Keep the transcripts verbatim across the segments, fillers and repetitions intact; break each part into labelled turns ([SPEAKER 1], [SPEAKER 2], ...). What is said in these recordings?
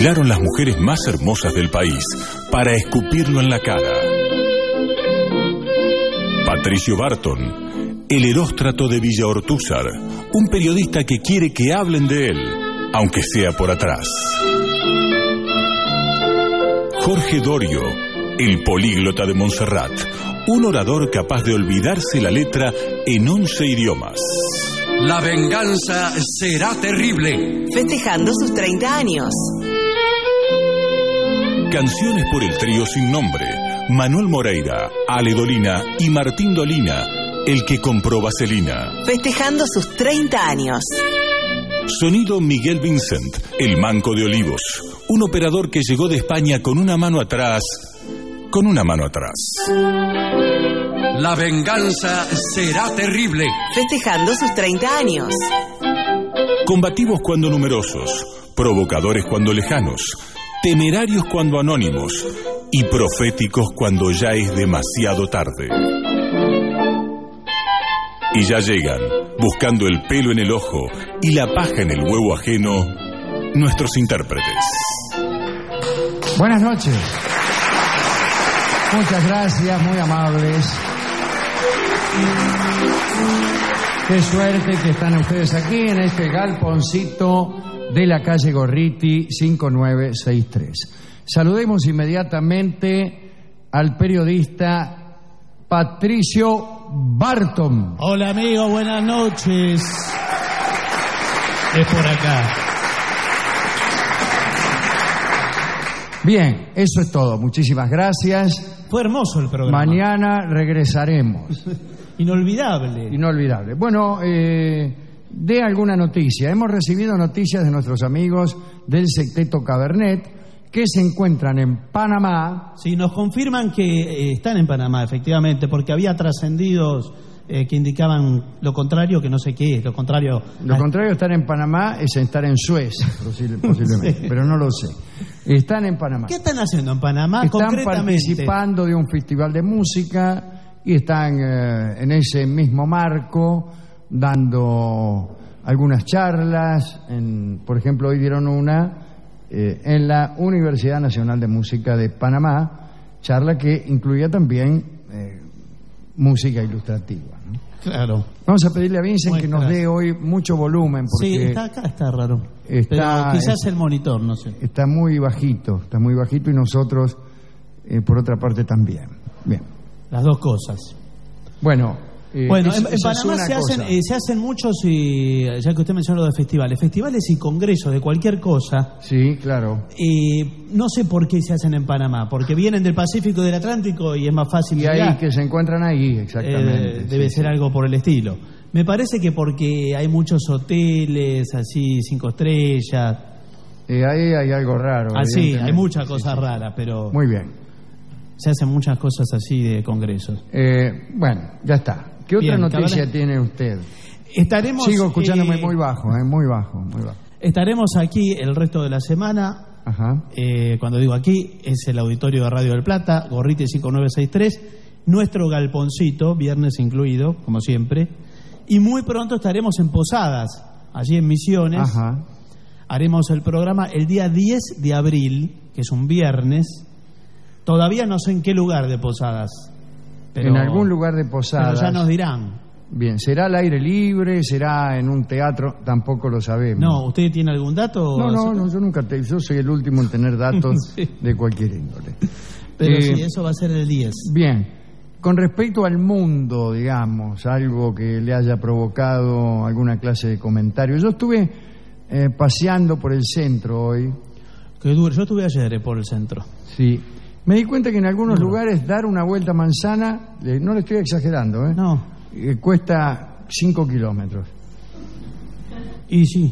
[SPEAKER 1] desfilaron las mujeres más hermosas del país para escupirlo en la cara. Patricio Barton, el Heróstrato de Villa Ortúzar, un periodista que quiere que hablen de él, aunque sea por atrás. Jorge Dorio, el políglota de Montserrat, un orador capaz de olvidarse la letra en once idiomas.
[SPEAKER 2] La venganza será terrible.
[SPEAKER 3] Festejando sus treinta años.
[SPEAKER 1] Canciones por el trío sin nombre, Manuel Moreira, Ale Dolina y Martín Dolina, el que compró vaselina.
[SPEAKER 3] Festejando sus treinta años.
[SPEAKER 1] Sonido Miguel Vincent, el Manco de Olivos, un operador que llegó de España con una mano atrás, con una mano atrás.
[SPEAKER 2] La venganza será terrible.
[SPEAKER 3] Festejando sus treinta años.
[SPEAKER 1] Combativos cuando numerosos, provocadores cuando lejanos, temerarios cuando anónimos y proféticos cuando ya es demasiado tarde. Y ya llegan, buscando el pelo en el ojo y la paja en el huevo ajeno, nuestros intérpretes.
[SPEAKER 4] Buenas noches. Muchas gracias, muy amables. Qué suerte que están ustedes aquí en este galponcito de la calle Gorriti cinco nueve seis tres. Saludemos inmediatamente al periodista Patricio Barton.
[SPEAKER 5] Hola amigos, buenas noches. Es por acá.
[SPEAKER 4] Bien, eso es todo. Muchísimas gracias.
[SPEAKER 5] Fue hermoso el programa.
[SPEAKER 4] Mañana regresaremos.
[SPEAKER 5] Inolvidable.
[SPEAKER 4] Inolvidable. Bueno, eh, de alguna noticia. Hemos recibido noticias de nuestros amigos del Secteto Cabernet que se encuentran en Panamá.
[SPEAKER 5] Sí, nos confirman que eh, están en Panamá, efectivamente, porque había trascendidos eh, que indicaban lo contrario, que no sé qué es, lo contrario...
[SPEAKER 4] Lo contrario de estar en Panamá es estar en Suez, posiblemente, sí. Pero no lo sé. Están en Panamá.
[SPEAKER 5] ¿Qué están haciendo en Panamá
[SPEAKER 4] están
[SPEAKER 5] concretamente?
[SPEAKER 4] Están participando de un festival de música y están eh, en ese mismo marco dando algunas charlas. En, por ejemplo, hoy dieron una eh, en la Universidad Nacional de Música de Panamá, charla que incluía también eh, música ilustrativa, ¿no?
[SPEAKER 5] Claro.
[SPEAKER 4] Vamos a pedirle a Vincent
[SPEAKER 5] Muestras.
[SPEAKER 4] que nos dé hoy mucho volumen. Porque
[SPEAKER 5] sí, está acá, está raro.
[SPEAKER 4] Está,
[SPEAKER 5] Pero quizás
[SPEAKER 4] es,
[SPEAKER 5] el monitor, no sé.
[SPEAKER 4] Está muy bajito, está muy bajito y nosotros, eh, por otra parte, también. Bien.
[SPEAKER 5] Las dos cosas.
[SPEAKER 4] Bueno, eh,
[SPEAKER 5] bueno
[SPEAKER 4] eso,
[SPEAKER 5] en, en
[SPEAKER 4] eso
[SPEAKER 5] Panamá se hacen, eh, se hacen muchos, y ya que usted mencionó lo de festivales, festivales y congresos de cualquier cosa.
[SPEAKER 4] Sí, claro.
[SPEAKER 5] Eh, no sé por qué se hacen en Panamá, porque vienen del Pacífico y del Atlántico y es más fácil.
[SPEAKER 4] Y
[SPEAKER 5] llegar.
[SPEAKER 4] ahí que se encuentran ahí, exactamente.
[SPEAKER 5] Eh, debe
[SPEAKER 4] sí,
[SPEAKER 5] ser
[SPEAKER 4] sí.
[SPEAKER 5] algo por el estilo. Me parece que porque hay muchos hoteles, así, cinco estrellas.
[SPEAKER 4] Eh, ahí hay algo raro.
[SPEAKER 5] Ah, sí, hay muchas
[SPEAKER 4] sí,
[SPEAKER 5] cosas
[SPEAKER 4] sí.
[SPEAKER 5] raras, pero...
[SPEAKER 4] Muy bien.
[SPEAKER 5] Se hacen muchas cosas así de congresos.
[SPEAKER 4] Eh, bueno, ya está. ¿Qué otra
[SPEAKER 5] Bien,
[SPEAKER 4] noticia
[SPEAKER 5] cabrón.
[SPEAKER 4] tiene usted?
[SPEAKER 5] Estaremos...
[SPEAKER 4] Sigo escuchándome
[SPEAKER 5] eh,
[SPEAKER 4] muy bajo, eh, muy bajo, muy bajo.
[SPEAKER 5] Estaremos aquí el resto de la semana.
[SPEAKER 4] Ajá.
[SPEAKER 5] Eh, cuando digo aquí, es el auditorio de Radio del Plata, Gorriti cinco nueve seis tres, nuestro galponcito, viernes incluido, como siempre. Y muy pronto estaremos en Posadas, allí en Misiones.
[SPEAKER 4] Ajá.
[SPEAKER 5] Haremos el programa el día diez de abril, que es un viernes. Todavía no sé en qué lugar de Posadas. Pero,
[SPEAKER 4] en algún lugar de Posadas.
[SPEAKER 5] Pero ya nos dirán.
[SPEAKER 4] Bien, ¿será al aire libre? ¿Será en un teatro? Tampoco lo sabemos.
[SPEAKER 5] No, ¿usted tiene algún dato?
[SPEAKER 4] No, no, no, yo nunca te... Yo soy el último en tener datos
[SPEAKER 5] sí.
[SPEAKER 4] de cualquier índole.
[SPEAKER 5] Pero
[SPEAKER 4] eh,
[SPEAKER 5] sí, eso va a ser el diez.
[SPEAKER 4] Bien, con respecto al mundo, digamos, algo que le haya provocado alguna clase de comentario. Yo estuve eh, paseando por el centro hoy.
[SPEAKER 5] Qué duro, yo estuve ayer eh, por el centro.
[SPEAKER 4] Sí. Me di cuenta que en algunos
[SPEAKER 5] no.
[SPEAKER 4] lugares dar una vuelta a manzana, eh, no le estoy exagerando, ¿eh?
[SPEAKER 5] No.
[SPEAKER 4] Eh, cuesta cinco kilómetros.
[SPEAKER 5] Y sí.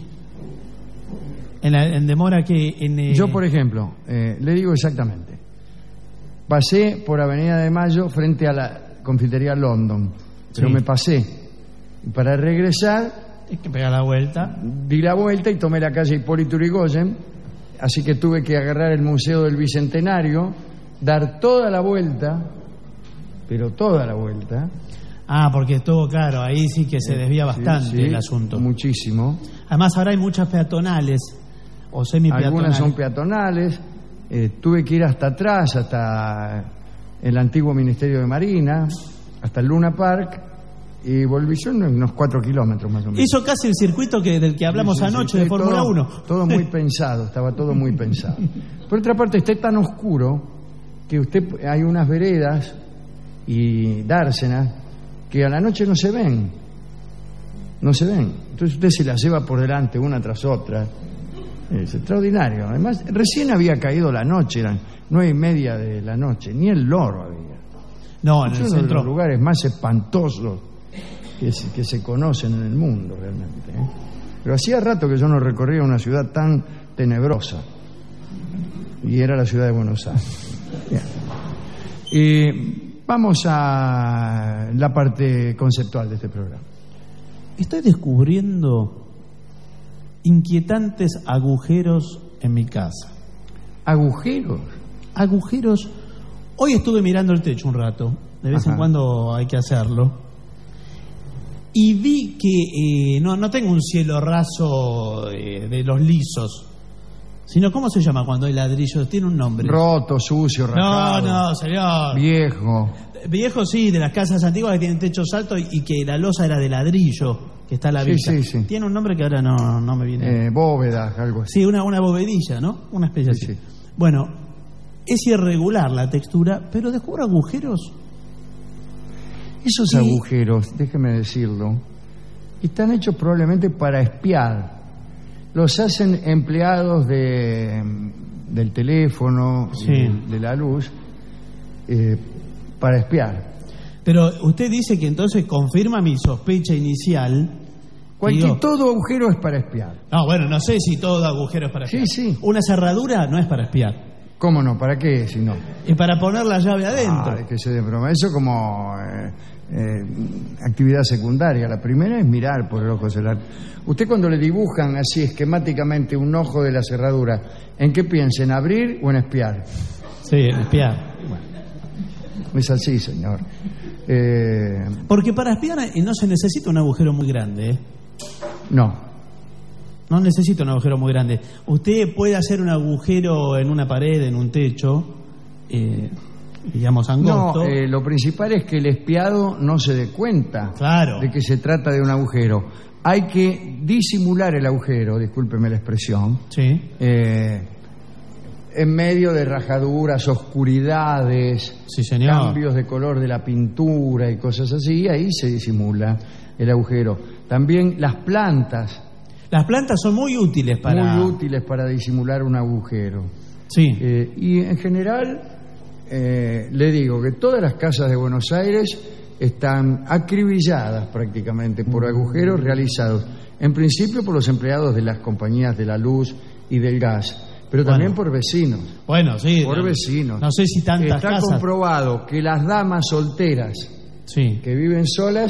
[SPEAKER 5] En, la, en demora que... En, eh...
[SPEAKER 4] Yo, por ejemplo, eh, le digo exactamente. Pasé por Avenida de Mayo frente a la confitería London, pero
[SPEAKER 5] sí.
[SPEAKER 4] me pasé. Y para regresar...
[SPEAKER 5] Hay que pegar la vuelta.
[SPEAKER 4] Di la vuelta y tomé la calle Hipólito Yrigoyen, así que tuve que agarrar el Museo del Bicentenario, dar toda la vuelta, pero toda la vuelta.
[SPEAKER 5] Ah, porque estuvo claro, ahí sí que se desvía bastante
[SPEAKER 4] sí, sí,
[SPEAKER 5] el asunto.
[SPEAKER 4] Muchísimo.
[SPEAKER 5] Además ahora hay muchas peatonales, o semi-peatonales.
[SPEAKER 4] Algunas son peatonales. Eh, tuve que ir hasta atrás, hasta el antiguo Ministerio de Marina, hasta el Luna Park, y volví yo unos cuatro kilómetros más o menos.
[SPEAKER 5] Hizo casi el circuito que del que hablamos
[SPEAKER 4] Sí, sí,
[SPEAKER 5] anoche
[SPEAKER 4] sí,
[SPEAKER 5] de
[SPEAKER 4] sí,
[SPEAKER 5] Fórmula
[SPEAKER 4] todo-
[SPEAKER 5] uno.
[SPEAKER 4] Todo muy pensado, estaba todo muy pensado. Por otra parte, está tan oscuro que usted hay unas veredas y dársenas que a la noche no se ven. No se ven. Entonces usted se las lleva por delante una tras otra. Es extraordinario. Además, recién había caído la noche, eran nueve y media de la noche, ni el loro había.
[SPEAKER 5] No, en
[SPEAKER 4] Es
[SPEAKER 5] el
[SPEAKER 4] uno de
[SPEAKER 5] centro.
[SPEAKER 4] los lugares más espantosos que se, que se conocen en el mundo realmente, ¿eh? Pero hacía rato que yo no recorría una ciudad tan tenebrosa, y era la ciudad de Buenos Aires. Bien. Y vamos a la parte conceptual de este programa.
[SPEAKER 5] Estoy descubriendo inquietantes agujeros en mi casa.
[SPEAKER 4] ¿Agujeros?
[SPEAKER 5] Agujeros. Hoy estuve mirando el techo un rato, de vez
[SPEAKER 4] Ajá.
[SPEAKER 5] en cuando hay que hacerlo, y vi que eh, no, no tengo un cielo raso eh, de los lisos, sino, ¿cómo se llama cuando hay ladrillos? Tiene un nombre.
[SPEAKER 4] Roto, sucio,
[SPEAKER 5] No,
[SPEAKER 4] rajado,
[SPEAKER 5] no, señor.
[SPEAKER 4] viejo.
[SPEAKER 5] Viejo, sí, de las casas antiguas que tienen techos altos y, y que la losa era de ladrillo, que está a la
[SPEAKER 4] Sí,
[SPEAKER 5] vista.
[SPEAKER 4] sí, sí.
[SPEAKER 5] Tiene un nombre que ahora no, no me viene.
[SPEAKER 4] Eh, bóvedas, algo así.
[SPEAKER 5] Sí, una, una bovedilla, ¿no? Una especie
[SPEAKER 4] Sí,
[SPEAKER 5] así.
[SPEAKER 4] sí.
[SPEAKER 5] Bueno, es irregular la textura, pero descubro agujeros.
[SPEAKER 4] Esos
[SPEAKER 5] Sí.
[SPEAKER 4] agujeros, déjeme decirlo, están hechos probablemente para espiar. Los hacen empleados de, del teléfono,
[SPEAKER 5] Sí.
[SPEAKER 4] de, de la luz, eh, para espiar.
[SPEAKER 5] Pero usted dice que entonces confirma mi sospecha inicial.
[SPEAKER 4] Cualquier,
[SPEAKER 5] Digo,
[SPEAKER 4] todo agujero es para espiar.
[SPEAKER 5] no, bueno, no sé si todo agujero es para
[SPEAKER 4] Sí,
[SPEAKER 5] espiar.
[SPEAKER 4] sí.
[SPEAKER 5] Una cerradura no es para espiar.
[SPEAKER 4] ¿Cómo no? ¿Para qué si no?
[SPEAKER 5] Es para poner la llave adentro.
[SPEAKER 4] Ah, es que se de broma. Eso como eh, eh, actividad secundaria. La primera es mirar por el ojo celular. Usted cuando le dibujan así esquemáticamente un ojo de la cerradura, ¿en qué piensa? ¿En abrir o en espiar?
[SPEAKER 5] Sí, espiar.
[SPEAKER 4] Es así, señor. Eh,
[SPEAKER 5] Porque para espiar eh, no se necesita un agujero muy grande, ¿eh?
[SPEAKER 4] no.
[SPEAKER 5] No necesita un agujero muy grande. Usted puede hacer un agujero en una pared, en un techo, eh, digamos angosto.
[SPEAKER 4] No, eh, lo principal es que el espiado no se dé cuenta
[SPEAKER 5] Claro.
[SPEAKER 4] de que se trata de un agujero. Hay que disimular el agujero, discúlpeme la expresión,
[SPEAKER 5] Sí.
[SPEAKER 4] eh, en medio de rajaduras, oscuridades,
[SPEAKER 5] Sí, señor.
[SPEAKER 4] cambios de color de la pintura y cosas así, ahí se disimula el agujero. También las plantas,
[SPEAKER 5] Las plantas son muy útiles para...
[SPEAKER 4] muy útiles para disimular un agujero.
[SPEAKER 5] Sí.
[SPEAKER 4] Eh, y en general, eh, le digo que todas las casas de Buenos Aires están acribilladas prácticamente por agujeros realizados, en principio por los empleados de las compañías de la luz y del gas, pero también
[SPEAKER 5] Bueno.
[SPEAKER 4] por vecinos.
[SPEAKER 5] Bueno, sí.
[SPEAKER 4] Por
[SPEAKER 5] no,
[SPEAKER 4] vecinos.
[SPEAKER 5] No sé si tantas
[SPEAKER 4] Está
[SPEAKER 5] casas...
[SPEAKER 4] comprobado que las damas solteras
[SPEAKER 5] Sí.
[SPEAKER 4] que viven solas,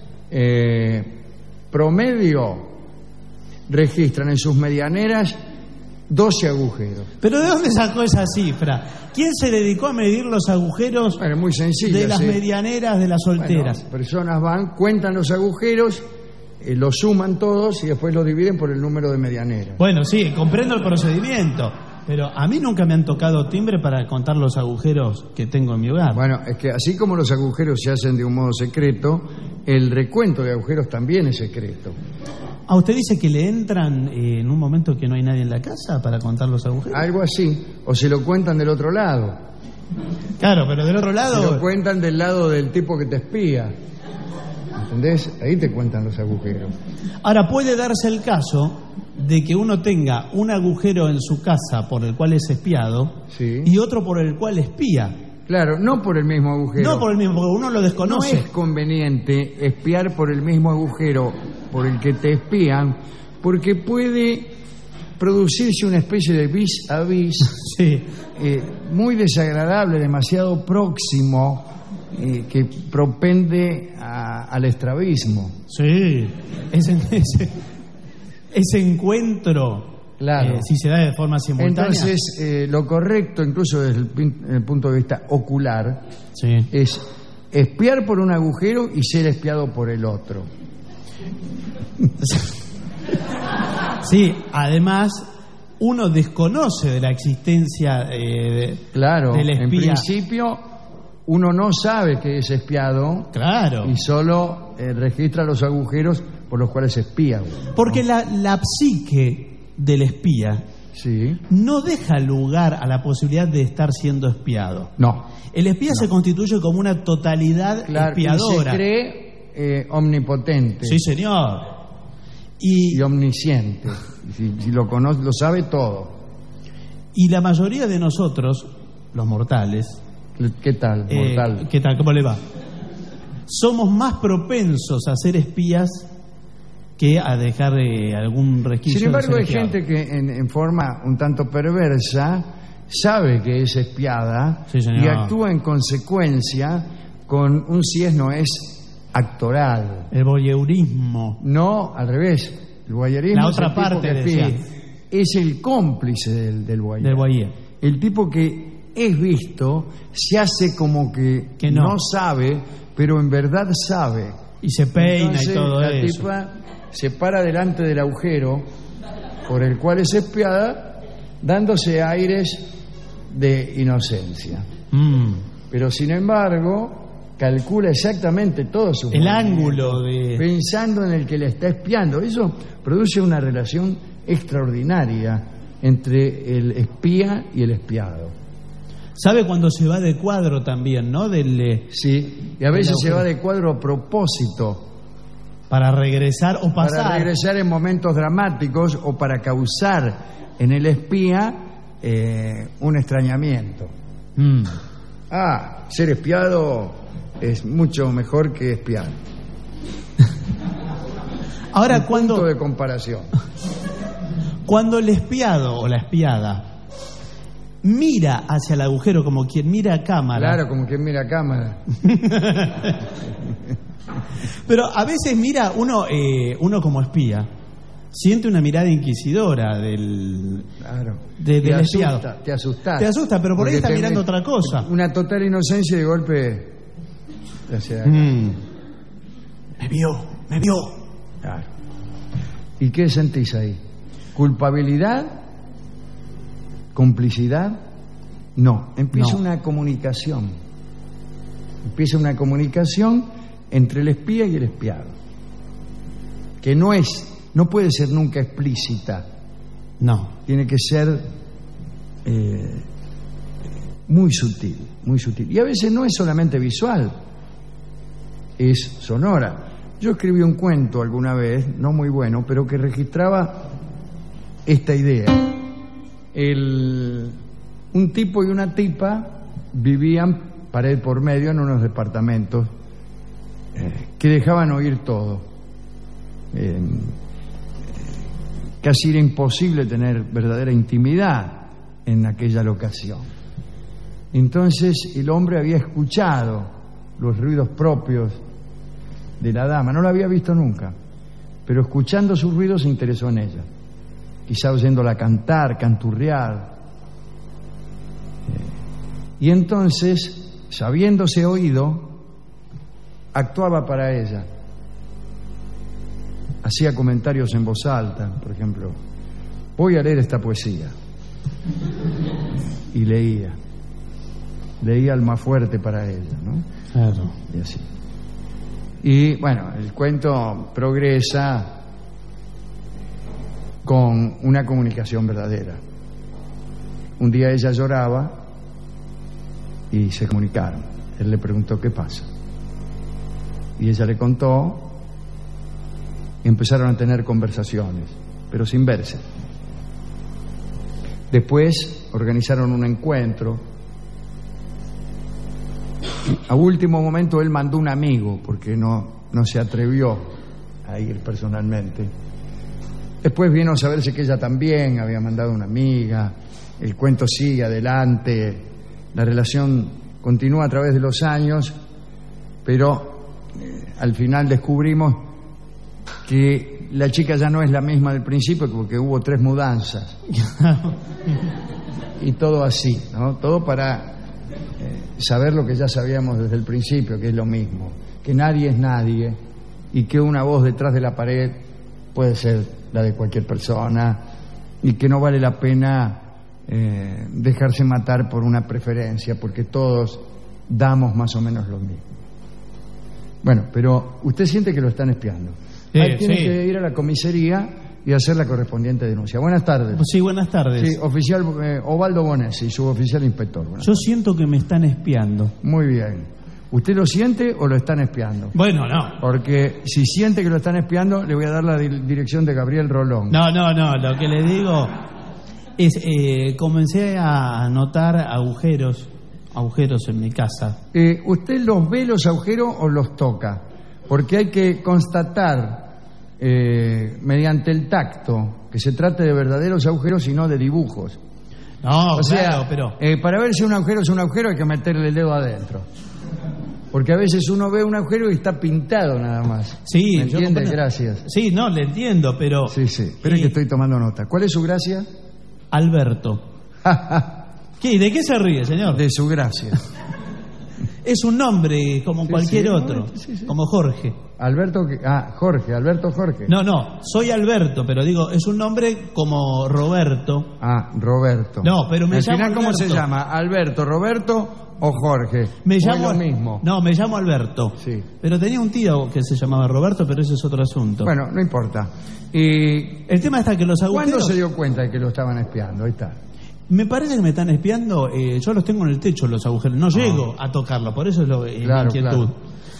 [SPEAKER 4] eh, promedio, registran en sus medianeras doce agujeros.
[SPEAKER 5] ¿Pero de dónde sacó esa cifra? ¿Quién se dedicó a medir los agujeros
[SPEAKER 4] Bueno, muy sencillo.
[SPEAKER 5] de las
[SPEAKER 4] ¿sí?
[SPEAKER 5] medianeras de las solteras?
[SPEAKER 4] Bueno, personas van, cuentan los agujeros, eh, los suman todos y después los dividen por el número de medianeras.
[SPEAKER 5] Bueno, sí, comprendo el procedimiento, pero a mí nunca me han tocado timbre para contar los agujeros que tengo en mi hogar.
[SPEAKER 4] Bueno, es que así como los agujeros se hacen de un modo secreto, el recuento de agujeros también es secreto.
[SPEAKER 5] ¿A usted dice que le entran eh, en un momento que no hay nadie en la casa para contar los agujeros?
[SPEAKER 4] Algo así, o se lo cuentan del otro lado,
[SPEAKER 5] Claro, pero del otro
[SPEAKER 4] se
[SPEAKER 5] lado...
[SPEAKER 4] lo cuentan del lado del tipo que te espía. ¿Entendés? Ahí te cuentan los agujeros.
[SPEAKER 5] Ahora, puede darse el caso de que uno tenga un agujero en su casa por el cual es espiado
[SPEAKER 4] Sí.
[SPEAKER 5] y otro por el cual espía.
[SPEAKER 4] Claro, no por el mismo agujero.
[SPEAKER 5] No por el mismo, porque uno lo
[SPEAKER 4] No
[SPEAKER 5] desconoce.
[SPEAKER 4] es conveniente espiar por el mismo agujero por el que te espían, porque puede producirse una especie de vis a vis
[SPEAKER 5] Sí.
[SPEAKER 4] eh, muy desagradable, demasiado próximo, eh, que propende a- al estrabismo.
[SPEAKER 5] Sí, ese, ese, ese encuentro,
[SPEAKER 4] Claro.
[SPEAKER 5] eh, si se da de forma simultánea.
[SPEAKER 4] Entonces, eh, lo correcto, incluso desde el, pin- el punto de vista ocular,
[SPEAKER 5] Sí.
[SPEAKER 4] es espiar por un agujero y ser espiado por el otro.
[SPEAKER 5] Sí, además uno desconoce de la existencia eh,
[SPEAKER 4] Claro,
[SPEAKER 5] del espía.
[SPEAKER 4] en principio uno no sabe que es espiado
[SPEAKER 5] Claro.
[SPEAKER 4] y solo eh, registra los agujeros por los cuales espía.
[SPEAKER 5] Porque la, la psique del espía
[SPEAKER 4] Sí.
[SPEAKER 5] no deja lugar a la posibilidad de estar siendo espiado.
[SPEAKER 4] No.
[SPEAKER 5] El espía se constituye como una totalidad
[SPEAKER 4] Claro, y
[SPEAKER 5] espiadora.
[SPEAKER 4] se cree eh, omnipotente
[SPEAKER 5] Sí, señor. Y,
[SPEAKER 4] y omnisciente. Si, si lo conoce, lo sabe todo.
[SPEAKER 5] y la mayoría de nosotros, los mortales,
[SPEAKER 4] ¿Qué tal,
[SPEAKER 5] eh,
[SPEAKER 4] mortal?
[SPEAKER 5] ¿qué tal? ¿Cómo le va? Somos más propensos a ser espías que a dejar eh, algún resquicio.
[SPEAKER 4] Sin embargo,
[SPEAKER 5] de
[SPEAKER 4] hay
[SPEAKER 5] ser espiado.
[SPEAKER 4] gente que en, en forma un tanto perversa sabe que es espiada
[SPEAKER 5] Sí, señor.
[SPEAKER 4] y actúa en consecuencia con un si es no es actoral.
[SPEAKER 5] El voyeurismo.
[SPEAKER 4] No, al revés. El voyerismo
[SPEAKER 5] La
[SPEAKER 4] es
[SPEAKER 5] otra
[SPEAKER 4] el tipo
[SPEAKER 5] parte,
[SPEAKER 4] que
[SPEAKER 5] decía.
[SPEAKER 4] espía. Es el cómplice del, del voyeur.
[SPEAKER 5] Del voyeur.
[SPEAKER 4] El tipo que es visto se hace como que,
[SPEAKER 5] Que no.
[SPEAKER 4] sabe, pero en verdad sabe.
[SPEAKER 5] Y se peina
[SPEAKER 4] Entonces,
[SPEAKER 5] y todo
[SPEAKER 4] la
[SPEAKER 5] eso.
[SPEAKER 4] tipa se para delante del agujero por el cual es espiada, dándose aires de inocencia.
[SPEAKER 5] Mm.
[SPEAKER 4] Pero sin embargo, calcula exactamente todo su
[SPEAKER 5] El ángulo de...
[SPEAKER 4] pensando en el que le está espiando. Eso produce una relación extraordinaria entre el espía y el espiado.
[SPEAKER 5] ¿Sabe cuando se va de cuadro también, no? Del, eh,
[SPEAKER 4] Sí, y a veces se va de cuadro a propósito,
[SPEAKER 5] para regresar o pasar.
[SPEAKER 4] para regresar en momentos dramáticos o para causar en el espía eh, un extrañamiento.
[SPEAKER 5] Mm.
[SPEAKER 4] Ah, ser espiado es mucho mejor que espiar.
[SPEAKER 5] Ahora,
[SPEAKER 4] Un
[SPEAKER 5] cuando,
[SPEAKER 4] punto de comparación.
[SPEAKER 5] cuando el espiado o la espiada mira hacia el agujero como quien mira a cámara,
[SPEAKER 4] Claro, como quien mira a cámara.
[SPEAKER 5] pero a veces mira uno, eh, uno como espía, siente una mirada inquisidora del,
[SPEAKER 4] Claro.
[SPEAKER 5] de-
[SPEAKER 4] te
[SPEAKER 5] del espiado.
[SPEAKER 4] asusta, te asustas.
[SPEAKER 5] Te asusta, pero por ahí
[SPEAKER 4] Porque
[SPEAKER 5] está
[SPEAKER 4] te-
[SPEAKER 5] mirando otra cosa.
[SPEAKER 4] Una total inocencia y de golpe te hace acá.
[SPEAKER 5] Mm. Me vio, me vio.
[SPEAKER 4] Claro. ¿Y qué sentís ahí? ¿Culpabilidad? ¿Complicidad? No, empieza
[SPEAKER 5] No.
[SPEAKER 4] una comunicación. Empieza una comunicación entre el espía y el espiado. Que no es, no puede ser nunca explícita.
[SPEAKER 5] No.
[SPEAKER 4] Tiene que ser eh, muy sutil, muy sutil. Y a veces no es solamente visual, es sonora. Yo escribí un cuento alguna vez, no muy bueno, pero que registraba esta idea. El, un tipo y una tipa vivían pared por medio en unos departamentos eh, que dejaban oír todo. Eh, casi era imposible tener verdadera intimidad en aquella locación. Entonces el hombre había escuchado los ruidos propios de la dama, no la había visto nunca, pero escuchando sus ruidos se interesó en ella, quizá oyéndola cantar, canturrear. Y entonces, sabiéndose oído, actuaba para ella. Hacía comentarios en voz alta, por ejemplo, voy a leer esta poesía. Y leía. Leía Almafuerte para ella, ¿no?
[SPEAKER 5] Claro.
[SPEAKER 4] Y así. Y bueno, el cuento progresa con una comunicación verdadera. Un día ella lloraba y se comunicaron. Él le preguntó qué pasa. Y ella le contó y empezaron a tener conversaciones, pero sin verse. Después organizaron un encuentro. A último momento él mandó un amigo porque no, no se atrevió a ir personalmente. Después vino a saberse que ella también había mandado una amiga. El cuento sigue adelante. La relación continúa a través de los años, pero eh, al final descubrimos que la chica ya no es la misma del principio porque hubo tres mudanzas. Y todo así, ¿no? Todo para eh, saber lo que ya sabíamos desde el principio, que es lo mismo, que nadie es nadie y que una voz detrás de la pared puede ser la de cualquier persona y que no vale la pena eh, dejarse matar por una preferencia, porque todos damos más o menos lo mismo. Bueno, pero usted siente que lo están espiando.
[SPEAKER 5] Sí,
[SPEAKER 4] Ahí tiene
[SPEAKER 5] sí.
[SPEAKER 4] que ir a la comisaría y hacer la correspondiente denuncia. Buenas tardes.
[SPEAKER 5] Sí, buenas tardes.
[SPEAKER 4] Sí, oficial eh, Ovaldo Bonesi, suboficial inspector. Buenas
[SPEAKER 5] Yo siento que me están espiando.
[SPEAKER 4] Muy bien. ¿Usted lo siente o lo están espiando?
[SPEAKER 5] Bueno, no.
[SPEAKER 4] Porque si siente que lo están espiando, le voy a dar la di- dirección de Gabriel Rolón.
[SPEAKER 5] No, no, no. Lo que le digo es, eh, comencé a notar agujeros, agujeros en mi casa.
[SPEAKER 4] Eh, ¿Usted los ve los agujeros o los toca? Porque hay que constatar eh, mediante el tacto que se trate de verdaderos agujeros y no de dibujos.
[SPEAKER 5] No,
[SPEAKER 4] O sea,
[SPEAKER 5] claro, pero...
[SPEAKER 4] eh, para ver si un agujero es un agujero hay que meterle el dedo adentro. Porque a veces uno ve un agujero y está pintado nada más.
[SPEAKER 5] Sí,
[SPEAKER 4] ¿Me
[SPEAKER 5] yo
[SPEAKER 4] entiende?
[SPEAKER 5] comprendo.
[SPEAKER 4] Gracias.
[SPEAKER 5] Sí, no, le entiendo, pero...
[SPEAKER 4] Sí, sí. Espere
[SPEAKER 5] Eh,
[SPEAKER 4] que estoy tomando nota. ¿Cuál es su gracia?
[SPEAKER 5] Alberto. ¿Qué? ¿De qué se ríe, señor?
[SPEAKER 4] De su gracia.
[SPEAKER 5] Es un nombre como
[SPEAKER 4] Sí,
[SPEAKER 5] cualquier
[SPEAKER 4] sí,
[SPEAKER 5] otro,
[SPEAKER 4] no, sí, sí.
[SPEAKER 5] como Jorge.
[SPEAKER 4] Alberto, que- ah, Jorge, Alberto Jorge.
[SPEAKER 5] No, no, soy Alberto, pero digo, es un nombre como Roberto.
[SPEAKER 4] Ah, Roberto.
[SPEAKER 5] No, pero me
[SPEAKER 4] Al
[SPEAKER 5] llamo
[SPEAKER 4] final, ¿cómo se
[SPEAKER 5] Alberto.
[SPEAKER 4] llama? ¿Alberto, Roberto o Jorge?
[SPEAKER 5] Me
[SPEAKER 4] ¿O es
[SPEAKER 5] llamo
[SPEAKER 4] lo mismo?
[SPEAKER 5] No, me llamo Alberto.
[SPEAKER 4] Sí.
[SPEAKER 5] Pero tenía un tío que se llamaba Roberto, pero ese es otro asunto.
[SPEAKER 4] Bueno, no importa. Y
[SPEAKER 5] El tema está que los
[SPEAKER 4] ¿cuándo
[SPEAKER 5] agujeros...
[SPEAKER 4] se dio cuenta de que lo estaban espiando? Ahí está.
[SPEAKER 5] Me parece que me están espiando, eh, yo los tengo en el techo los agujeros, no llego a tocarlos, por eso es lo, eh,
[SPEAKER 4] Claro,
[SPEAKER 5] mi inquietud.
[SPEAKER 4] claro.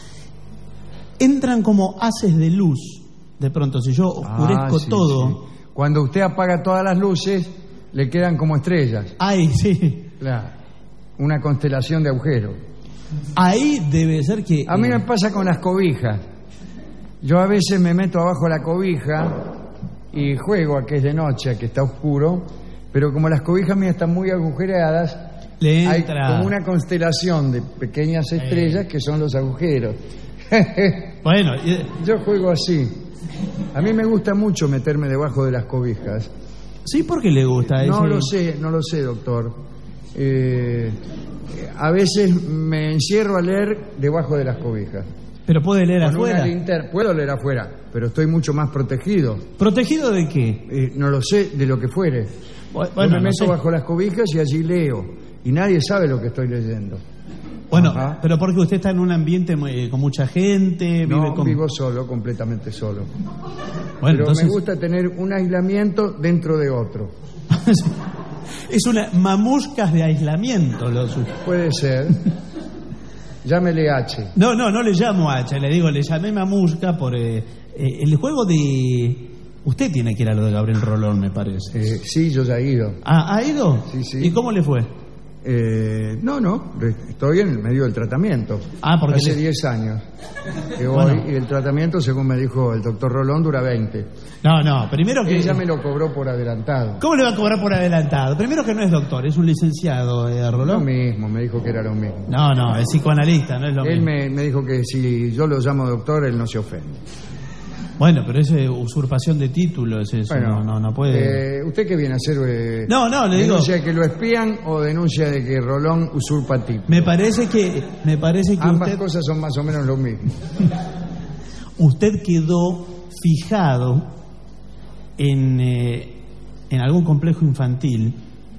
[SPEAKER 5] Entran como haces de luz, de pronto, si yo oscurezco
[SPEAKER 4] Ah, sí,
[SPEAKER 5] todo...
[SPEAKER 4] sí. Cuando usted apaga todas las luces, le quedan como estrellas.
[SPEAKER 5] Ay, sí,
[SPEAKER 4] Claro. Una constelación de agujeros.
[SPEAKER 5] ahí debe ser que...
[SPEAKER 4] A mí
[SPEAKER 5] eh,
[SPEAKER 4] me pasa con las cobijas. Yo a veces me meto abajo de la cobija y juego a que es de noche, a que está oscuro, pero como las cobijas mías están muy agujereadas,
[SPEAKER 5] le
[SPEAKER 4] hay
[SPEAKER 5] entra...
[SPEAKER 4] como una constelación de pequeñas estrellas que son los agujeros.
[SPEAKER 5] Bueno, eh,
[SPEAKER 4] Yo juego así. A mí me gusta mucho meterme debajo de las cobijas.
[SPEAKER 5] sí, ¿por qué le gusta?
[SPEAKER 4] No
[SPEAKER 5] ese-
[SPEAKER 4] lo sé, no lo sé, doctor. Eh, a veces me encierro a leer debajo de las cobijas.
[SPEAKER 5] Pero puede leer
[SPEAKER 4] Con
[SPEAKER 5] afuera.
[SPEAKER 4] una linterna. Puedo leer afuera, pero estoy mucho más protegido.
[SPEAKER 5] ¿Protegido de qué?
[SPEAKER 4] Eh, no lo sé, de lo que fuere.
[SPEAKER 5] Bu-
[SPEAKER 4] Yo
[SPEAKER 5] Bueno,
[SPEAKER 4] me
[SPEAKER 5] no
[SPEAKER 4] meto
[SPEAKER 5] sé.
[SPEAKER 4] bajo las cobijas y allí leo. Y nadie sabe lo que estoy leyendo.
[SPEAKER 5] Bueno,
[SPEAKER 4] Ajá.
[SPEAKER 5] pero porque usted está en un ambiente muy- con mucha gente, vive
[SPEAKER 4] No,
[SPEAKER 5] con...
[SPEAKER 4] vivo solo, completamente solo.
[SPEAKER 5] Bueno,
[SPEAKER 4] pero
[SPEAKER 5] entonces...
[SPEAKER 4] me gusta tener un aislamiento dentro de otro.
[SPEAKER 5] Es una mamuscas de aislamiento lo suyo.
[SPEAKER 4] Puede ser. Llámele H.
[SPEAKER 5] No, no, no le llamo H, le digo, le llamé mamusca por eh, eh, el juego de... Usted tiene que ir a lo de Gabriel Rolón, me parece.
[SPEAKER 4] Eh, sí, yo ya he ido.
[SPEAKER 5] Ah, ¿ha ido?
[SPEAKER 4] Sí, sí.
[SPEAKER 5] ¿Y cómo le fue?
[SPEAKER 4] Eh, no, no, estoy en el medio del tratamiento.
[SPEAKER 5] Ah, porque
[SPEAKER 4] Hace
[SPEAKER 5] le-
[SPEAKER 4] diez años que voy
[SPEAKER 5] Bueno.
[SPEAKER 4] y el tratamiento, según me dijo el doctor Rolón, dura veinte.
[SPEAKER 5] No, no, primero que...
[SPEAKER 4] Ella me lo cobró por adelantado.
[SPEAKER 5] ¿Cómo le va a cobrar por adelantado? Primero que no es doctor, es un licenciado, eh,
[SPEAKER 4] Lo
[SPEAKER 5] Rolón.
[SPEAKER 4] mismo, me dijo que era lo mismo.
[SPEAKER 5] No, no, es psicoanalista, no es lo
[SPEAKER 4] Él
[SPEAKER 5] mismo.
[SPEAKER 4] me, me dijo que si yo lo llamo doctor, él no se ofende.
[SPEAKER 5] Bueno, pero es eh, usurpación de títulos, eso,
[SPEAKER 4] Bueno,
[SPEAKER 5] no, no, no puede...
[SPEAKER 4] eh, ¿usted qué viene a hacer? eh,
[SPEAKER 5] No, no, le digo-
[SPEAKER 4] ¿Denuncia de que lo espían o denuncia de que Rolón usurpa título?
[SPEAKER 5] Me parece que, me parece que
[SPEAKER 4] Ambas
[SPEAKER 5] usted,
[SPEAKER 4] cosas son más o menos lo mismo.
[SPEAKER 5] usted quedó fijado en, eh, en algún complejo infantil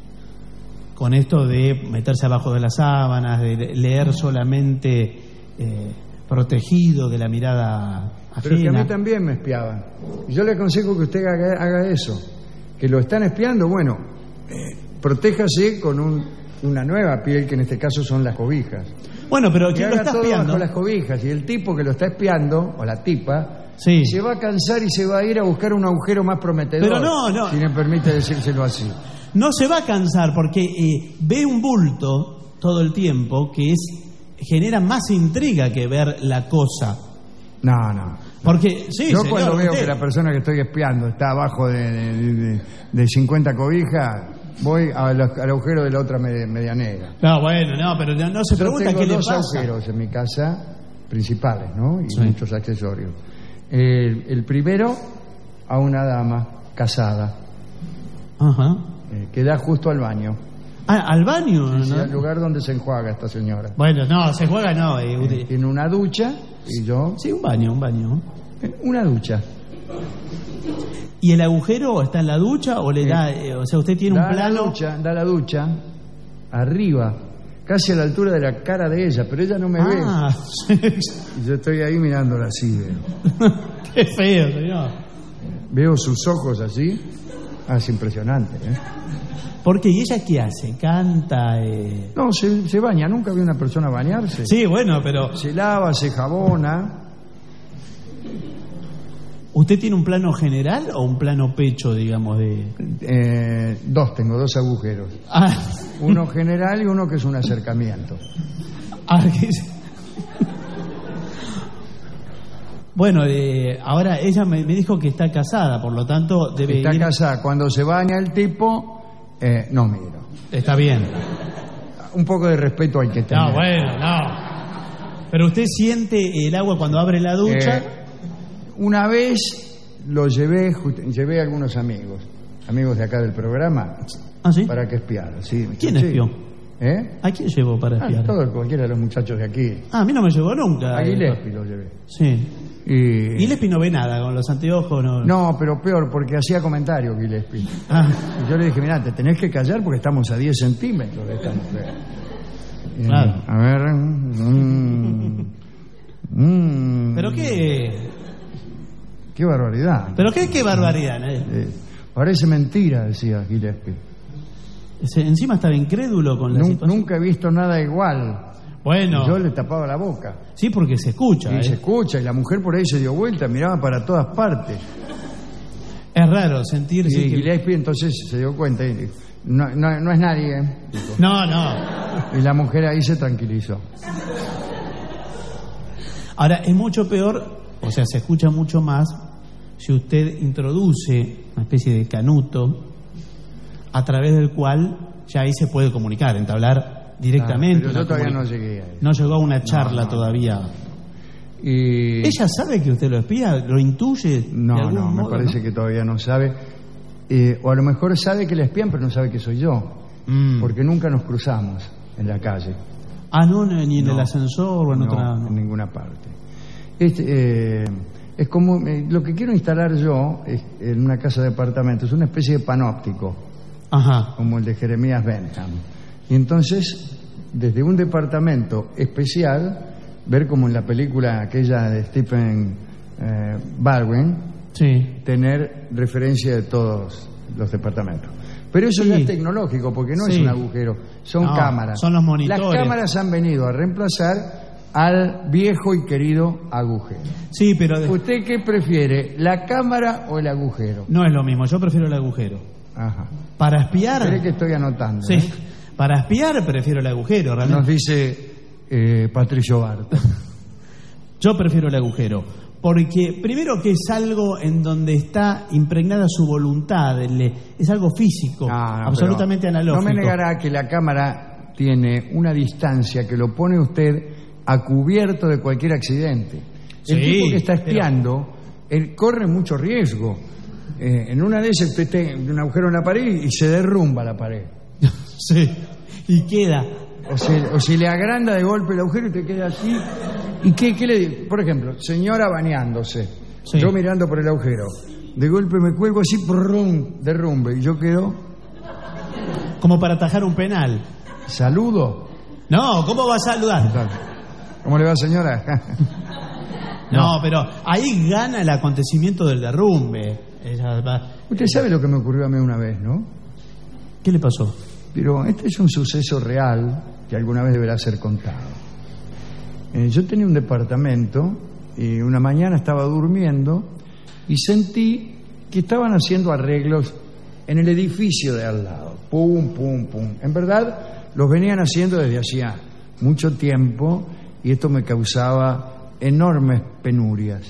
[SPEAKER 5] con esto de meterse abajo de las sábanas, de de leer solamente eh, protegido de la mirada
[SPEAKER 4] Pero es que a
[SPEAKER 5] ajena.
[SPEAKER 4] mí también me espiaban. Y yo le aconsejo que usted haga, haga eso. Que lo están espiando, bueno, eh, protéjase con un- una nueva piel, que en este caso son las cobijas.
[SPEAKER 5] Bueno, pero
[SPEAKER 4] Que
[SPEAKER 5] ¿quién lo
[SPEAKER 4] haga
[SPEAKER 5] está
[SPEAKER 4] todo
[SPEAKER 5] espiando?
[SPEAKER 4] bajo las cobijas. Y el tipo que lo está espiando, o la tipa,
[SPEAKER 5] Sí.
[SPEAKER 4] se va a cansar y se va a ir a buscar un agujero más prometedor.
[SPEAKER 5] Pero no, no.
[SPEAKER 4] Si me permite decírselo así.
[SPEAKER 5] No se va a cansar porque eh, ve un bulto todo el tiempo que es genera más intriga que ver la cosa.
[SPEAKER 4] No, no.
[SPEAKER 5] Porque, sí,
[SPEAKER 4] Yo
[SPEAKER 5] señor,
[SPEAKER 4] cuando veo
[SPEAKER 5] usted-
[SPEAKER 4] que la persona que estoy espiando está abajo de, de, de- de cincuenta cobijas, voy al, al agujero de la otra me- medianera.
[SPEAKER 5] No, bueno, no, pero no, no se
[SPEAKER 4] Yo
[SPEAKER 5] pregunta
[SPEAKER 4] tengo
[SPEAKER 5] qué le
[SPEAKER 4] dos
[SPEAKER 5] pasa.
[SPEAKER 4] agujeros en mi casa principales, ¿no? Y
[SPEAKER 5] Sí.
[SPEAKER 4] muchos accesorios. El, el primero a una dama casada,
[SPEAKER 5] Ajá.
[SPEAKER 4] eh, que da justo al baño,
[SPEAKER 5] Ah, al baño,
[SPEAKER 4] sí,
[SPEAKER 5] ¿no?
[SPEAKER 4] al lugar donde se enjuaga esta señora.
[SPEAKER 5] Bueno, no, se juega no. eh,
[SPEAKER 4] Eh,
[SPEAKER 5] usted-
[SPEAKER 4] Tiene una ducha y yo
[SPEAKER 5] Sí, un baño, un baño.
[SPEAKER 4] eh, una ducha.
[SPEAKER 5] ¿Y el agujero está en la ducha o le da, eh, o sea, usted tiene
[SPEAKER 4] da
[SPEAKER 5] un plano?
[SPEAKER 4] La ducha, da la ducha arriba, casi a la altura de la cara de ella, pero ella no me
[SPEAKER 5] Ah,
[SPEAKER 4] ve. Y yo estoy ahí mirándola así, veo.
[SPEAKER 5] qué feo, señor.
[SPEAKER 4] Veo sus ojos así. Ah, es impresionante, ¿eh?
[SPEAKER 5] ¿Por qué? ¿Y ella qué hace? ¿Canta? Eh...
[SPEAKER 4] No, se, se baña. Nunca vi una persona bañarse.
[SPEAKER 5] Sí, bueno, pero...
[SPEAKER 4] Se lava, se jabona.
[SPEAKER 5] ¿Usted tiene un plano general o un plano pecho, digamos, de...?
[SPEAKER 4] Eh, dos, tengo dos agujeros.
[SPEAKER 5] Ah,
[SPEAKER 4] Uno general y uno que es un acercamiento.
[SPEAKER 5] ah, ¿qué es? Bueno, eh, ahora ella me, me dijo que está casada, por lo tanto debe
[SPEAKER 4] Está
[SPEAKER 5] ir...
[SPEAKER 4] casada. Cuando se baña el tipo, eh, no miro.
[SPEAKER 5] Está bien.
[SPEAKER 4] Un poco de respeto hay que tener.
[SPEAKER 5] No, bueno, no. Pero usted siente el agua cuando abre la ducha...
[SPEAKER 4] Eh, una vez lo llevé, llevé a algunos amigos, amigos de acá del programa,
[SPEAKER 5] ¿Ah, sí?
[SPEAKER 4] para que espiara. Sí,
[SPEAKER 5] ¿Quién
[SPEAKER 4] sí.
[SPEAKER 5] espió?
[SPEAKER 4] ¿Eh?
[SPEAKER 5] ¿A quién llevó para
[SPEAKER 4] Ah,
[SPEAKER 5] espiar?
[SPEAKER 4] todo, cualquiera de los muchachos de aquí.
[SPEAKER 5] Ah, a mí no me llevó nunca.
[SPEAKER 4] A Gillespie lo llevé.
[SPEAKER 5] Sí.
[SPEAKER 4] Y...
[SPEAKER 5] Gillespie no ve nada, con los anteojos no...
[SPEAKER 4] No, pero peor, porque hacía comentarios Gillespie.
[SPEAKER 5] Ah.
[SPEAKER 4] Y yo le dije, mirá, te tenés que callar porque estamos a diez centímetros de esta mujer. Y,
[SPEAKER 5] Claro.
[SPEAKER 4] A ver... mm, mm,
[SPEAKER 5] ¿Pero qué?
[SPEAKER 4] Qué barbaridad.
[SPEAKER 5] ¿Pero qué, qué barbaridad? ¿eh?
[SPEAKER 4] Eh, parece mentira, decía Gillespie.
[SPEAKER 5] Ese- Encima estaba incrédulo con la
[SPEAKER 4] Nun-
[SPEAKER 5] situación.
[SPEAKER 4] Nunca he visto nada igual.
[SPEAKER 5] Bueno,
[SPEAKER 4] Yo le tapaba la boca.
[SPEAKER 5] sí, porque se escucha.
[SPEAKER 4] Y
[SPEAKER 5] ¿eh?
[SPEAKER 4] se escucha, y la mujer por ahí se dio vuelta, miraba para todas partes.
[SPEAKER 5] Es raro sentirse...
[SPEAKER 4] Y
[SPEAKER 5] que-
[SPEAKER 4] Gillespie entonces se dio cuenta y dijo, no, no, no es nadie, ¿eh? Dijo.
[SPEAKER 5] No, no.
[SPEAKER 4] Y la mujer ahí se tranquilizó.
[SPEAKER 5] Ahora, es mucho peor, o sea, se escucha mucho más si usted introduce una especie de canuto a través del cual ya ahí se puede comunicar, entablar directamente.
[SPEAKER 4] Claro, pero yo
[SPEAKER 5] una
[SPEAKER 4] todavía no
[SPEAKER 5] comunica-
[SPEAKER 4] llegué a eso.
[SPEAKER 5] No llegó a una charla
[SPEAKER 4] no.
[SPEAKER 5] todavía.
[SPEAKER 4] Y...
[SPEAKER 5] ¿Ella sabe que usted lo espía? ¿Lo intuye? de
[SPEAKER 4] No,
[SPEAKER 5] algún
[SPEAKER 4] no, me
[SPEAKER 5] modo,
[SPEAKER 4] parece
[SPEAKER 5] no?
[SPEAKER 4] que todavía no sabe. Eh, o a lo mejor sabe que la espían, pero no sabe que soy yo.
[SPEAKER 5] Mm.
[SPEAKER 4] Porque nunca nos cruzamos en la calle.
[SPEAKER 5] Ah, no, no, ni en
[SPEAKER 4] No.
[SPEAKER 5] el ascensor o en
[SPEAKER 4] No,
[SPEAKER 5] otra... no.
[SPEAKER 4] en ninguna parte. Este, eh, es como eh, lo que quiero instalar yo es, en una casa de departamentos, es una especie de panóptico,
[SPEAKER 5] Ajá.
[SPEAKER 4] como el de Jeremías Bentham. Y entonces, desde un departamento especial, ver como en la película aquella de Stephen eh, Baldwin,
[SPEAKER 5] Sí.
[SPEAKER 4] tener referencia de todos los departamentos. Pero eso
[SPEAKER 5] Sí.
[SPEAKER 4] ya es tecnológico, porque no
[SPEAKER 5] Sí.
[SPEAKER 4] es un agujero, son
[SPEAKER 5] No,
[SPEAKER 4] cámaras.
[SPEAKER 5] son los monitores.
[SPEAKER 4] Las cámaras han venido a reemplazar al viejo y querido agujero.
[SPEAKER 5] Sí, pero de-
[SPEAKER 4] ¿Usted qué prefiere, la cámara o el agujero?
[SPEAKER 5] no es lo mismo. Yo prefiero el agujero.
[SPEAKER 4] Ajá.
[SPEAKER 5] Para espiar...
[SPEAKER 4] Espere que estoy anotando.
[SPEAKER 5] Sí.
[SPEAKER 4] ¿eh?
[SPEAKER 5] Para espiar prefiero el agujero,
[SPEAKER 4] Nos
[SPEAKER 5] realmente.
[SPEAKER 4] dice eh, Patricio Barta.
[SPEAKER 5] Yo prefiero el agujero. Porque primero que es algo en donde está impregnada su voluntad, el- es algo físico,
[SPEAKER 4] Ah, no,
[SPEAKER 5] absolutamente
[SPEAKER 4] pero
[SPEAKER 5] analógico.
[SPEAKER 4] No me negará que la cámara tiene una distancia que lo pone usted a cubierto de cualquier accidente. El
[SPEAKER 5] Sí,
[SPEAKER 4] tipo que está
[SPEAKER 5] pero-
[SPEAKER 4] espiando, él corre mucho riesgo. Eh, en una de esas usted está en un agujero en la pared y se derrumba la pared.
[SPEAKER 5] Sí. Y queda.
[SPEAKER 4] O se, o se le agranda de golpe el agujero y te queda así. ¿Y qué, qué le digo? Por ejemplo, señora bañándose,
[SPEAKER 5] Sí.
[SPEAKER 4] yo mirando por el agujero, de golpe me cuelgo así, brum, derrumbe, y yo quedo,
[SPEAKER 5] Como para atajar un penal.
[SPEAKER 4] saludo.
[SPEAKER 5] No, ¿cómo va a saludar?
[SPEAKER 4] ¿Cómo le va, señora?
[SPEAKER 5] No, pero ahí gana el acontecimiento del derrumbe. Ella va-
[SPEAKER 4] Usted sabe lo que me ocurrió a mí una vez, ¿no?
[SPEAKER 5] ¿Qué le pasó?
[SPEAKER 4] Pero este es un suceso real que alguna vez deberá ser contado. Eh, yo tenía un departamento y una mañana estaba durmiendo y sentí que estaban haciendo arreglos en el edificio de al lado. Pum, pum, pum. En verdad, los venían haciendo desde hacía mucho tiempo y esto me causaba enormes penurias.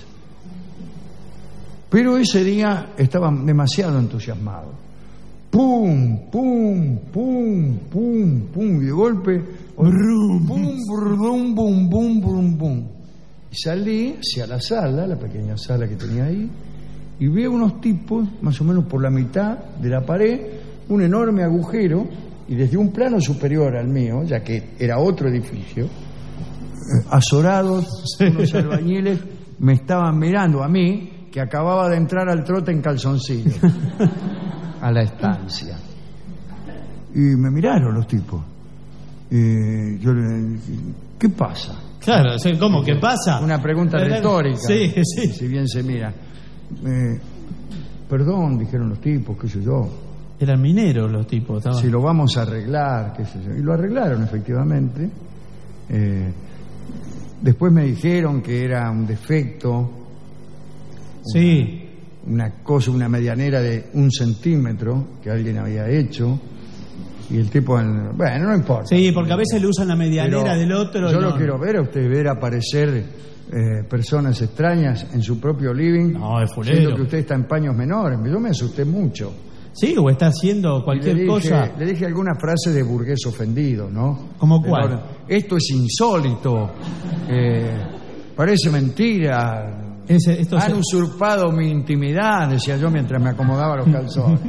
[SPEAKER 4] Pero ese día estaba demasiado entusiasmado. Pum, pum, pum, pum, pum, y de golpe, brum, bum, brum, bum, bum, bum, bum. Y salí hacia la sala, la pequeña sala que tenía ahí, y vi a unos tipos, más o menos por la mitad de la pared, un enorme agujero, y desde un plano superior al mío, ya que era otro edificio, eh, azorados, unos albañiles me estaban mirando a mí, que acababa de entrar al trote en calzoncillo a la estancia. Y me miraron los tipos. Eh, yo le dije, ¿qué pasa?
[SPEAKER 5] Claro, ¿cómo? ¿Qué pasa?
[SPEAKER 4] Una pregunta retórica.
[SPEAKER 5] Sí, sí.
[SPEAKER 4] Si bien se mira. Eh, perdón, dijeron los tipos, qué sé yo.
[SPEAKER 5] Eran mineros los tipos. Estaban...
[SPEAKER 4] Si lo vamos a arreglar, qué sé yo. Y lo arreglaron, efectivamente. Eh, después me dijeron que era un defecto.
[SPEAKER 5] Sí.
[SPEAKER 4] Una, una cosa, una medianera de un centímetro que alguien había hecho. Y el tipo, bueno, no importa.
[SPEAKER 5] Sí, porque a veces le usan la medianera
[SPEAKER 4] Pero
[SPEAKER 5] del otro.
[SPEAKER 4] Yo
[SPEAKER 5] no,
[SPEAKER 4] lo quiero ver a usted, ver aparecer eh, personas extrañas en su propio living.
[SPEAKER 5] No, es fulero.
[SPEAKER 4] Siendo que usted está en paños menores. Yo me asusté mucho.
[SPEAKER 5] Sí, o está haciendo cualquier
[SPEAKER 4] le dije,
[SPEAKER 5] cosa.
[SPEAKER 4] Le dije alguna frase de burgués ofendido, ¿no?
[SPEAKER 5] ¿Cómo cuál?
[SPEAKER 4] Pero, esto es insólito. Eh, parece mentira.
[SPEAKER 5] Ese, esto
[SPEAKER 4] Han
[SPEAKER 5] se...
[SPEAKER 4] usurpado mi intimidad, decía yo mientras me acomodaba los calzones.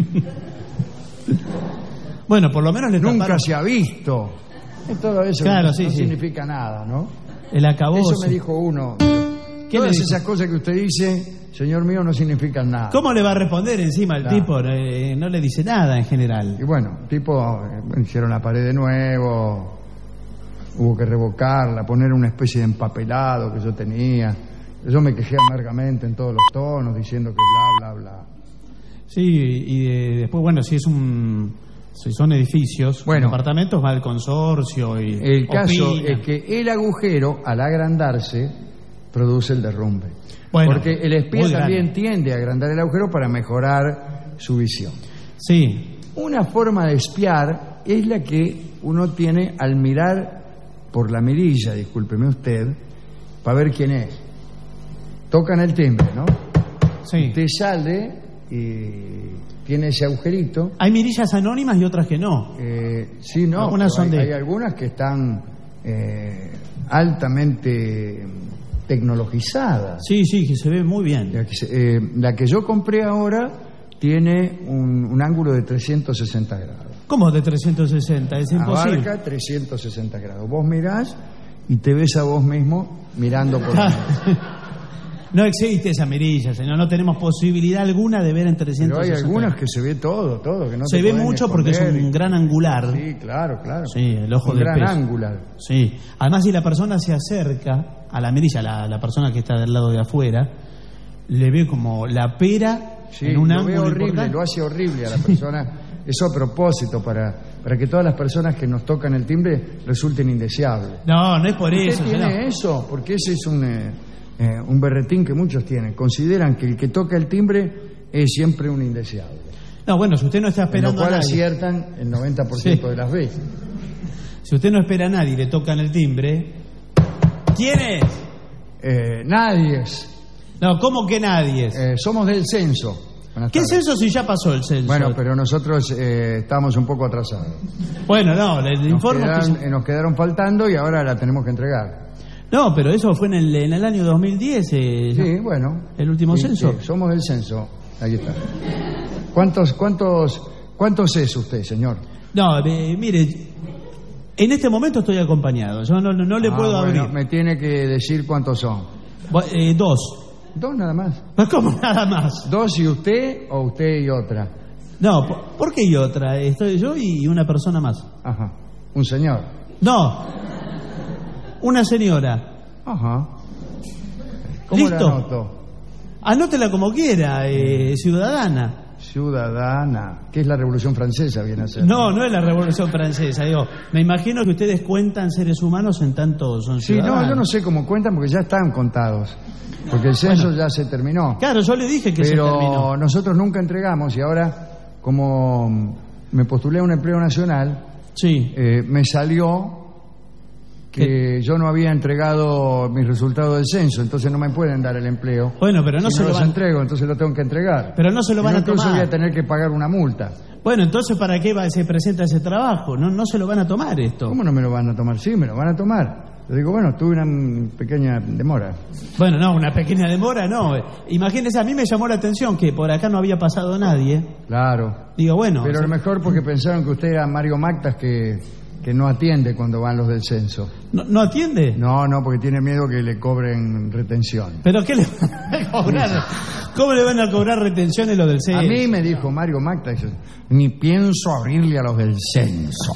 [SPEAKER 5] Bueno, por lo menos le
[SPEAKER 4] Nunca
[SPEAKER 5] taparon...
[SPEAKER 4] se ha visto. Es todo eso
[SPEAKER 5] Claro,
[SPEAKER 4] no,
[SPEAKER 5] sí,
[SPEAKER 4] no
[SPEAKER 5] sí.
[SPEAKER 4] significa nada, ¿no?
[SPEAKER 5] El acabose.
[SPEAKER 4] Eso me dijo uno.
[SPEAKER 5] ¿Qué
[SPEAKER 4] Todas
[SPEAKER 5] le dijo?
[SPEAKER 4] esas cosas que usted dice, señor mío, no significan nada.
[SPEAKER 5] ¿Cómo le va a responder encima el
[SPEAKER 4] Claro.
[SPEAKER 5] tipo? Eh, no le dice nada en general.
[SPEAKER 4] Y bueno, tipo, eh, hicieron la pared de nuevo, hubo que revocarla, poner una especie de empapelado que yo tenía. Yo me quejé amargamente en todos los tonos, diciendo que bla, bla, bla.
[SPEAKER 5] Sí, y eh, después, bueno, si es un... Si son edificios,
[SPEAKER 4] Bueno.
[SPEAKER 5] apartamentos, va el consorcio y...
[SPEAKER 4] El caso
[SPEAKER 5] opina.
[SPEAKER 4] es que el agujero, al agrandarse, produce el derrumbe.
[SPEAKER 5] Bueno,
[SPEAKER 4] Porque el espía
[SPEAKER 5] muy grande.
[SPEAKER 4] también tiende a agrandar el agujero para mejorar su visión.
[SPEAKER 5] Sí,
[SPEAKER 4] Una forma de espiar es la que uno tiene al mirar por la mirilla, discúlpeme usted, para ver quién es. Tocan el timbre, ¿no?
[SPEAKER 5] sí.
[SPEAKER 4] Usted sale y tiene ese agujerito.
[SPEAKER 5] Hay mirillas anónimas y otras que no.
[SPEAKER 4] Eh, sí, no,
[SPEAKER 5] Algunas
[SPEAKER 4] pero
[SPEAKER 5] son
[SPEAKER 4] hay,
[SPEAKER 5] de-
[SPEAKER 4] hay algunas que están eh, altamente tecnologizadas.
[SPEAKER 5] Sí, sí, que se ve muy bien.
[SPEAKER 4] La que, se- eh, la que yo compré ahora tiene un, un ángulo de trescientos sesenta grados.
[SPEAKER 5] ¿Cómo de trescientos sesenta? Es imposible.
[SPEAKER 4] Abarca trescientos sesenta grados. Vos mirás y te ves a vos mismo mirando por la mirilla.
[SPEAKER 5] No existe esa mirilla, señor. No tenemos posibilidad alguna de ver en
[SPEAKER 4] Pero
[SPEAKER 5] trescientos
[SPEAKER 4] hay
[SPEAKER 5] sesenta.
[SPEAKER 4] algunas que se ve todo, todo. Que no
[SPEAKER 5] Se
[SPEAKER 4] te
[SPEAKER 5] ve
[SPEAKER 4] pueden
[SPEAKER 5] mucho porque es
[SPEAKER 4] esconder.
[SPEAKER 5] un gran angular.
[SPEAKER 4] Sí, claro, claro.
[SPEAKER 5] Sí, el ojo
[SPEAKER 4] un
[SPEAKER 5] del
[SPEAKER 4] gran
[SPEAKER 5] pez.
[SPEAKER 4] angular.
[SPEAKER 5] Sí. Además, si la persona se acerca a la mirilla, la, la persona que está del lado de afuera, le ve como la pera
[SPEAKER 4] Sí,
[SPEAKER 5] en un
[SPEAKER 4] lo ve
[SPEAKER 5] ángulo
[SPEAKER 4] horrible,
[SPEAKER 5] importante.
[SPEAKER 4] lo hace horrible a la persona. Eso a propósito, para, para que todas las personas que nos tocan el timbre resulten indeseables.
[SPEAKER 5] No, no es por
[SPEAKER 4] ¿Usted
[SPEAKER 5] eso,
[SPEAKER 4] tiene
[SPEAKER 5] señor.
[SPEAKER 4] eso? Porque ese es un, eh, eh, un berretín que muchos tienen. Consideran que el que toca el timbre es siempre un indeseable.
[SPEAKER 5] No, bueno, si usted no está
[SPEAKER 4] En lo
[SPEAKER 5] esperando a
[SPEAKER 4] cual
[SPEAKER 5] nadie,
[SPEAKER 4] aciertan el noventa por ciento
[SPEAKER 5] Sí.
[SPEAKER 4] de las veces.
[SPEAKER 5] si usted no espera a nadie y le tocan el timbre, ¿quién es?
[SPEAKER 4] Eh, nadie es.
[SPEAKER 5] No, ¿cómo que nadie es?
[SPEAKER 4] Eh, somos del censo. Buenas
[SPEAKER 5] ¿Qué es
[SPEAKER 4] tardes.
[SPEAKER 5] eso si ya pasó el censo?
[SPEAKER 4] Bueno, pero nosotros eh, estamos un poco atrasados.
[SPEAKER 5] Bueno, no, le, le
[SPEAKER 4] Nos
[SPEAKER 5] informo que...
[SPEAKER 4] quedaron,
[SPEAKER 5] se-
[SPEAKER 4] eh, nos quedaron faltando y ahora la tenemos que entregar.
[SPEAKER 5] No, pero eso fue en el, en el año dos mil diez. eh, ya.
[SPEAKER 4] Sí, bueno.
[SPEAKER 5] ¿El último
[SPEAKER 4] Sí,
[SPEAKER 5] censo?
[SPEAKER 4] sí, somos del censo. Ahí está. ¿Cuántos, cuántos, cuántos es usted, señor?
[SPEAKER 5] No, eh, mire, en este momento estoy acompañado. Yo no, no, no le
[SPEAKER 4] Ah,
[SPEAKER 5] puedo
[SPEAKER 4] bueno,
[SPEAKER 5] abrir.
[SPEAKER 4] me tiene que decir cuántos son.
[SPEAKER 5] Bu- eh, dos.
[SPEAKER 4] Dos nada más.
[SPEAKER 5] Pues ¿cómo nada más?
[SPEAKER 4] ¿Dos y usted o usted y otra?
[SPEAKER 5] No, ¿por, ¿por qué y otra? Estoy yo y una persona más.
[SPEAKER 4] Ajá. Un señor.
[SPEAKER 5] No, una señora.
[SPEAKER 4] Ajá. ¿Cómo
[SPEAKER 5] ¿Listo?
[SPEAKER 4] la anoto?
[SPEAKER 5] Anótela como quiera, eh, ciudadana.
[SPEAKER 4] Ciudadana. ¿Qué es la Revolución Francesa, viene a ser?
[SPEAKER 5] No, no es la Revolución Francesa. Digo, me imagino que ustedes cuentan seres humanos en tanto son
[SPEAKER 4] Sí,
[SPEAKER 5] ciudadanos.
[SPEAKER 4] no, yo no sé cómo cuentan porque ya están contados. Porque el censo ya se terminó.
[SPEAKER 5] Claro, yo le dije que se
[SPEAKER 4] Pero
[SPEAKER 5] terminó.
[SPEAKER 4] nosotros nunca entregamos y ahora, como me postulé a un empleo nacional,
[SPEAKER 5] Sí.
[SPEAKER 4] eh, me salió que yo no había entregado mis resultados del censo, entonces no me pueden dar el empleo.
[SPEAKER 5] Bueno, pero no
[SPEAKER 4] si
[SPEAKER 5] se
[SPEAKER 4] no
[SPEAKER 5] lo
[SPEAKER 4] los
[SPEAKER 5] van.
[SPEAKER 4] entrego, entonces lo tengo que entregar.
[SPEAKER 5] Pero no se lo
[SPEAKER 4] Si
[SPEAKER 5] van
[SPEAKER 4] no,
[SPEAKER 5] a
[SPEAKER 4] incluso
[SPEAKER 5] tomar.
[SPEAKER 4] voy a tener que pagar una multa.
[SPEAKER 5] Bueno, entonces ¿para qué va- se presenta ese trabajo? No, no se lo van a tomar esto.
[SPEAKER 4] ¿Cómo no me lo van a tomar? Sí, me lo van a tomar. Le digo, bueno, tuve una mm, pequeña demora.
[SPEAKER 5] Bueno, no, una pequeña demora, no. Imagínese, a mí me llamó la atención que por acá no había pasado nadie.
[SPEAKER 4] Claro.
[SPEAKER 5] Digo, bueno,
[SPEAKER 4] Pero a
[SPEAKER 5] se-
[SPEAKER 4] lo mejor porque pensaron que usted era Mario Mactas que que no atiende cuando van los del censo.
[SPEAKER 5] ¿No, no atiende?
[SPEAKER 4] No, no, porque tiene miedo que le cobren retención.
[SPEAKER 5] ¿Pero qué le van a cobrar? ¿Cómo le van a cobrar retenciones los del censo?
[SPEAKER 4] A mí me dijo Mario Macta, dice, ni pienso abrirle a los del censo.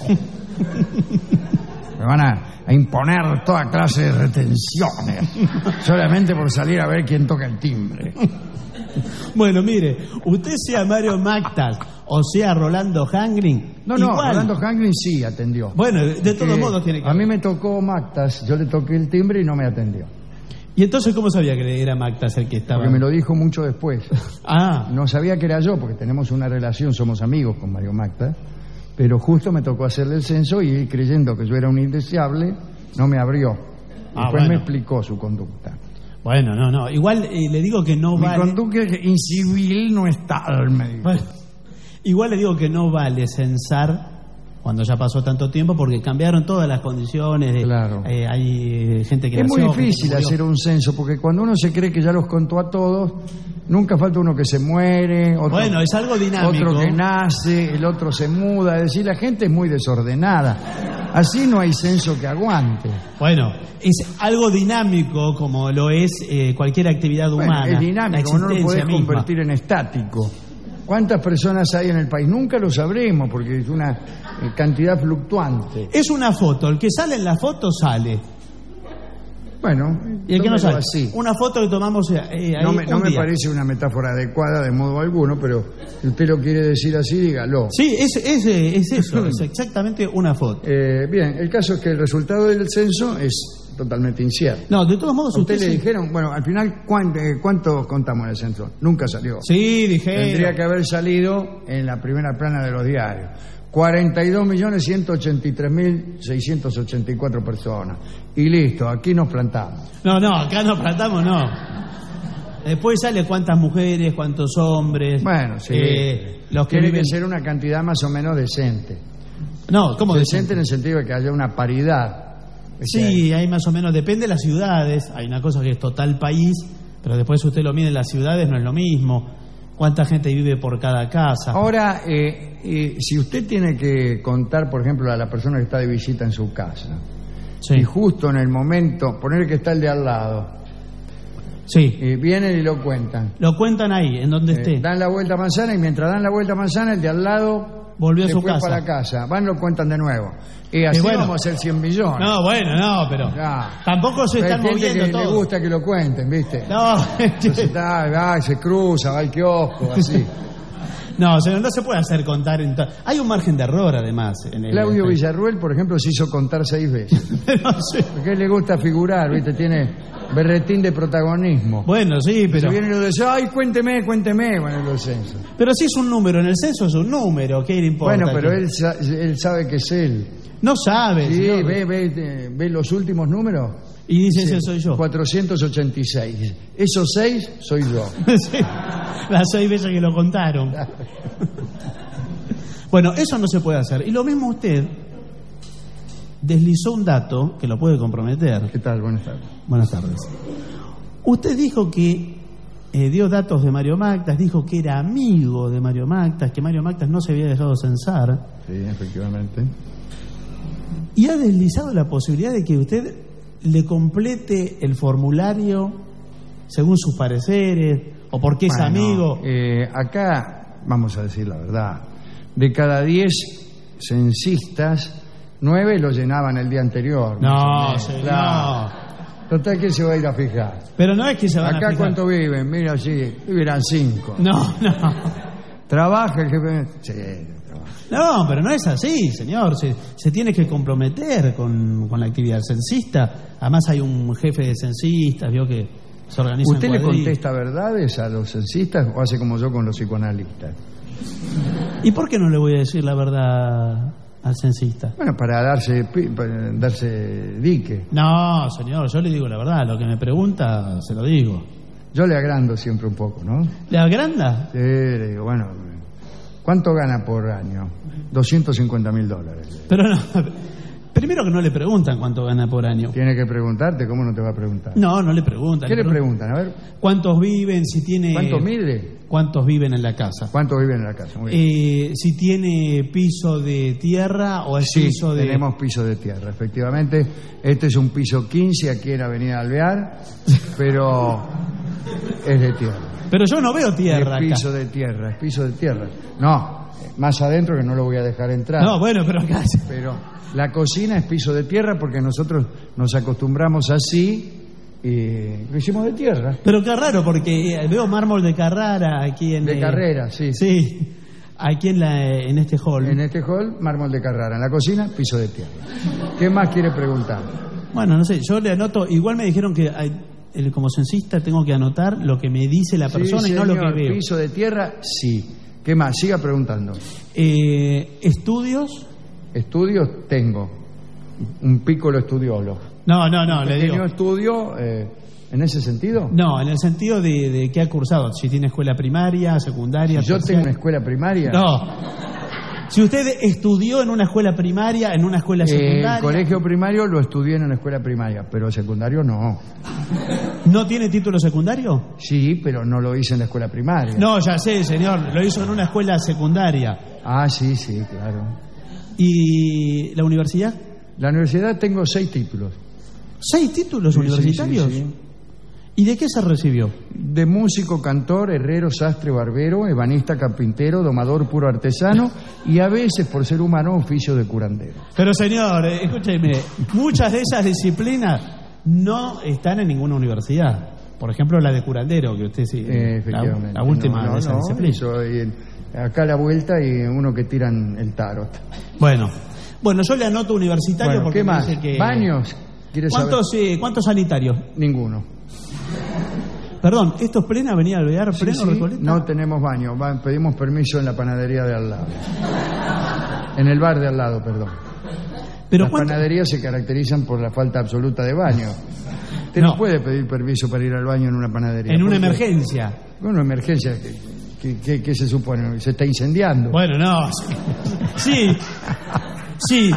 [SPEAKER 4] Me van a, a imponer toda clase de retenciones, solamente por salir a ver quién toca el timbre.
[SPEAKER 5] Bueno, mire, usted sea Mario Mactas o sea Rolando Hangling.
[SPEAKER 4] No, no,
[SPEAKER 5] igual.
[SPEAKER 4] Rolando Hangling sí atendió.
[SPEAKER 5] Bueno, de todos
[SPEAKER 4] Que
[SPEAKER 5] modos tiene que...
[SPEAKER 4] A mí me tocó Mactas, yo le toqué el timbre y no me atendió.
[SPEAKER 5] ¿Y entonces cómo sabía que era Mactas el que estaba?
[SPEAKER 4] Porque me lo dijo mucho después.
[SPEAKER 5] Ah,
[SPEAKER 4] No sabía que era yo, porque tenemos una relación, somos amigos con Mario Mactas, pero justo me tocó hacerle el censo y él, creyendo que yo era un indeseable, no me abrió.
[SPEAKER 5] Ah,
[SPEAKER 4] Después
[SPEAKER 5] bueno.
[SPEAKER 4] me explicó su conducta.
[SPEAKER 5] bueno, no, no. Igual eh, le digo que no
[SPEAKER 4] Mi
[SPEAKER 5] vale...
[SPEAKER 4] conducta incivil no es tal, me dijo.
[SPEAKER 5] Bueno, igual le digo que no vale censar cuando ya pasó tanto tiempo porque cambiaron todas las condiciones. De,
[SPEAKER 4] Claro.
[SPEAKER 5] eh, hay gente que
[SPEAKER 4] Es muy
[SPEAKER 5] nació, gente
[SPEAKER 4] difícil
[SPEAKER 5] que murió.
[SPEAKER 4] hacer un censo, porque cuando uno se cree que ya los contó a todos, nunca falta uno que se muere, otro,
[SPEAKER 5] Bueno, es algo dinámico.
[SPEAKER 4] otro que nace, el otro se muda. Es decir, la gente es muy desordenada. Así no hay censo que aguante.
[SPEAKER 5] Bueno, es algo dinámico como lo es eh, cualquier actividad
[SPEAKER 4] Bueno,
[SPEAKER 5] humana.
[SPEAKER 4] es dinámico,
[SPEAKER 5] la
[SPEAKER 4] no lo podés
[SPEAKER 5] existencia misma.
[SPEAKER 4] convertir en estático. ¿Cuántas personas hay en el país? Nunca lo sabremos, porque es una eh, cantidad fluctuante.
[SPEAKER 5] Es una foto, el que sale en la foto sale.
[SPEAKER 4] Bueno,
[SPEAKER 5] Y el que no
[SPEAKER 4] tómelo
[SPEAKER 5] sale.
[SPEAKER 4] así.
[SPEAKER 5] Una foto que tomamos eh, ahí
[SPEAKER 4] No me, no
[SPEAKER 5] un
[SPEAKER 4] me
[SPEAKER 5] día.
[SPEAKER 4] parece una metáfora adecuada de modo alguno, pero si usted lo quiere decir así, dígalo.
[SPEAKER 5] Sí, es, es, eh, es eso, es exactamente una foto.
[SPEAKER 4] Eh, bien, el caso es que el resultado del censo es totalmente incierto.
[SPEAKER 5] No, de todos modos
[SPEAKER 4] A usted
[SPEAKER 5] usted...
[SPEAKER 4] le
[SPEAKER 5] se-
[SPEAKER 4] dijeron, bueno, al final, ¿cuánto, eh, cuánto contamos en el censo? Nunca salió.
[SPEAKER 5] Sí, dije...
[SPEAKER 4] Tendría que haber salido en la primera plana de los diarios. cuarenta y dos millones ciento ochenta y tres mil seiscientos ochenta y cuatro personas. Y listo, aquí nos plantamos.
[SPEAKER 5] No, no, acá no plantamos, no. Después sale cuántas mujeres, cuántos hombres.
[SPEAKER 4] Bueno, sí.
[SPEAKER 5] eh, los que
[SPEAKER 4] Tiene
[SPEAKER 5] viven...
[SPEAKER 4] que ser una cantidad más o menos decente.
[SPEAKER 5] No, ¿cómo
[SPEAKER 4] Decente
[SPEAKER 5] decente?
[SPEAKER 4] en el sentido de que haya una paridad.
[SPEAKER 5] Sí, hay más o menos, depende de las ciudades. Hay una cosa que es total país, pero después usted lo mide en las ciudades, no es lo mismo. ¿Cuánta gente vive por cada casa?
[SPEAKER 4] Ahora, eh, eh, si usted tiene que contar, por ejemplo, a la persona que está de visita en su casa,
[SPEAKER 5] Sí,
[SPEAKER 4] y justo en el momento, poner que está el de al lado,
[SPEAKER 5] sí.
[SPEAKER 4] eh, vienen y lo cuentan.
[SPEAKER 5] Lo cuentan ahí, en donde
[SPEAKER 4] Eh,
[SPEAKER 5] esté.
[SPEAKER 4] dan la vuelta a manzana y mientras dan la vuelta a manzana, el de al lado
[SPEAKER 5] Volvió a
[SPEAKER 4] se
[SPEAKER 5] su
[SPEAKER 4] fue
[SPEAKER 5] casa.
[SPEAKER 4] para casa. Van y lo cuentan de nuevo. Y así
[SPEAKER 5] Y bueno.
[SPEAKER 4] vamos a hacer cien millones.
[SPEAKER 5] No, bueno, no, pero
[SPEAKER 4] Ya.
[SPEAKER 5] tampoco se
[SPEAKER 4] Hay
[SPEAKER 5] están
[SPEAKER 4] gente
[SPEAKER 5] moviendo
[SPEAKER 4] que le
[SPEAKER 5] todos.
[SPEAKER 4] gusta que lo cuenten, ¿viste?
[SPEAKER 5] No,
[SPEAKER 4] Entonces está, va, se cruza, va al kiosco, así.
[SPEAKER 5] no, señor, no se puede hacer contar en to- Hay un margen de error, además. En el...
[SPEAKER 4] Claudio Villarruel, por ejemplo, se hizo contar seis veces.
[SPEAKER 5] No sé.
[SPEAKER 4] Porque a él le gusta figurar, ¿viste? Tiene berretín de protagonismo.
[SPEAKER 5] Bueno, sí,
[SPEAKER 4] Se
[SPEAKER 5] pero...
[SPEAKER 4] viene y lo dice, ay, cuénteme, cuénteme, bueno, en los censos.
[SPEAKER 5] Pero si es un número, en el censo es un número, ¿qué le importa?
[SPEAKER 4] Bueno, pero
[SPEAKER 5] ¿Qué?
[SPEAKER 4] él, sa- él sabe que es él.
[SPEAKER 5] No sabe,
[SPEAKER 4] Sí,
[SPEAKER 5] señor.
[SPEAKER 4] ve, ve, eh, ve los últimos números.
[SPEAKER 5] Y dice,
[SPEAKER 4] Sí,
[SPEAKER 5] ese soy yo.
[SPEAKER 4] cuatrocientos ochenta y seis. Esos seis soy yo.
[SPEAKER 5] Sí, las seis veces que lo contaron. Bueno, eso no se puede hacer. Y lo mismo usted deslizó un dato que lo puede comprometer.
[SPEAKER 4] ¿Qué tal? Buenas tardes.
[SPEAKER 5] Buenas tardes. Usted dijo que eh, dio datos de Mario Mactas, dijo que era amigo de Mario Mactas, que Mario Mactas no se había dejado censar,
[SPEAKER 4] Sí, efectivamente.
[SPEAKER 5] y ha deslizado la posibilidad de que usted le complete el formulario según sus pareceres, o porque es
[SPEAKER 4] Bueno,
[SPEAKER 5] amigo.
[SPEAKER 4] eh, acá, vamos a decir la verdad, de cada diez censistas, nueve lo llenaban el día anterior.
[SPEAKER 5] No,
[SPEAKER 4] más o menos.
[SPEAKER 5] señor.
[SPEAKER 4] Claro. Total, ¿quién se va a ir a fijar?
[SPEAKER 5] Pero no es que se van a
[SPEAKER 4] Acá,
[SPEAKER 5] fijar.
[SPEAKER 4] ¿cuánto viven? Mira, sí, vivirán cinco.
[SPEAKER 5] No, no.
[SPEAKER 4] ¿Trabaja el jefe? Sí, trabaja.
[SPEAKER 5] No, pero no es así, señor. Se, se tiene que comprometer con, con la actividad censista. Además hay un jefe de censistas, vio que se organiza.
[SPEAKER 4] ¿Usted le contesta verdades a los censistas o hace como yo con los psicoanalistas?
[SPEAKER 5] ¿Y por qué no le voy a decir la verdad al censista?
[SPEAKER 4] Bueno, para darse, pi- para darse dique.
[SPEAKER 5] No, señor, yo le digo la verdad. Lo que me pregunta, se lo digo.
[SPEAKER 4] Yo le agrando siempre un poco, ¿no?
[SPEAKER 5] ¿Le agranda?
[SPEAKER 4] Sí, le digo, bueno, ¿cuánto gana por año? doscientos cincuenta mil dólares.
[SPEAKER 5] Pero no. Primero que no le preguntan cuánto gana por año.
[SPEAKER 4] Tiene que preguntarte, ¿cómo no te va a preguntar?
[SPEAKER 5] No, no le preguntan.
[SPEAKER 4] ¿Qué le
[SPEAKER 5] preguntan?
[SPEAKER 4] preguntan? A ver,
[SPEAKER 5] ¿Cuántos viven? Si tiene...
[SPEAKER 4] ¿cuánto mide?
[SPEAKER 5] ¿Cuántos viven en la casa?
[SPEAKER 4] ¿Cuántos viven en la casa? Muy bien.
[SPEAKER 5] Eh, si tiene piso de tierra o es
[SPEAKER 4] Sí,
[SPEAKER 5] piso de...
[SPEAKER 4] tenemos piso de tierra, efectivamente. Este es un piso quince aquí en Avenida Alvear, pero es de tierra.
[SPEAKER 5] Pero yo no veo tierra
[SPEAKER 4] es piso
[SPEAKER 5] acá.
[SPEAKER 4] de tierra, es piso de tierra. No, más adentro que no lo voy a dejar entrar.
[SPEAKER 5] No, bueno, pero acá...
[SPEAKER 4] Pero la cocina es piso de tierra porque nosotros nos acostumbramos así y lo hicimos de tierra.
[SPEAKER 5] Pero qué raro, porque eh, veo mármol de Carrara aquí en...
[SPEAKER 4] De
[SPEAKER 5] eh,
[SPEAKER 4] Carrera, sí.
[SPEAKER 5] Sí, aquí en, la, en este hall.
[SPEAKER 4] En este hall, mármol de Carrara. En la cocina, piso de tierra. ¿Qué más quiere preguntar?
[SPEAKER 5] Bueno, no sé, yo le anoto... Igual me dijeron que hay, el, como censista tengo que anotar lo que me dice la persona
[SPEAKER 4] Sí,
[SPEAKER 5] y no lo que
[SPEAKER 4] señor,
[SPEAKER 5] veo.
[SPEAKER 4] piso de tierra, sí. ¿Qué más? Siga preguntando.
[SPEAKER 5] Eh, ¿Estudios?
[SPEAKER 4] Estudios tengo. Un piccolo estudiolo.
[SPEAKER 5] No, no, no,
[SPEAKER 4] Un
[SPEAKER 5] le
[SPEAKER 4] pequeño
[SPEAKER 5] digo...
[SPEAKER 4] estudio, eh, ¿en ese sentido?
[SPEAKER 5] No, en el sentido de, de que ha cursado. Si tiene escuela primaria, secundaria...
[SPEAKER 4] Si yo
[SPEAKER 5] terciaria.
[SPEAKER 4] tengo una escuela primaria.
[SPEAKER 5] No. Si usted estudió en una escuela primaria, en una escuela secundaria...
[SPEAKER 4] El colegio primario lo estudié en una escuela primaria, pero secundario no.
[SPEAKER 5] ¿No tiene título secundario?
[SPEAKER 4] Sí, pero no lo hice en la escuela primaria.
[SPEAKER 5] No, ya sé, señor. Lo hizo en una escuela secundaria.
[SPEAKER 4] Ah, sí, sí, claro.
[SPEAKER 5] ¿Y la universidad?
[SPEAKER 4] La universidad tengo seis títulos.
[SPEAKER 5] ¿Seis títulos
[SPEAKER 4] Sí,
[SPEAKER 5] universitarios?
[SPEAKER 4] sí, sí,
[SPEAKER 5] ¿Y de qué se recibió?
[SPEAKER 4] De músico, cantor, herrero, sastre, barbero, ebanista, carpintero, domador, puro artesano y a veces, por ser humano, oficio de curandero.
[SPEAKER 5] Pero señor, eh, escúcheme, muchas de esas disciplinas no están en ninguna universidad. Por ejemplo, la de curandero, que usted sí...
[SPEAKER 4] Eh,
[SPEAKER 5] la,
[SPEAKER 4] efectivamente.
[SPEAKER 5] la última
[SPEAKER 4] No, no,
[SPEAKER 5] de esas
[SPEAKER 4] no,
[SPEAKER 5] disciplinas.
[SPEAKER 4] soy el- acá a la vuelta y uno que tiran el tarot.
[SPEAKER 5] Bueno, bueno, yo le anoto universitario
[SPEAKER 4] Bueno,
[SPEAKER 5] porque
[SPEAKER 4] ¿qué
[SPEAKER 5] me
[SPEAKER 4] más?
[SPEAKER 5] dice que...
[SPEAKER 4] ¿Baños? ¿Quieres saber?
[SPEAKER 5] ¿Cuántos, eh, ¿Cuántos sanitarios?
[SPEAKER 4] Ninguno.
[SPEAKER 5] Perdón, ¿esto es plena Avenida Alvear,
[SPEAKER 4] Sí,
[SPEAKER 5] pleno
[SPEAKER 4] sí,
[SPEAKER 5] Recoleta?
[SPEAKER 4] no tenemos baño. Va- pedimos permiso en la panadería de al lado. En el bar de al lado, perdón.
[SPEAKER 5] Pero
[SPEAKER 4] Las
[SPEAKER 5] ¿cuánto-
[SPEAKER 4] panaderías se caracterizan por la falta absoluta de baño. Usted no,
[SPEAKER 5] No.
[SPEAKER 4] puede pedir permiso para ir al baño en una panadería.
[SPEAKER 5] En una
[SPEAKER 4] ¿Por qué?
[SPEAKER 5] emergencia.
[SPEAKER 4] Una emergencia. ¿Qué, qué- qué- qué se supone? ¿Se está incendiando?
[SPEAKER 5] Bueno, no. Sí. Sí.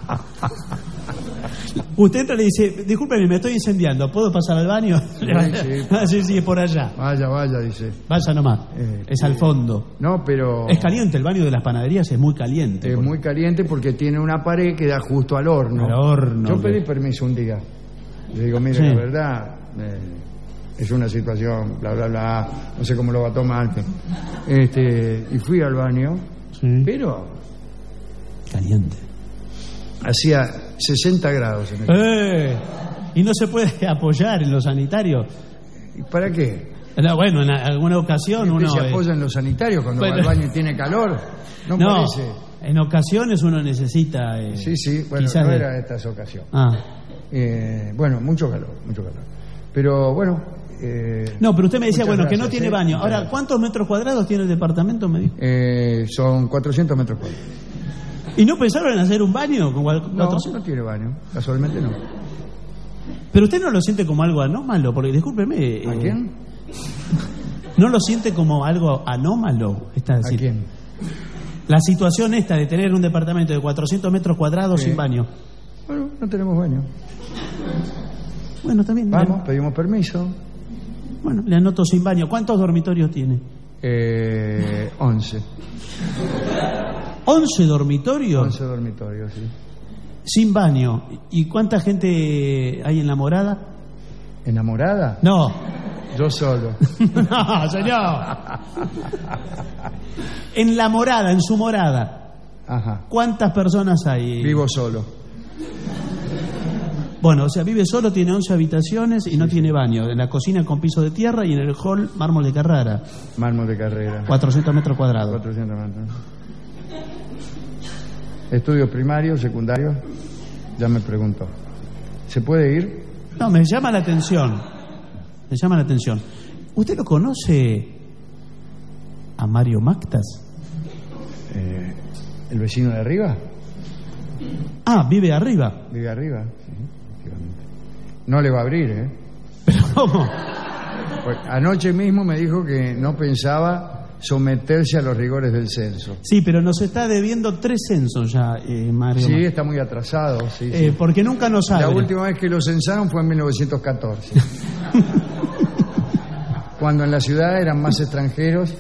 [SPEAKER 5] Usted entra y le dice, discúlpeme, me estoy incendiando, ¿puedo pasar al baño?
[SPEAKER 4] Sí, sí.
[SPEAKER 5] Ah, sí, sí, es por allá.
[SPEAKER 4] Vaya, vaya, dice.
[SPEAKER 5] Vaya nomás.
[SPEAKER 4] Eh,
[SPEAKER 5] Es al fondo.
[SPEAKER 4] No, pero...
[SPEAKER 5] Es caliente, el baño de las panaderías es muy caliente.
[SPEAKER 4] Es muy caliente porque tiene una pared que da justo al horno.
[SPEAKER 5] Al horno,
[SPEAKER 4] Yo pedí
[SPEAKER 5] que-
[SPEAKER 4] permiso un día. Le digo, mire,
[SPEAKER 5] Sí.
[SPEAKER 4] la verdad, eh, es una situación, bla, bla, bla, no sé cómo lo va a tomar. Este, y fui al baño,
[SPEAKER 5] Sí.
[SPEAKER 4] pero
[SPEAKER 5] Caliente.
[SPEAKER 4] hacía sesenta grados en el...
[SPEAKER 5] Eh, y no se puede apoyar en los sanitarios.
[SPEAKER 4] ¿Y para qué?
[SPEAKER 5] No, bueno, en alguna ocasión
[SPEAKER 4] ¿Usted
[SPEAKER 5] uno...
[SPEAKER 4] se
[SPEAKER 5] eh,
[SPEAKER 4] apoya en los sanitarios cuando
[SPEAKER 5] bueno.
[SPEAKER 4] va al baño y tiene calor? No,
[SPEAKER 5] no,
[SPEAKER 4] parece.
[SPEAKER 5] en ocasiones uno necesita... eh,
[SPEAKER 4] Sí, sí, bueno,
[SPEAKER 5] quizás
[SPEAKER 4] no
[SPEAKER 5] de-
[SPEAKER 4] era estas ocasiones.
[SPEAKER 5] Ah.
[SPEAKER 4] Eh, bueno, mucho calor, mucho calor. Pero bueno... eh,
[SPEAKER 5] No, pero usted me decía,
[SPEAKER 4] muchas
[SPEAKER 5] bueno, que no
[SPEAKER 4] gracias,
[SPEAKER 5] tiene
[SPEAKER 4] ¿eh?
[SPEAKER 5] baño.
[SPEAKER 4] Muchas
[SPEAKER 5] Ahora,
[SPEAKER 4] gracias.
[SPEAKER 5] ¿cuántos metros cuadrados tiene el departamento? Me dijo.
[SPEAKER 4] Eh, son cuatrocientos metros cuadrados.
[SPEAKER 5] ¿Y no pensaron en hacer un baño con cual-
[SPEAKER 4] No,
[SPEAKER 5] cuatrocientos?
[SPEAKER 4] no tiene baño, casualmente no.
[SPEAKER 5] Pero usted no lo siente como algo anómalo, porque discúlpeme.
[SPEAKER 4] ¿A
[SPEAKER 5] eh,
[SPEAKER 4] quién?
[SPEAKER 5] ¿No lo siente como algo anómalo? Esta,
[SPEAKER 4] ¿A
[SPEAKER 5] decir,
[SPEAKER 4] quién?
[SPEAKER 5] La situación esta de tener un departamento de cuatrocientos metros cuadrados
[SPEAKER 4] Sí.
[SPEAKER 5] sin baño.
[SPEAKER 4] Bueno, no tenemos baño.
[SPEAKER 5] Bueno, también.
[SPEAKER 4] Vamos, pedimos permiso.
[SPEAKER 5] Bueno, le anoto sin baño. ¿Cuántos dormitorios tiene?
[SPEAKER 4] Eh, once.
[SPEAKER 5] ¿once dormitorios?
[SPEAKER 4] Once dormitorios, sí.
[SPEAKER 5] Sin baño. ¿Y cuánta gente hay en la morada?
[SPEAKER 4] ¿Enamorada?
[SPEAKER 5] No.
[SPEAKER 4] Yo solo.
[SPEAKER 5] No, señor. En la morada, en su morada,
[SPEAKER 4] Ajá.
[SPEAKER 5] ¿cuántas personas hay?
[SPEAKER 4] Vivo solo.
[SPEAKER 5] Bueno, o sea, vive solo, tiene once habitaciones y no tiene baño. En la cocina con piso de tierra y en el hall mármol de Carrara.
[SPEAKER 4] Mármol de Carrera.
[SPEAKER 5] cuatrocientos metros cuadrados.
[SPEAKER 4] cuatrocientos metros. Estudios primarios, secundarios. Ya me preguntó. ¿Se puede ir?
[SPEAKER 5] No, me llama la atención. Me llama la atención. ¿Usted lo conoce a Mario Mactas?
[SPEAKER 4] Eh, ¿El vecino de arriba?
[SPEAKER 5] Ah, vive arriba.
[SPEAKER 4] Vive arriba, sí, efectivamente. No le va a abrir, ¿eh?
[SPEAKER 5] ¿Pero cómo?
[SPEAKER 4] Pues anoche mismo me dijo que no pensaba someterse a los rigores del censo.
[SPEAKER 5] Sí, pero nos está debiendo tres censos ya, eh, Mario.
[SPEAKER 4] Sí, está muy atrasado. Sí,
[SPEAKER 5] eh,
[SPEAKER 4] sí.
[SPEAKER 5] Porque nunca nos abre.
[SPEAKER 4] La última vez que lo censaron fue en mil novecientos catorce. Cuando en la ciudad eran más extranjeros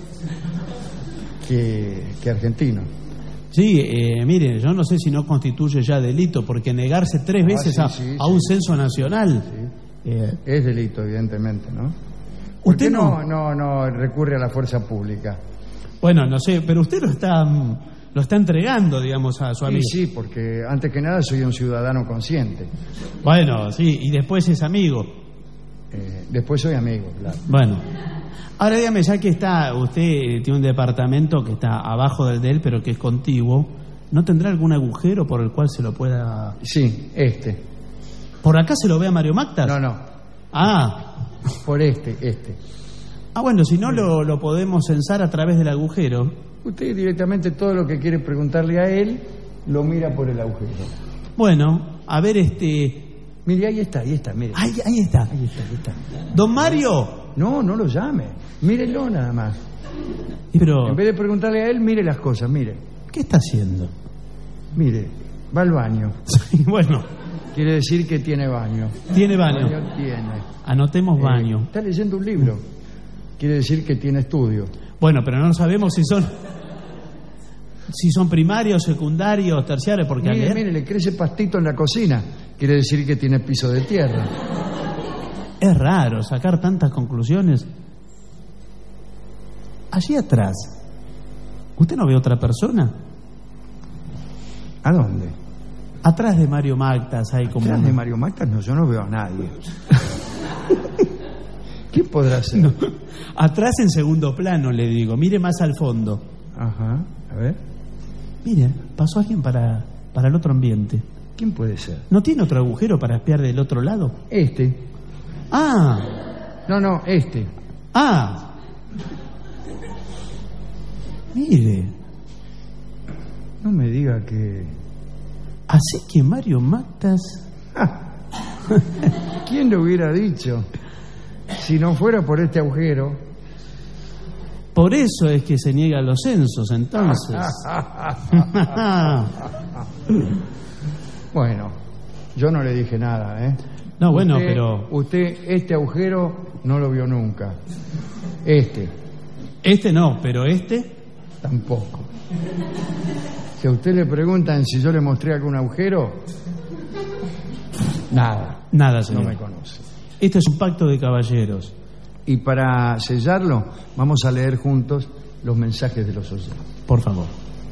[SPEAKER 4] que, que argentinos.
[SPEAKER 5] Sí, eh, mire, yo no sé si no constituye ya delito, porque negarse tres veces
[SPEAKER 4] Ah,
[SPEAKER 5] a,
[SPEAKER 4] sí, sí,
[SPEAKER 5] a
[SPEAKER 4] sí.
[SPEAKER 5] un censo nacional.
[SPEAKER 4] Sí.
[SPEAKER 5] eh,
[SPEAKER 4] Es delito, evidentemente, ¿no? ¿Por
[SPEAKER 5] ¿Usted
[SPEAKER 4] qué
[SPEAKER 5] no?
[SPEAKER 4] no, no, no recurre a la fuerza pública?
[SPEAKER 5] bueno, no sé, pero usted lo está, mm, lo está entregando, digamos, a su
[SPEAKER 4] Sí,
[SPEAKER 5] amigo.
[SPEAKER 4] sí, porque antes que nada soy un ciudadano consciente.
[SPEAKER 5] Bueno, sí, y después es amigo.
[SPEAKER 4] Eh, después soy amigo, claro.
[SPEAKER 5] Bueno, ahora dígame, ya que está, usted eh, tiene un departamento que está abajo del de él, pero que es contiguo, ¿no tendrá algún agujero por el cual se lo pueda...?
[SPEAKER 4] Sí, este.
[SPEAKER 5] ¿Por acá se lo ve a Mario Mactas?
[SPEAKER 4] No, no,
[SPEAKER 5] Ah,
[SPEAKER 4] por este, este.
[SPEAKER 5] ah bueno, si no lo, lo podemos censar a través del agujero.
[SPEAKER 4] Usted directamente todo lo que quiere preguntarle a él lo mira por el agujero.
[SPEAKER 5] Bueno, a ver este...
[SPEAKER 4] Mire, ahí está, ahí está, mire.
[SPEAKER 5] Ahí, ahí está.
[SPEAKER 4] Ahí está, ahí está.
[SPEAKER 5] Don Mario.
[SPEAKER 4] No, no lo llame. Mírelo nada más.
[SPEAKER 5] Pero,
[SPEAKER 4] En vez de preguntarle a él, mire las cosas, mire.
[SPEAKER 5] ¿qué está haciendo?
[SPEAKER 4] Mire, va al baño.
[SPEAKER 5] Sí, bueno,
[SPEAKER 4] Quiere decir que tiene baño.
[SPEAKER 5] tiene baño.
[SPEAKER 4] tiene.
[SPEAKER 5] Anotemos
[SPEAKER 4] Eh,
[SPEAKER 5] baño.
[SPEAKER 4] está leyendo un libro. Quiere decir que tiene estudio.
[SPEAKER 5] Bueno, pero no sabemos si son si son primarios, secundarios, terciarios, porque al
[SPEAKER 4] Mire,
[SPEAKER 5] leer
[SPEAKER 4] mire, le crece pastito en la cocina. Quiere decir que tiene piso de tierra.
[SPEAKER 5] es raro sacar tantas conclusiones. Allí atrás, ¿usted no ve otra persona?
[SPEAKER 4] ¿A dónde?
[SPEAKER 5] Atrás de Mario Mactas hay como
[SPEAKER 4] Atrás
[SPEAKER 5] una-
[SPEAKER 4] de Mario Mactas no, yo no veo a nadie. ¿Qué podrá ser?
[SPEAKER 5] No, atrás en segundo plano, le digo. Mire más al fondo.
[SPEAKER 4] Ajá, a ver.
[SPEAKER 5] Mire, pasó alguien para, para el otro ambiente.
[SPEAKER 4] ¿Quién puede ser?
[SPEAKER 5] ¿No tiene otro agujero para espiar del otro lado?
[SPEAKER 4] Este.
[SPEAKER 5] Ah,
[SPEAKER 4] No, no, este.
[SPEAKER 5] ah. Mire,
[SPEAKER 4] No me diga que...
[SPEAKER 5] así que Mario Mactas...
[SPEAKER 4] ¿Quién lo hubiera dicho? Si no fuera por este agujero...
[SPEAKER 5] Por eso es que se niega a los censos, entonces.
[SPEAKER 4] Bueno, yo no le dije nada, ¿eh?
[SPEAKER 5] No, bueno,
[SPEAKER 4] Usted-
[SPEAKER 5] pero...
[SPEAKER 4] Usted este agujero no lo vio nunca. Este,
[SPEAKER 5] Este no, pero este...
[SPEAKER 4] tampoco. Si a usted le preguntan si yo le mostré algún agujero... Nada,
[SPEAKER 5] Nada,
[SPEAKER 4] no
[SPEAKER 5] señor.
[SPEAKER 4] me conoce.
[SPEAKER 5] Este es un pacto de caballeros.
[SPEAKER 4] Y para sellarlo, vamos a leer juntos los mensajes de los oyentes.
[SPEAKER 5] Por favor.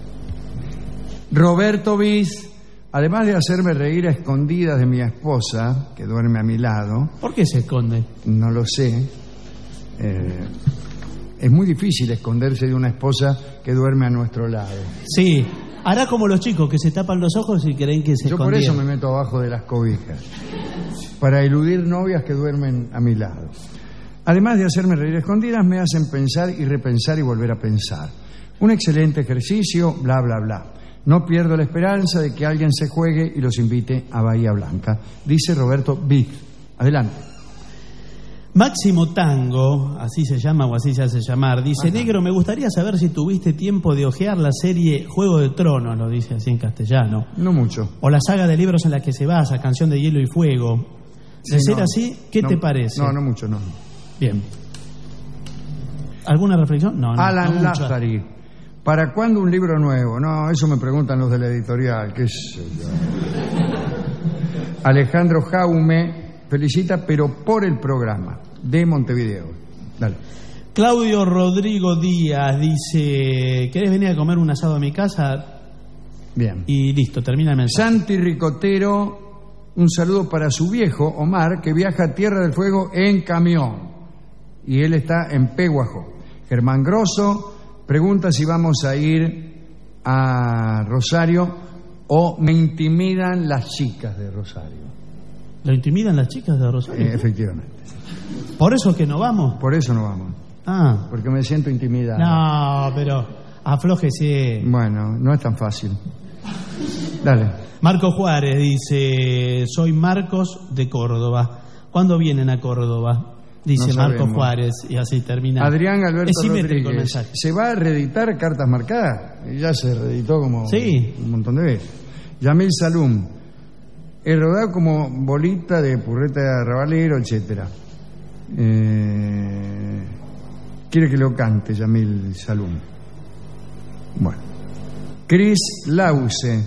[SPEAKER 4] Roberto Bis, además de hacerme reír a escondidas de mi esposa, que duerme a mi lado,
[SPEAKER 5] ¿Por qué se esconde?
[SPEAKER 4] no lo sé, eh, es muy difícil esconderse de una esposa que duerme a nuestro lado.
[SPEAKER 5] Sí, hará como los chicos que se tapan los ojos y creen que se
[SPEAKER 4] Yo por eso
[SPEAKER 5] escondieron.
[SPEAKER 4] me meto abajo de las cobijas, para eludir novias que duermen a mi lado. Además de hacerme reír a escondidas, me hacen pensar y repensar y volver a pensar. Un excelente ejercicio, bla, bla, bla. No pierdo la esperanza de que alguien se juegue y los invite a Bahía Blanca. Dice Roberto Big. Adelante.
[SPEAKER 5] Máximo Tango, así se llama o así se hace llamar, dice:
[SPEAKER 4] Ajá.
[SPEAKER 5] Negro, me gustaría saber si tuviste tiempo de ojear la serie Juego de Tronos, lo dice así en castellano,
[SPEAKER 4] No mucho.
[SPEAKER 5] o la saga de libros en la que se basa, Canción de Hielo y Fuego. De
[SPEAKER 4] Sí,
[SPEAKER 5] ser
[SPEAKER 4] no,
[SPEAKER 5] así, ¿qué
[SPEAKER 4] no,
[SPEAKER 5] te parece?
[SPEAKER 4] No, no mucho, no.
[SPEAKER 5] Bien. ¿Alguna reflexión? No, no.
[SPEAKER 4] Alan
[SPEAKER 5] no mucho.
[SPEAKER 4] Lázari. ¿Para cuándo un libro nuevo? No, eso me preguntan los de la editorial. ¿Qué sé yo? Alejandro Jaume felicita, pero por el programa de Montevideo. Dale.
[SPEAKER 5] Claudio Rodrigo Díaz dice: ¿querés venir a comer un asado a mi casa?
[SPEAKER 4] Bien.
[SPEAKER 5] Y listo, termina el mensaje.
[SPEAKER 4] Santi Ricotero, un saludo para su viejo, Omar, que viaja a Tierra del Fuego en camión. Y él está en Peguajo. Germán Grosso pregunta si vamos a ir a Rosario o me intimidan las chicas de Rosario.
[SPEAKER 5] ¿Lo intimidan las chicas de Rosario?
[SPEAKER 4] Eh, efectivamente.
[SPEAKER 5] ¿Por eso que no vamos?
[SPEAKER 4] Por eso no vamos.
[SPEAKER 5] Ah,
[SPEAKER 4] Porque me siento intimidado.
[SPEAKER 5] no, pero aflójese.
[SPEAKER 4] Bueno, no es tan fácil. Dale.
[SPEAKER 5] Marco Juárez dice: soy Marcos de Córdoba. ¿Cuándo vienen a Córdoba? dice
[SPEAKER 4] No
[SPEAKER 5] Marco
[SPEAKER 4] sabemos.
[SPEAKER 5] Juárez, y así termina.
[SPEAKER 4] Adrián Alberto
[SPEAKER 5] Es simétrico el
[SPEAKER 4] Rodríguez.
[SPEAKER 5] mensaje.
[SPEAKER 4] ¿Se va a reeditar Cartas Marcadas? Ya se reeditó como
[SPEAKER 5] Sí.
[SPEAKER 4] un montón de veces. Yamil Salum. El rodado como bolita de purreta de arrabalero, etcétera. Eh, quiere que lo cante Yamil Salum. Bueno. Chris Lause.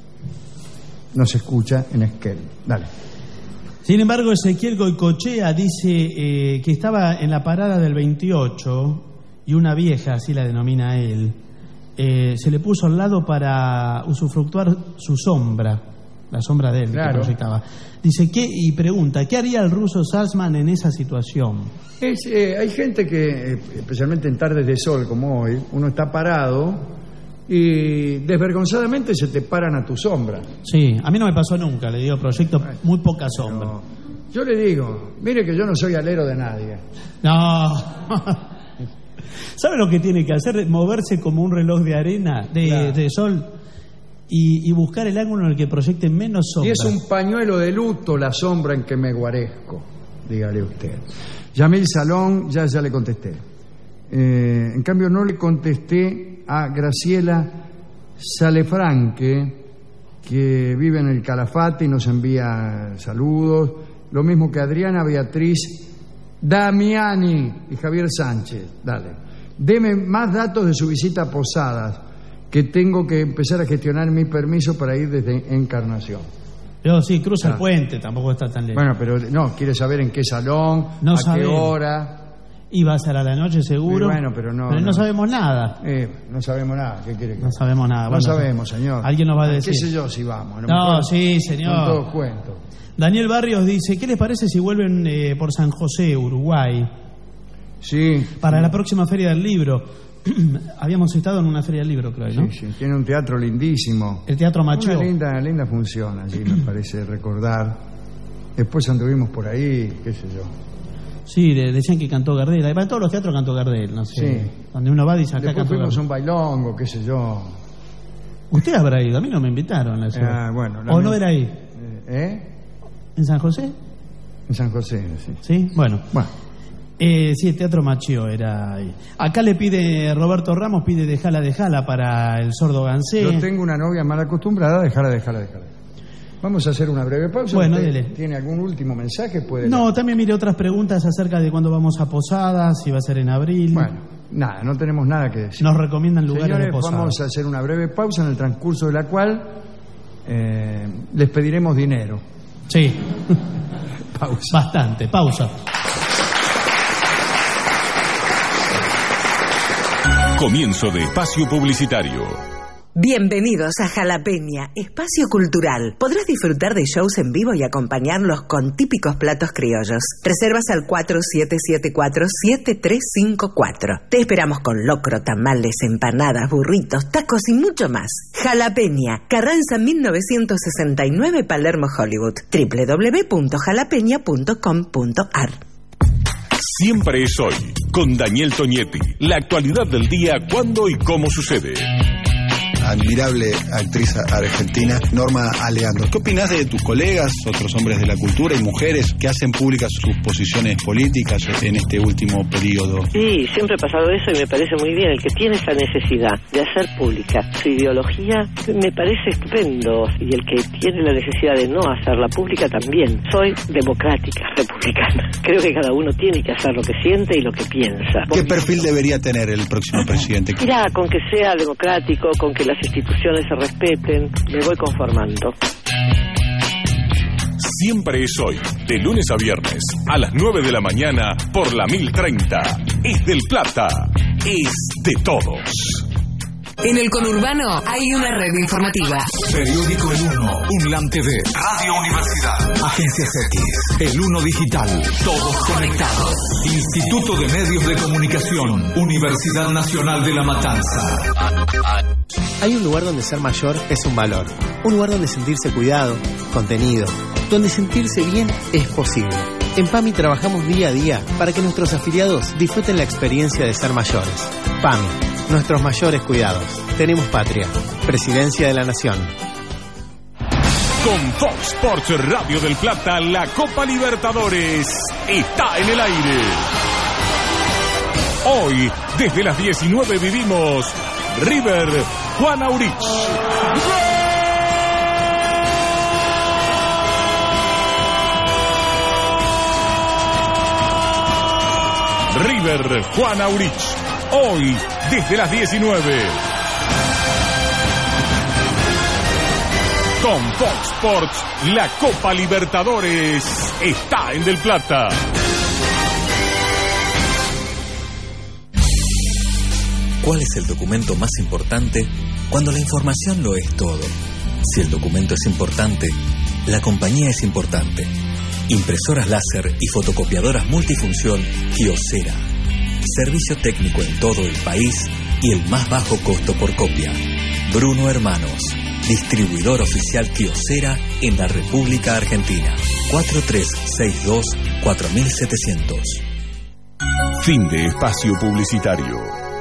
[SPEAKER 4] No se escucha en Esquel. Dale.
[SPEAKER 5] Sin embargo, Ezequiel Goicochea dice eh, que estaba en la parada del veintiocho y una vieja, así la denomina él, eh, se le puso al lado para usufructuar su sombra, la sombra de él
[SPEAKER 4] Claro.
[SPEAKER 5] que proyectaba. Dice, ¿qué? Y pregunta, ¿qué haría el ruso Salzman en esa situación?
[SPEAKER 4] Es, eh, hay gente que, eh, especialmente en tardes de sol como hoy, uno está parado y desvergonzadamente se te paran a tu sombra.
[SPEAKER 5] Sí, a mí no me pasó nunca, le digo, proyecto muy poca sombra.
[SPEAKER 4] No. Yo le digo, mire que yo no soy alero de nadie.
[SPEAKER 5] No. ¿Sabe lo que tiene que hacer? Moverse como un reloj de arena, de,
[SPEAKER 4] Claro.
[SPEAKER 5] de sol, y, y buscar el ángulo en el que proyecte menos sombra.
[SPEAKER 4] Y es un pañuelo de luto la sombra en que me guarezco, dígale usted. Yamil Salón, ya, ya le contesté. Eh, en cambio no le contesté a Graciela Salefranque, que vive en el Calafate y nos envía saludos. Lo mismo que Adriana Beatriz Damiani y Javier Sánchez. Dale. Deme más datos de su visita a Posadas, que tengo que empezar a gestionar mi permiso para ir desde Encarnación.
[SPEAKER 5] Yo sí, cruza
[SPEAKER 4] Ah.
[SPEAKER 5] el puente, tampoco está tan lejos.
[SPEAKER 4] Bueno, pero no, quiere saber en qué salón,
[SPEAKER 5] No
[SPEAKER 4] a qué
[SPEAKER 5] sabemos.
[SPEAKER 4] hora.
[SPEAKER 5] Y va a ser a la noche seguro.
[SPEAKER 4] Y bueno, pero no-
[SPEAKER 5] no,
[SPEAKER 4] no.
[SPEAKER 5] sabemos nada.
[SPEAKER 4] Eh, no sabemos nada, ¿qué quiere que
[SPEAKER 5] No sabemos nada.
[SPEAKER 4] No
[SPEAKER 5] Bueno,
[SPEAKER 4] sabemos, señor.
[SPEAKER 5] Alguien nos va a decir.
[SPEAKER 4] ¿Qué sé yo si vamos? A lo
[SPEAKER 5] No,
[SPEAKER 4] mejor
[SPEAKER 5] sí,
[SPEAKER 4] Son
[SPEAKER 5] señor.
[SPEAKER 4] todos cuentos.
[SPEAKER 5] Daniel Barrios dice, ¿qué les parece si vuelven eh, por San José, Uruguay,
[SPEAKER 4] Sí.
[SPEAKER 5] para la próxima Feria del Libro? Habíamos estado en una Feria del Libro, creo, ¿no?
[SPEAKER 4] Sí, sí, tiene un teatro lindísimo.
[SPEAKER 5] El Teatro Macho.
[SPEAKER 4] Una linda, linda función allí, me parece recordar. Después anduvimos por ahí, qué sé yo.
[SPEAKER 5] Sí, de- decían que cantó Gardel. En todos los teatros cantó Gardel, no sé.
[SPEAKER 4] Sí.
[SPEAKER 5] Donde uno va dice, acá
[SPEAKER 4] Después
[SPEAKER 5] cantó
[SPEAKER 4] fuimos a
[SPEAKER 5] Gardel.
[SPEAKER 4] un bailongo, qué sé yo.
[SPEAKER 5] Usted habrá ido, a mí no me invitaron a eso.
[SPEAKER 4] Ah, bueno,
[SPEAKER 5] ¿O no
[SPEAKER 4] lamento-
[SPEAKER 5] era ahí?
[SPEAKER 4] Eh, ¿Eh?
[SPEAKER 5] ¿En San José?
[SPEAKER 4] En San José, sí.
[SPEAKER 5] Sí, bueno.
[SPEAKER 4] Bueno,
[SPEAKER 5] Eh, sí, el Teatro Machio era ahí. Acá le pide, Roberto Ramos pide dejala, dejala para el sordo Gansé.
[SPEAKER 4] yo tengo una novia mal acostumbrada, déjala, déjala, déjala. Vamos a hacer una breve pausa.
[SPEAKER 5] Bueno,
[SPEAKER 4] ¿Usted
[SPEAKER 5] dele.
[SPEAKER 4] ¿Tiene algún último mensaje? Puede
[SPEAKER 5] No, también mire otras preguntas acerca de cuándo vamos a Posadas, si va a ser en abril.
[SPEAKER 4] Bueno, nada, no tenemos nada que decir.
[SPEAKER 5] Nos recomiendan lugares
[SPEAKER 4] Señores,
[SPEAKER 5] de Posadas.
[SPEAKER 4] vamos a hacer una breve pausa en el transcurso de la cual eh, les pediremos dinero.
[SPEAKER 5] Sí,
[SPEAKER 4] Pausa.
[SPEAKER 5] bastante. Pausa.
[SPEAKER 1] Comienzo de espacio publicitario.
[SPEAKER 3] Bienvenidos a Jalapeña, espacio cultural. Podrás disfrutar de shows en vivo y acompañarlos con típicos platos criollos. Reservas al cuatro siete siete cuatro siete tres cinco cuatro. Te esperamos con locro, tamales, empanadas, burritos, tacos y mucho más. Jalapeña, Carranza mil novecientos sesenta y nueve, Palermo, Hollywood. doble u doble u doble u punto jalapeña punto com punto a r.
[SPEAKER 1] Siempre es hoy, con Daniel Toñetti. La actualidad del día, cuándo y cómo sucede.
[SPEAKER 6] Admirable actriz argentina, Norma Aleandro. ¿Qué opinás de tus colegas, otros hombres de la cultura y mujeres que hacen públicas sus posiciones políticas en este último periodo?
[SPEAKER 7] Sí, siempre ha pasado eso y me parece muy bien. El que tiene esa necesidad de hacer pública su ideología me parece estupendo. Y el que tiene la necesidad de no hacerla pública también. Soy democrática, republicana. Creo que cada uno tiene que hacer lo que siente y lo que piensa.
[SPEAKER 6] ¿Qué perfil debería tener el próximo presidente?
[SPEAKER 7] Mirá, con que sea democrático, con que las instituciones se respeten, me voy conformando.
[SPEAKER 1] Siempre es hoy, de lunes a viernes, a las nueve de la mañana, por la mil treinta. Es del Plata, es de todos.
[SPEAKER 8] En el conurbano hay una red informativa.
[SPEAKER 9] Periódico El Uno, Unlam T V, Radio Universidad, Agencias X, El Uno Digital, todos conectados. Instituto de Medios de Comunicación, Universidad Nacional de La Matanza.
[SPEAKER 10] Hay un lugar donde ser mayor es un valor. Un lugar donde sentirse cuidado, contenido, donde sentirse bien es posible. En PAMI trabajamos día a día para que nuestros afiliados disfruten la experiencia de ser mayores. PAMI, nuestros mayores cuidados. Tenemos patria. Presidencia de la Nación.
[SPEAKER 1] Con Fox Sports Radio del Plata, la Copa Libertadores está en el aire. Hoy, desde las diecinueve, vivimos River Juan Aurich. River Juan Aurich. Hoy, desde las diecinueve. Con Fox Sports, la Copa Libertadores está en Del Plata.
[SPEAKER 11] ¿Cuál es el documento más importante cuando la información lo es todo? Si el documento es importante, la compañía es importante. Impresoras láser y fotocopiadoras multifunción Kyocera. Servicio técnico en todo el país y el más bajo costo por copia. Bruno Hermanos, distribuidor oficial Kyocera en la República Argentina. cuatro tres seis dos cuatro siete cero cero.
[SPEAKER 1] Fin de espacio publicitario.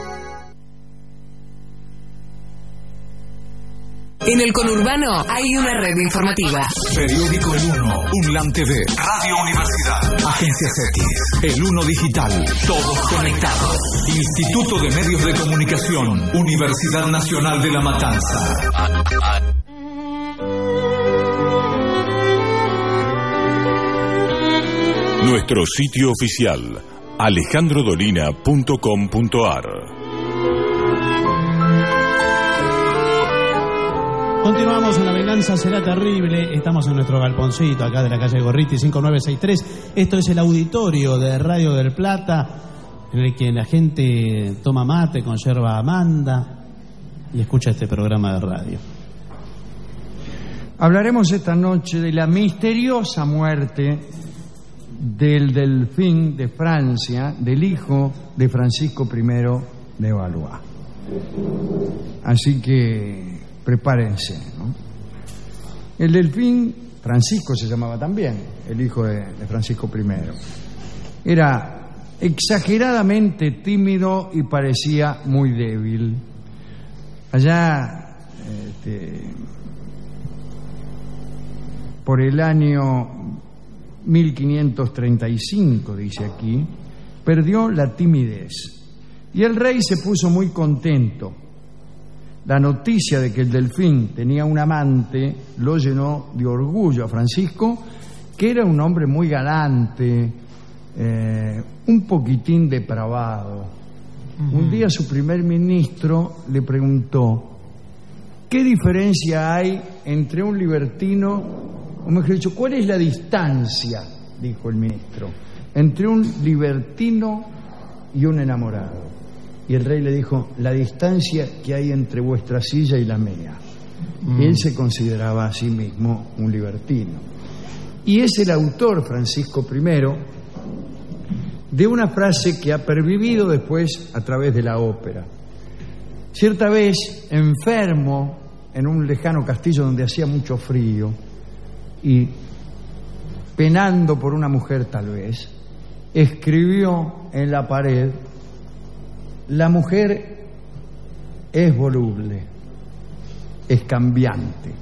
[SPEAKER 8] En el conurbano hay una red informativa.
[SPEAKER 9] Periódico El Uno, UNLAM T V, Radio Universidad, Agencias X, El Uno Digital, todos conectados. Instituto de Medios de Comunicación, Universidad Nacional de La Matanza.
[SPEAKER 1] Nuestro sitio oficial, alejandro dolina punto com punto a r.
[SPEAKER 5] Continuamos en La Venganza Será Terrible. Estamos en nuestro galponcito acá de la calle Gorriti cinco nueve seis tres. Esto es el auditorio de Radio del Plata, en el que la gente toma mate con yerba Amanda y escucha este programa de radio.
[SPEAKER 4] Hablaremos esta noche de la misteriosa muerte del delfín de Francia, del hijo de Francisco primero de Valois. Así que prepárense, ¿no? El delfín, Francisco se llamaba también, el hijo de, de Francisco primero. Era exageradamente tímido y parecía muy débil. Allá, este, por el año mil quinientos treinta y cinco, dice aquí, perdió la timidez. Y el rey se puso muy contento. La noticia de que el delfín tenía un amante lo llenó de orgullo a Francisco, que era un hombre muy galante, eh, un poquitín depravado. Uh-huh. Un día su primer ministro le preguntó: ¿qué diferencia hay entre un libertino, o mejor dicho, cuál es la distancia, dijo el ministro, entre un libertino y un enamorado? Y el rey le dijo: la distancia que hay entre vuestra silla y la mía. Mm. Él se consideraba a sí mismo un libertino. Y es el autor, Francisco primero, de una frase que ha pervivido después a través de la ópera. Cierta vez, enfermo en un lejano castillo donde hacía mucho frío y penando por una mujer tal vez, escribió en la pared: la mujer es voluble, es cambiante.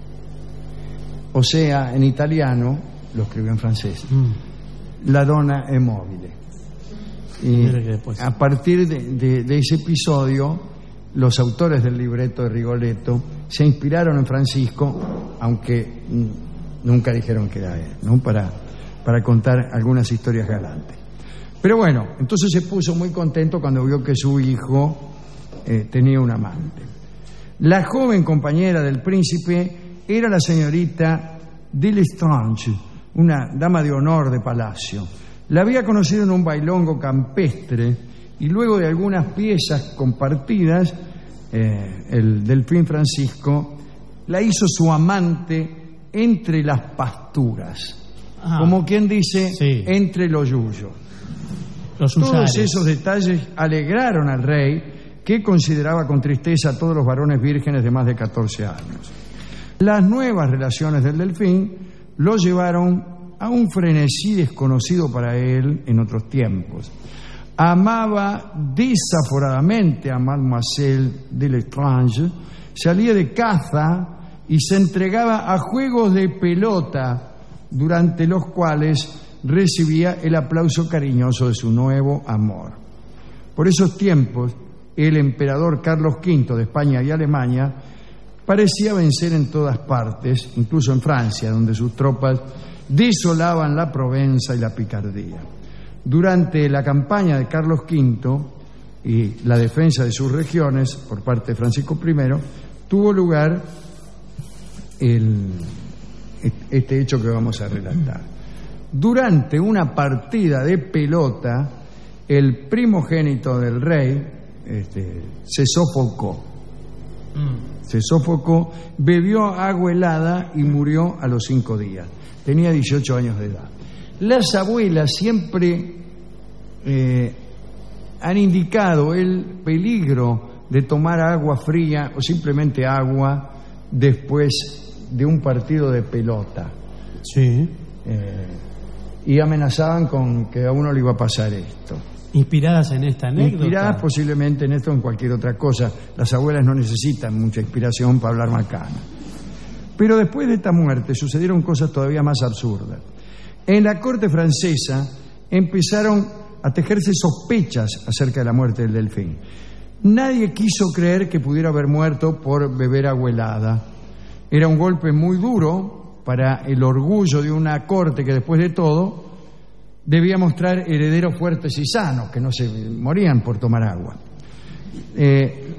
[SPEAKER 4] O sea, en italiano, lo escribió en francés, mm. la donna è mobile. Y a partir de, de, de ese episodio, los autores del libreto de Rigoletto se inspiraron en Francisco, aunque nunca dijeron que era él, ¿no? Para, para contar algunas historias galantes. Pero bueno, entonces se puso muy contento cuando vio que su hijo eh, tenía un amante. La joven compañera del príncipe era la señorita de Lestrange, una dama de honor de palacio. La había conocido en un bailongo campestre y luego de algunas piezas compartidas, eh, el delfín Francisco la hizo su amante entre las pasturas, ah, como quien dice, sí, entre los yuyos. Los Todos esos detalles alegraron al rey, que consideraba con tristeza a todos los varones vírgenes de más de catorce años. Las nuevas relaciones del delfín lo llevaron a un frenesí desconocido para él en otros tiempos. Amaba desaforadamente a Mademoiselle de Lestrange, salía de caza y se entregaba a juegos de pelota, durante los cuales recibía el aplauso cariñoso de su nuevo amor. Por esos tiempos, el emperador Carlos quinto de España y Alemania parecía vencer en todas partes, incluso en Francia, donde sus tropas desolaban la Provenza y la Picardía. Durante la campaña de Carlos quinto y la defensa de sus regiones por parte de Francisco primero, tuvo lugar el, este hecho que vamos a relatar. Durante una partida de pelota, el primogénito del rey este, se sofocó. Se sofocó, bebió agua helada y murió a los cinco días. Tenía dieciocho años de edad. Las abuelas siempre eh, han indicado el peligro de tomar agua fría o simplemente agua después de un partido de pelota.
[SPEAKER 5] Sí.
[SPEAKER 4] Eh, y amenazaban con que a uno le iba a pasar esto.
[SPEAKER 5] Inspiradas en esta anécdota.
[SPEAKER 4] Inspiradas posiblemente en esto o en cualquier otra cosa. Las abuelas no necesitan mucha inspiración para hablar macana. Pero después de esta muerte sucedieron cosas todavía más absurdas. En la corte francesa empezaron a tejerse sospechas acerca de la muerte del delfín. Nadie quiso creer que pudiera haber muerto por beber agua helada. Era un golpe muy duro para el orgullo de una corte que, después de todo, debía mostrar herederos fuertes y sanos, que no se morían por tomar agua. Eh,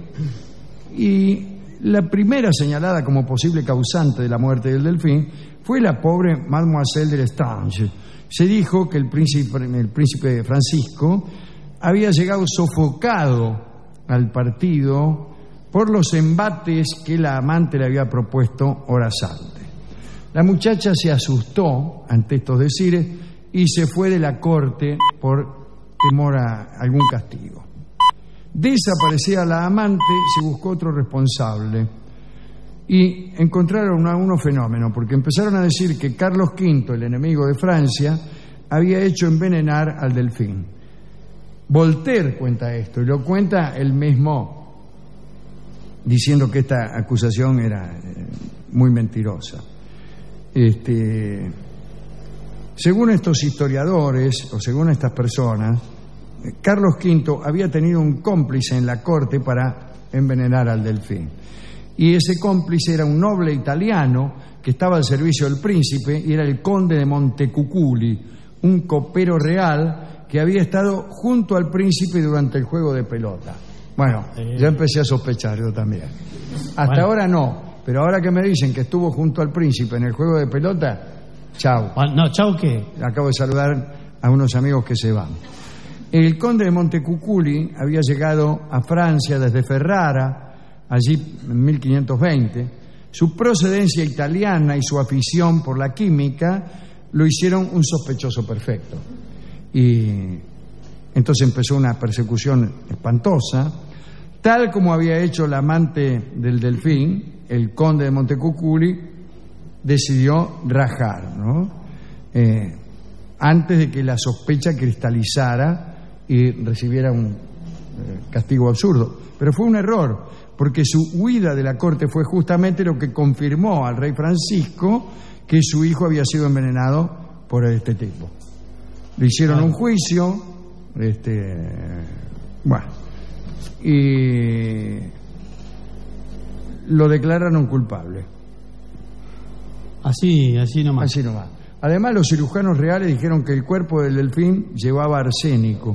[SPEAKER 4] y la primera señalada como posible causante de la muerte del delfín fue la pobre Mademoiselle de Lestrange. Se dijo que el príncipe, el príncipe Francisco había llegado sofocado al partido por los embates que la amante le había propuesto horas antes. La muchacha se asustó ante estos decires y se fue de la corte por temor a algún castigo. Desaparecida la amante, se buscó otro responsable y encontraron a unos fenómenos, porque empezaron a decir que Carlos quinto, el enemigo de Francia, había hecho envenenar al delfín. Voltaire cuenta esto, y lo cuenta él mismo, diciendo que esta acusación era eh, muy mentirosa. Este, según estos historiadores, o según estas personas, Carlos quinto había tenido un cómplice en la corte para envenenar al delfín. Y ese cómplice era un noble italiano que estaba al servicio del príncipe y era el conde de Montecuculi, un copero real que había estado junto al príncipe durante el juego de pelota. Bueno, ya empecé a sospechar yo también. Hasta bueno. ahora no, pero ahora que me dicen que estuvo junto al príncipe en el juego de pelota, chau.
[SPEAKER 5] No, chau qué.
[SPEAKER 4] Acabo de saludar a unos amigos que se van. El conde de Montecuculi había llegado a Francia desde Ferrara, allí en mil quinientos veinte. Su procedencia italiana y su afición por la química lo hicieron un sospechoso perfecto. Y entonces empezó una persecución espantosa, tal como había hecho la amante del delfín. El conde de Montecuculi decidió rajar, ¿no? Eh, antes de que la sospecha cristalizara y recibiera un eh, castigo absurdo. Pero fue un error, porque su huida de la corte fue justamente lo que confirmó al rey Francisco que su hijo había sido envenenado por este tipo. Le hicieron ah. un juicio, este, bueno, y lo declararon culpable.
[SPEAKER 5] Así, así nomás.
[SPEAKER 4] Así nomás. Además, los cirujanos reales dijeron que el cuerpo del delfín llevaba arsénico.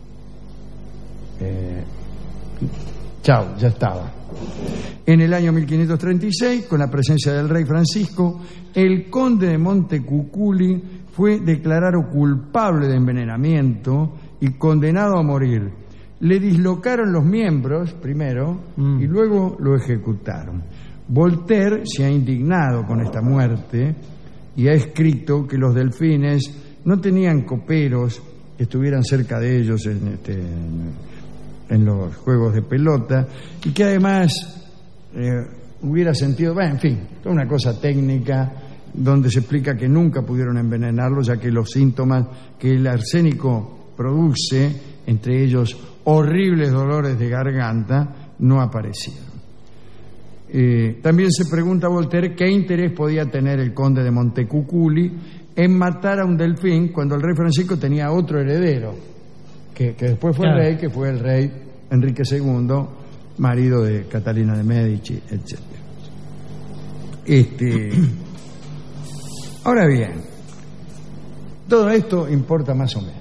[SPEAKER 4] Eh, chao, ya estaba. En el año mil quinientos treinta y seis, con la presencia del rey Francisco, el conde de Montecuculi fue declarado culpable de envenenamiento y condenado a morir. Le dislocaron los miembros primero mm. y luego lo ejecutaron. Voltaire se ha indignado con esta muerte y ha escrito que los delfines no tenían coperos que estuvieran cerca de ellos en, este, en, en los juegos de pelota, y que además eh, hubiera sentido, bueno, en fin, toda una cosa técnica donde se explica que nunca pudieron envenenarlo, ya que los síntomas que el arsénico produce, entre ellos horribles dolores de garganta, no aparecieron. Eh, también se pregunta Voltaire qué interés podía tener el conde de Montecuculi en matar a un delfín cuando el rey Francisco tenía otro heredero, que, que después fue claro. el rey, que fue el rey Enrique segundo, marido de Catalina de Medici, etcétera. Este, ahora bien, todo esto importa más o menos.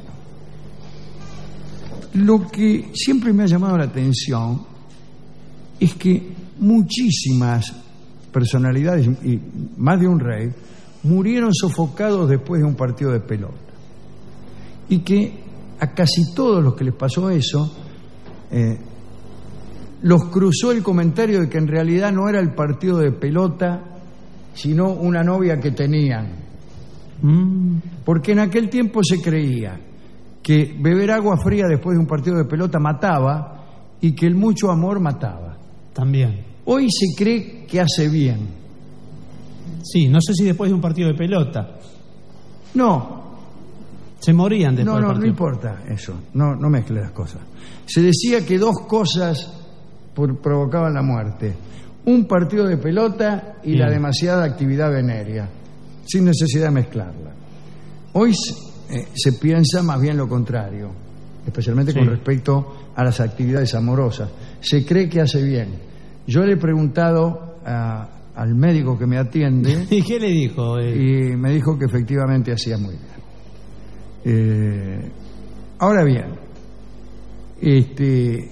[SPEAKER 4] Lo que siempre me ha llamado la atención es que muchísimas personalidades, y más de un rey, murieron sofocados después de un partido de pelota. Y que a casi todos los que les pasó eso, eh, los cruzó el comentario de que en realidad no era el partido de pelota, sino una novia que tenían. Mm. Porque en aquel tiempo se creía que beber agua fría después de un partido de pelota mataba y que el mucho amor mataba.
[SPEAKER 5] También.
[SPEAKER 4] Hoy se cree que hace bien.
[SPEAKER 5] Sí, no sé si después de un partido de pelota.
[SPEAKER 4] No.
[SPEAKER 5] Se morían después
[SPEAKER 4] no,
[SPEAKER 5] del
[SPEAKER 4] no,
[SPEAKER 5] partido.
[SPEAKER 4] No importa eso, no, no mezcle las cosas. Se decía que dos cosas por, provocaban la muerte: un partido de pelota y bien. La demasiada actividad venérea, sin necesidad de mezclarla. Hoy eh, se piensa más bien lo contrario, especialmente sí. con respecto a las actividades amorosas. Se cree que hace bien. Yo le he preguntado a, al médico que me atiende.
[SPEAKER 5] ¿Y qué le dijo?
[SPEAKER 4] Eh? Y me dijo que efectivamente hacía muy bien. Eh, ahora bien, este,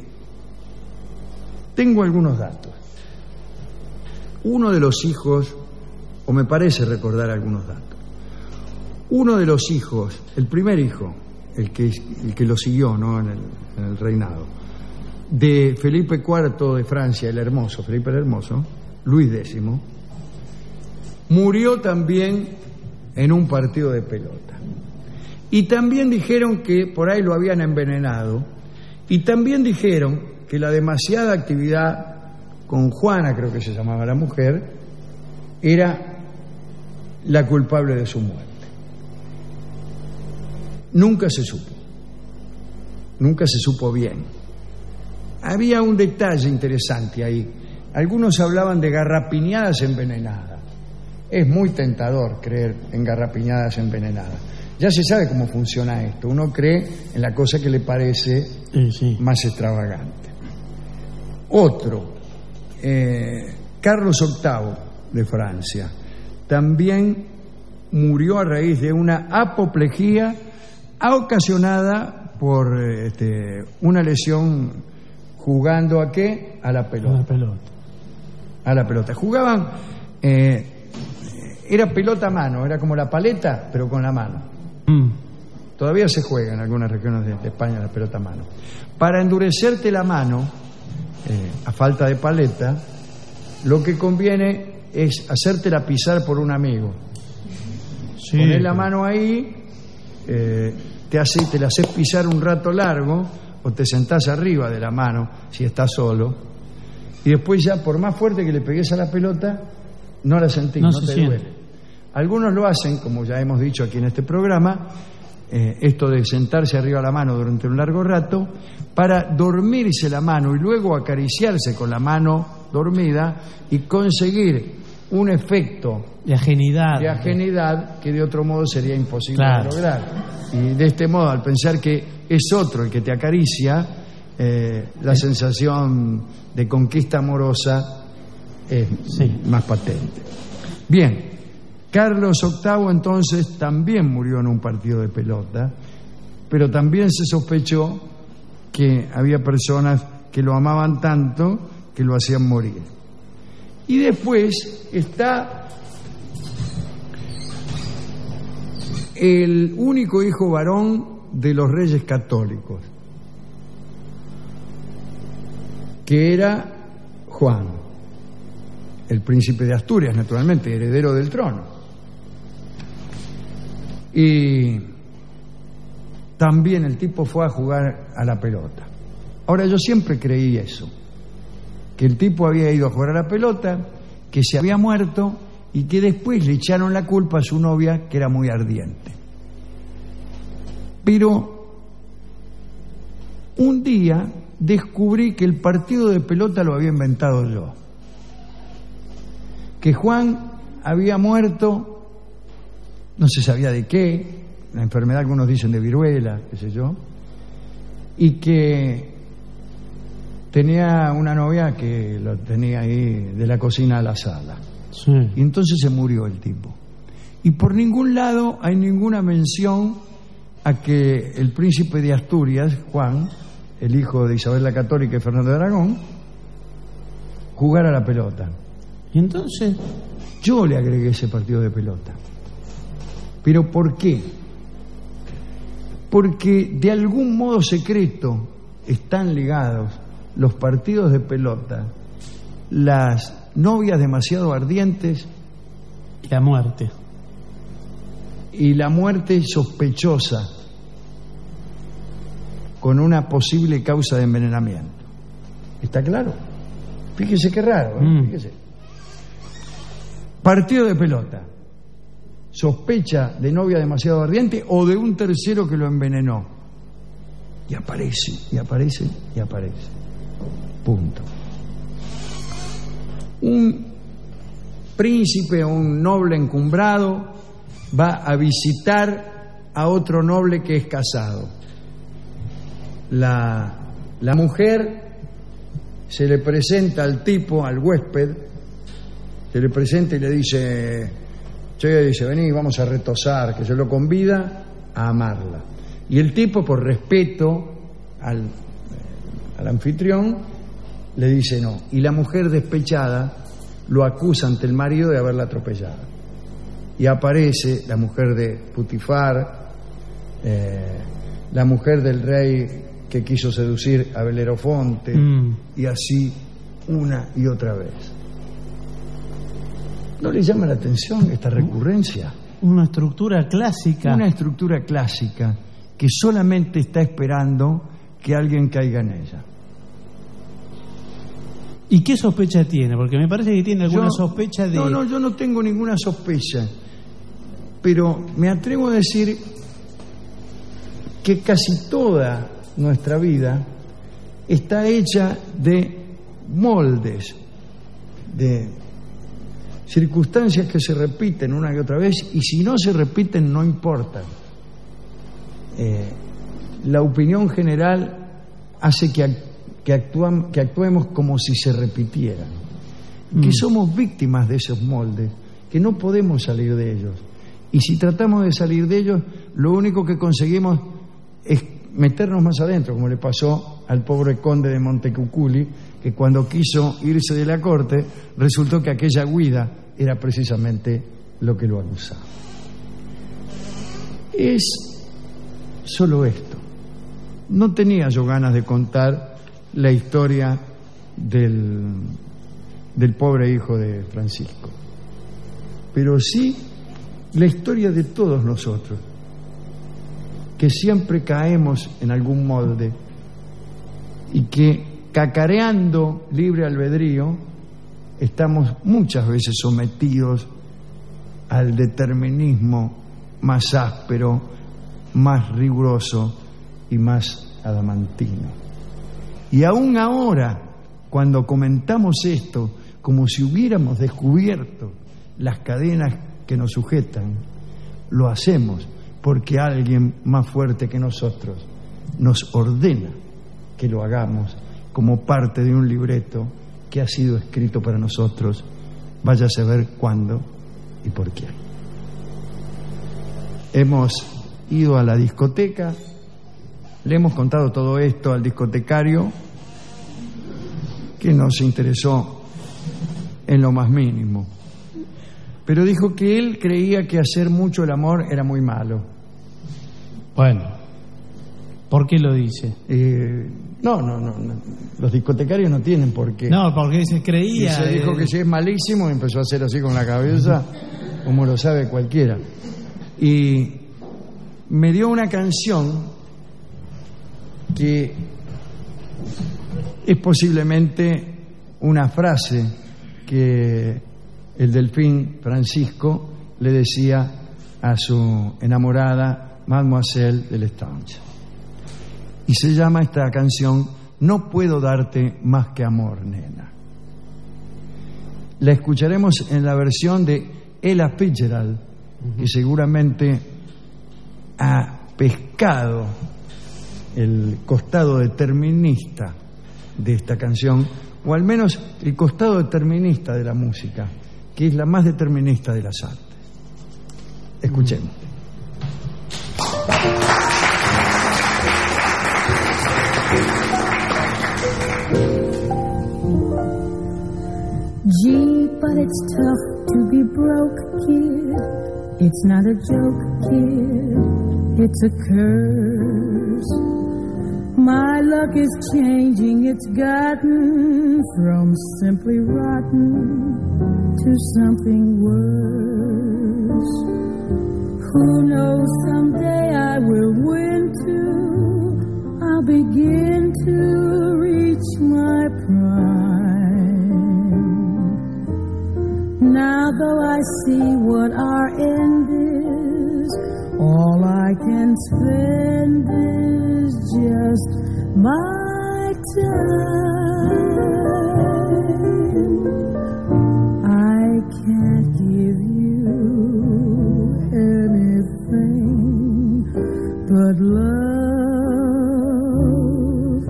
[SPEAKER 4] tengo algunos datos. Uno de los hijos, o me parece recordar algunos datos, uno de los hijos, el primer hijo, el que, el que lo siguió, ¿no?, en el, en el reinado, de Felipe cuarto de Francia, el Hermoso, Felipe el Hermoso, Luis décimo, murió también en un partido de pelota. Y también dijeron que por ahí lo habían envenenado, y también dijeron que la demasiada actividad con Juana, creo que se llamaba la mujer, era la culpable de su muerte. Nunca se supo, nunca se supo bien. Había un detalle interesante ahí. Algunos hablaban de garrapiñadas envenenadas. Es muy tentador creer en garrapiñadas envenenadas. Ya se sabe cómo funciona esto. Uno cree en la cosa que le parece sí, sí. más extravagante. Otro, eh, Carlos octavo de Francia, también murió a raíz de una apoplejía ocasionada por este, una lesión jugando a qué? A la pelota.
[SPEAKER 5] A la pelota.
[SPEAKER 4] A la pelota. Jugaban, eh, era pelota a mano, era como la paleta, pero con la mano. Mm. Todavía se juega en algunas regiones de, de España la pelota a mano. Para endurecerte la mano, eh, a falta de paleta, lo que conviene es hacértela pisar por un amigo. Sí, Poner la mano ahí, eh, te, hace, te la haces pisar un rato largo, o te sentás arriba de la mano si estás solo, y después ya por más fuerte que le pegues a la pelota no la sentís, no, no te siente. Duele. Algunos lo hacen, como ya hemos dicho aquí en este programa, eh, esto de sentarse arriba de la mano durante un largo rato para dormirse la mano y luego acariciarse con la mano dormida y conseguir un efecto
[SPEAKER 5] de ajenidad,
[SPEAKER 4] de ajenidad que de otro modo sería imposible
[SPEAKER 5] claro.
[SPEAKER 4] de lograr. Y de este modo, al pensar que es otro el que te acaricia, eh, la sensación de conquista amorosa es sí. más patente. Bien, Carlos octavo entonces también murió en un partido de pelota, pero también se sospechó que había personas que lo amaban tanto que lo hacían morir. Y después está el único hijo varón de los reyes católicos, que era Juan, el príncipe de Asturias, naturalmente, heredero del trono. Y también el tipo fue a jugar a la pelota. Ahora, yo siempre creí eso, que el tipo había ido a jugar a la pelota, que se había muerto y que después le echaron la culpa a su novia, que era muy ardiente. Pero un día descubrí que el partido de pelota lo había inventado yo. que Juan había muerto, no se sabía de qué, la enfermedad algunos dicen de viruela, qué sé yo, y que tenía una novia que lo tenía ahí de la cocina a la sala.
[SPEAKER 5] Sí.
[SPEAKER 4] Y entonces se murió el tipo. Y por ningún lado hay ninguna mención a que el príncipe de Asturias, Juan, el hijo de Isabel la Católica y Fernando de Aragón, jugara a la pelota.
[SPEAKER 5] ¿Y entonces?
[SPEAKER 4] Yo le agregué ese partido de pelota. ¿Pero por qué? Porque de algún modo secreto están ligados los partidos de pelota, las novias demasiado ardientes
[SPEAKER 5] y la muerte.
[SPEAKER 4] Y la muerte sospechosa con una posible causa de envenenamiento. ¿Está claro? Fíjese qué raro, ¿eh?
[SPEAKER 5] Mm.
[SPEAKER 4] Fíjese. Partido de pelota. Sospecha de novia demasiado ardiente o de un tercero que lo envenenó. Y aparece, y aparece, y aparece. Punto. Un príncipe o un noble encumbrado va a visitar a otro noble que es casado. La, la mujer se le presenta al tipo, al huésped, se le presenta y le dice, che, dice, vení, vamos a retosar, que se lo convida a amarla. Y el tipo, por respeto al, al anfitrión, le dice no. Y la mujer despechada lo acusa ante el marido de haberla atropellado. Y aparece la mujer de Putifar, eh, la mujer del rey que quiso seducir a Belerofonte, mm. y así una y otra vez. ¿No le llama la atención esta recurrencia?
[SPEAKER 5] Una estructura clásica.
[SPEAKER 4] Una estructura clásica que solamente está esperando que alguien caiga en ella.
[SPEAKER 5] ¿Y qué sospecha tiene? Porque me parece que tiene alguna
[SPEAKER 4] yo,
[SPEAKER 5] sospecha de...
[SPEAKER 4] No, no, yo no tengo ninguna sospecha. Pero me atrevo a decir que casi toda nuestra vida está hecha de moldes, de circunstancias que se repiten una y otra vez, y si no se repiten no importa. Eh, la opinión general hace que, que, actuam, que actuemos como si se repitieran, mm. que somos víctimas de esos moldes, que no podemos salir de ellos. Y si tratamos de salir de ellos, lo único que conseguimos es meternos más adentro, como le pasó al pobre conde de Montecuculi, que cuando quiso irse de la corte, resultó que aquella huida era precisamente lo que lo acusaba. Es solo esto. No tenía yo ganas de contar la historia del, del pobre hijo de Francisco, pero sí la historia de todos nosotros, que siempre caemos en algún molde y que, cacareando libre albedrío, estamos muchas veces sometidos al determinismo más áspero, más riguroso y más adamantino. Y aún ahora, cuando comentamos esto, como si hubiéramos descubierto las cadenas que nos sujetan, lo hacemos porque alguien más fuerte que nosotros nos ordena que lo hagamos como parte de un libreto que ha sido escrito para nosotros, vaya a saber cuándo y por quién. Hemos ido a la discoteca, le hemos contado todo esto al discotecario, que no se interesó en lo más mínimo, pero dijo que él creía que hacer mucho el amor era muy malo.
[SPEAKER 5] Bueno, ¿por qué lo dice?
[SPEAKER 4] Eh, no, no, no, no, los discotecarios no tienen por qué.
[SPEAKER 5] No, porque se creía.
[SPEAKER 4] Y se dijo
[SPEAKER 5] eh...
[SPEAKER 4] que si es malísimo y empezó a hacer así con la cabeza, como lo sabe cualquiera. Y me dio una canción que es posiblemente una frase que el delfín Francisco le decía a su enamorada Mademoiselle de Lestrange. Y se llama esta canción No puedo darte más que amor, nena. la escucharemos en la versión de Ella Fitzgerald, que seguramente ha pescado el costado determinista de esta canción, o al menos el costado determinista de la música, que es la más determinista de las artes. Escuchemos.
[SPEAKER 12] Gee, but it's tough to be broke, kid. It's not a joke, kid. It's a curse. My luck is changing. It's gotten from simply rotten to something worse. Who knows, someday I will win too. I'll begin to reach my prime. Now though I see what our end is, all I can spend is just my time. I can't give you anything but love,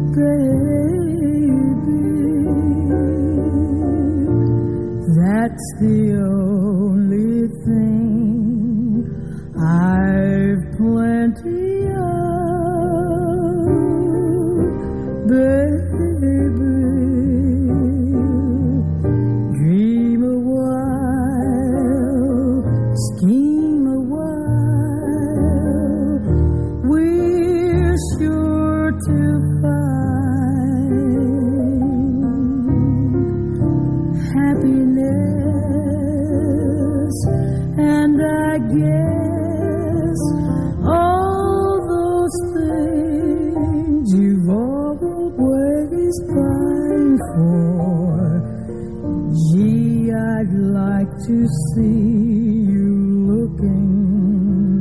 [SPEAKER 12] baby. That's the only thing I've plenty of, baby. Dream a while, scheme a while, we're sure to find happiness, and I guess all those things you've always pined for. Gee, I'd like to see you looking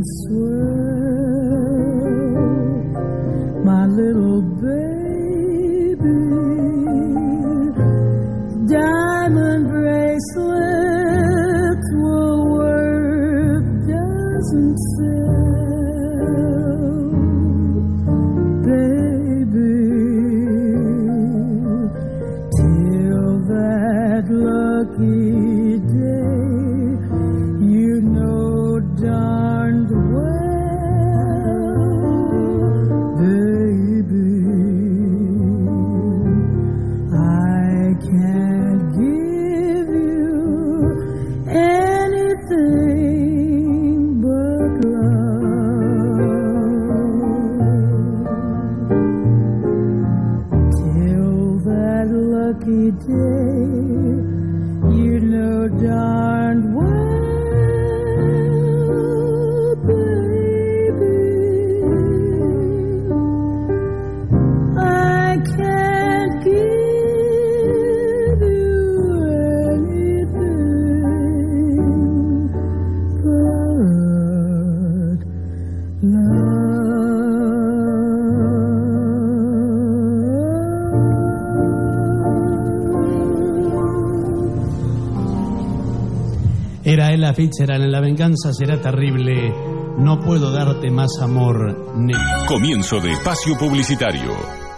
[SPEAKER 12] swell, my little baby. Diamond bracelets will worth doesn't sell, baby. Till that lucky day, you know darned well, baby, I can't give you anything but love. Till that lucky day, you know darned well, baby, I can't give you anything but
[SPEAKER 5] Era Ella Fitzgerald en La venganza será terrible. No puedo darte más amor, ni...
[SPEAKER 1] Comienzo de espacio publicitario.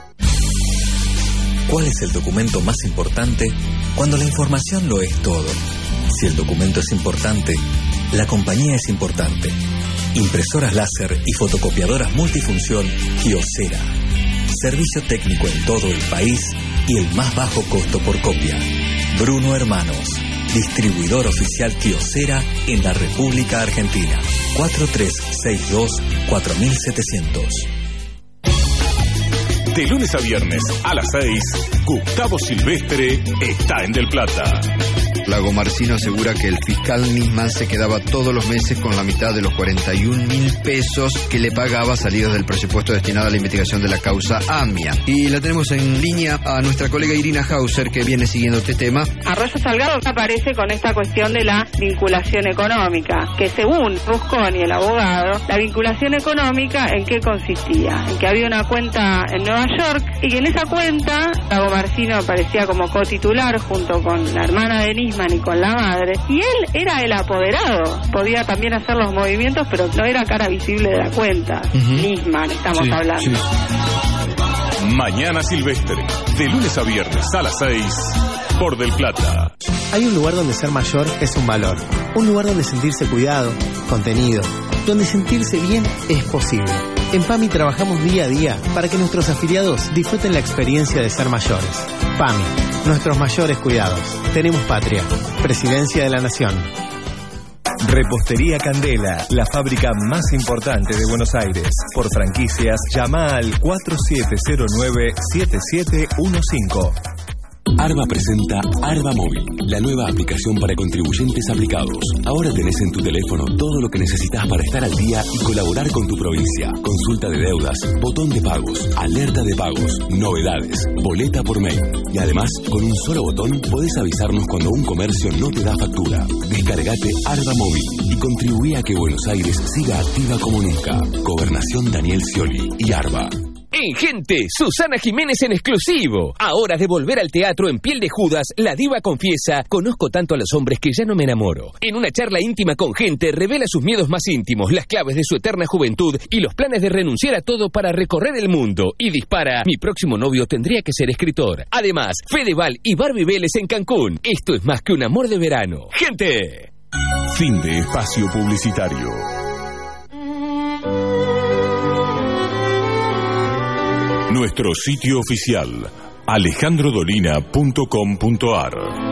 [SPEAKER 11] ¿Cuál es el documento más importante cuando la información lo es todo? Si el documento es importante, la compañía es importante. Impresoras láser y fotocopiadoras multifunción Kyocera. Servicio técnico en todo el país y el más bajo costo por copia. Bruno Hermanos, distribuidor oficial Kyocera en la República Argentina. cuatro tres seis dos cuatro siete cero cero.
[SPEAKER 1] De lunes a viernes a las seis, Gustavo Silvestre está en Del Plata.
[SPEAKER 13] Lagomarsino asegura que el fiscal Nisman se quedaba todos los meses con la mitad de los cuarenta y un mil pesos que le pagaba salidos del presupuesto destinado a la investigación de la causa AMIA. Y la tenemos en línea a nuestra colega Irina Hauser, que viene siguiendo este tema.
[SPEAKER 14] Arroyo Salgado aparece con esta cuestión de la vinculación económica, que según Rusconi, el abogado, la vinculación económica, ¿en qué consistía? En que había una cuenta en Nueva York y que en esa cuenta Lagomarsino aparecía como cotitular junto con la hermana de Nisman y con la madre, y él era el apoderado, podía también hacer los movimientos, pero no era cara visible de la cuenta. Uh-huh. Nisman, estamos sí, hablando.
[SPEAKER 1] Sí. Mañana Silvestre, de lunes a viernes a las seis, por Del Plata.
[SPEAKER 10] Hay un lugar donde ser mayor es un valor. Un lugar donde sentirse cuidado, contenido, donde sentirse bien es posible. En PAMI trabajamos día a día para que nuestros afiliados disfruten la experiencia de ser mayores. PAMI, nuestros mayores cuidados. Tenemos patria. Presidencia de la Nación.
[SPEAKER 15] Repostería Candela, la fábrica más importante de Buenos Aires. Por franquicias, llama al cuatro siete cero nueve siete siete uno cinco.
[SPEAKER 16] Arba presenta Arba Móvil, la nueva aplicación para contribuyentes aplicados. Ahora tenés en tu teléfono todo lo que necesitas para estar al día y colaborar con tu provincia. Consulta de deudas, botón de pagos, alerta de pagos, novedades, boleta por mail. Y además, con un solo botón podés avisarnos cuando un comercio no te da factura. Descargate Arba Móvil y contribuí a que Buenos Aires siga activa como nunca. Gobernación Daniel Scioli y Arba.
[SPEAKER 17] ¡Hey, gente! Susana Jiménez en exclusivo. Ahora de volver al teatro en Piel de Judas, la diva confiesa: conozco tanto a los hombres que ya no me enamoro. En una charla íntima con gente, revela sus miedos más íntimos, las claves de su eterna juventud y los planes de renunciar a todo para recorrer el mundo. Y dispara: mi próximo novio tendría que ser escritor. Además, Fedeval y Barbie Vélez en Cancún. Esto es más que un amor de verano. ¡Gente!
[SPEAKER 1] Fin de espacio publicitario. Nuestro sitio oficial, alejandro dolina punto com punto a r.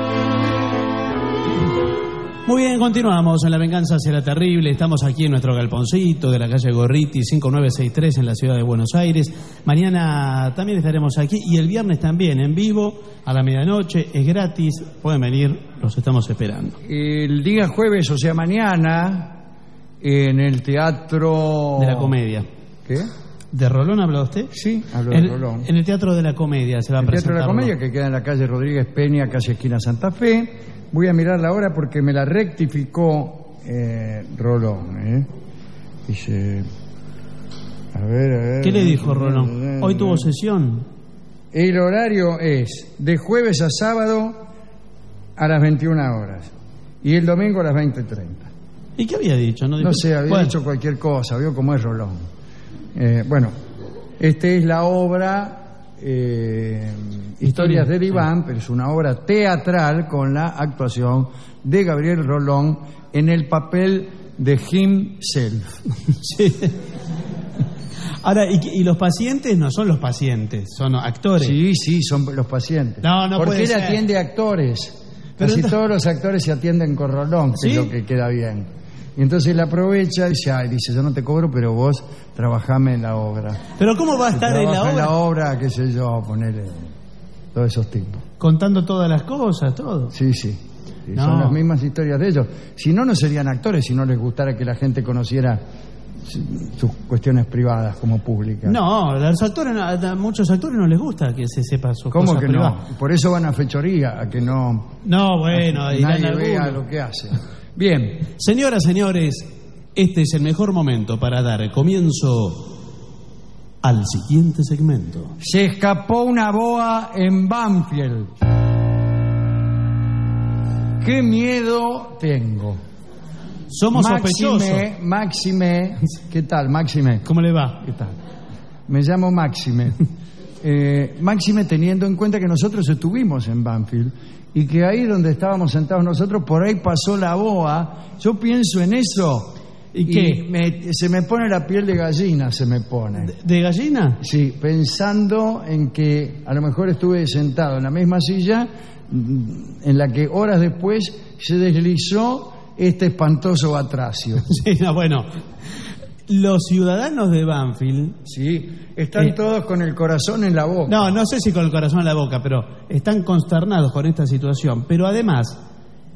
[SPEAKER 5] Muy bien, continuamos en La Venganza Será Terrible. Estamos aquí en nuestro galponcito de la calle Gorriti cinco nueve seis tres en la ciudad de Buenos Aires. Mañana también estaremos aquí y el viernes también en vivo a la medianoche. Es gratis, pueden venir, los estamos esperando.
[SPEAKER 4] El día jueves, o sea mañana, en el Teatro...
[SPEAKER 5] de la Comedia.
[SPEAKER 4] ¿Qué?
[SPEAKER 5] ¿De Rolón habló usted?
[SPEAKER 4] Sí, habló de
[SPEAKER 5] en,
[SPEAKER 4] Rolón.
[SPEAKER 5] En el Teatro de la Comedia se va
[SPEAKER 4] el
[SPEAKER 5] a presentar.
[SPEAKER 4] El Teatro de la Comedia, que queda en la calle Rodríguez Peña, casi esquina Santa Fe. Voy a mirar la hora porque me la rectificó eh, Rolón. ¿eh? Dice... A ver, a ver...
[SPEAKER 5] ¿Qué le dijo Rolón? Hoy tuvo sesión.
[SPEAKER 4] El horario es de jueves a sábado a las veintiuna horas y el domingo a las veinte treinta.
[SPEAKER 5] ¿Y qué había dicho? No,
[SPEAKER 4] no sé, había bueno. dicho cualquier cosa, vio cómo es Rolón. Eh, bueno, esta es la obra eh, Historias de Diván, pero es una obra teatral con la actuación de Gabriel Rolón en el papel de himself.
[SPEAKER 5] Sí. Ahora, ¿y, ¿y los pacientes no son los pacientes? Son actores.
[SPEAKER 4] Sí, sí, son los pacientes.
[SPEAKER 5] No, no
[SPEAKER 4] Porque
[SPEAKER 5] puede
[SPEAKER 4] él
[SPEAKER 5] ser.
[SPEAKER 4] atiende actores. Pero Casi entonces... todos los actores se atienden con Rolón, que ¿sí? es lo que queda bien. Y entonces él aprovecha y dice, ay, dice, yo no te cobro, pero vos trabajame en la obra.
[SPEAKER 5] ¿Pero cómo va a estar en la obra?
[SPEAKER 4] en la obra, qué sé yo, ponerle todos esos tipos.
[SPEAKER 5] Contando todas las cosas, todo.
[SPEAKER 4] Sí, sí. sí no. Son las mismas historias de ellos. Si no, no serían actores, si no les gustara que la gente conociera sus cuestiones privadas como públicas.
[SPEAKER 5] No, a los actores, a muchos actores no les gusta que se sepa sus
[SPEAKER 4] ¿Cómo
[SPEAKER 5] cosas
[SPEAKER 4] que
[SPEAKER 5] privadas.
[SPEAKER 4] no? Por eso van a fechoría, a que no...
[SPEAKER 5] No, bueno,
[SPEAKER 4] a que nadie vea lo que hace. Bien.
[SPEAKER 5] Señoras, señores, este es el mejor momento para dar comienzo al siguiente segmento.
[SPEAKER 4] Se escapó una boa en Banfield. ¡Qué miedo tengo!
[SPEAKER 5] Somos sospechosos.
[SPEAKER 4] Máxime, Máxime, ¿qué tal, Máxime?
[SPEAKER 5] ¿Cómo le va?
[SPEAKER 4] ¿Qué tal? Me llamo Máxime. eh, Máxime, teniendo en cuenta que nosotros estuvimos en Banfield y que ahí donde estábamos sentados nosotros, por ahí pasó la boa. Yo pienso en eso
[SPEAKER 5] y,
[SPEAKER 4] y
[SPEAKER 5] ¿qué?
[SPEAKER 4] Me, se me pone la piel de gallina, se me pone.
[SPEAKER 5] ¿De, de gallina?
[SPEAKER 4] Sí, pensando en que a lo mejor estuve sentado en la misma silla en la que horas después se deslizó este espantoso batracio.
[SPEAKER 5] Sí, no, bueno, los ciudadanos de Banfield...
[SPEAKER 4] Sí, están eh, todos con el corazón en la boca.
[SPEAKER 5] No, no sé si con el corazón en la boca, pero están consternados con esta situación. Pero además,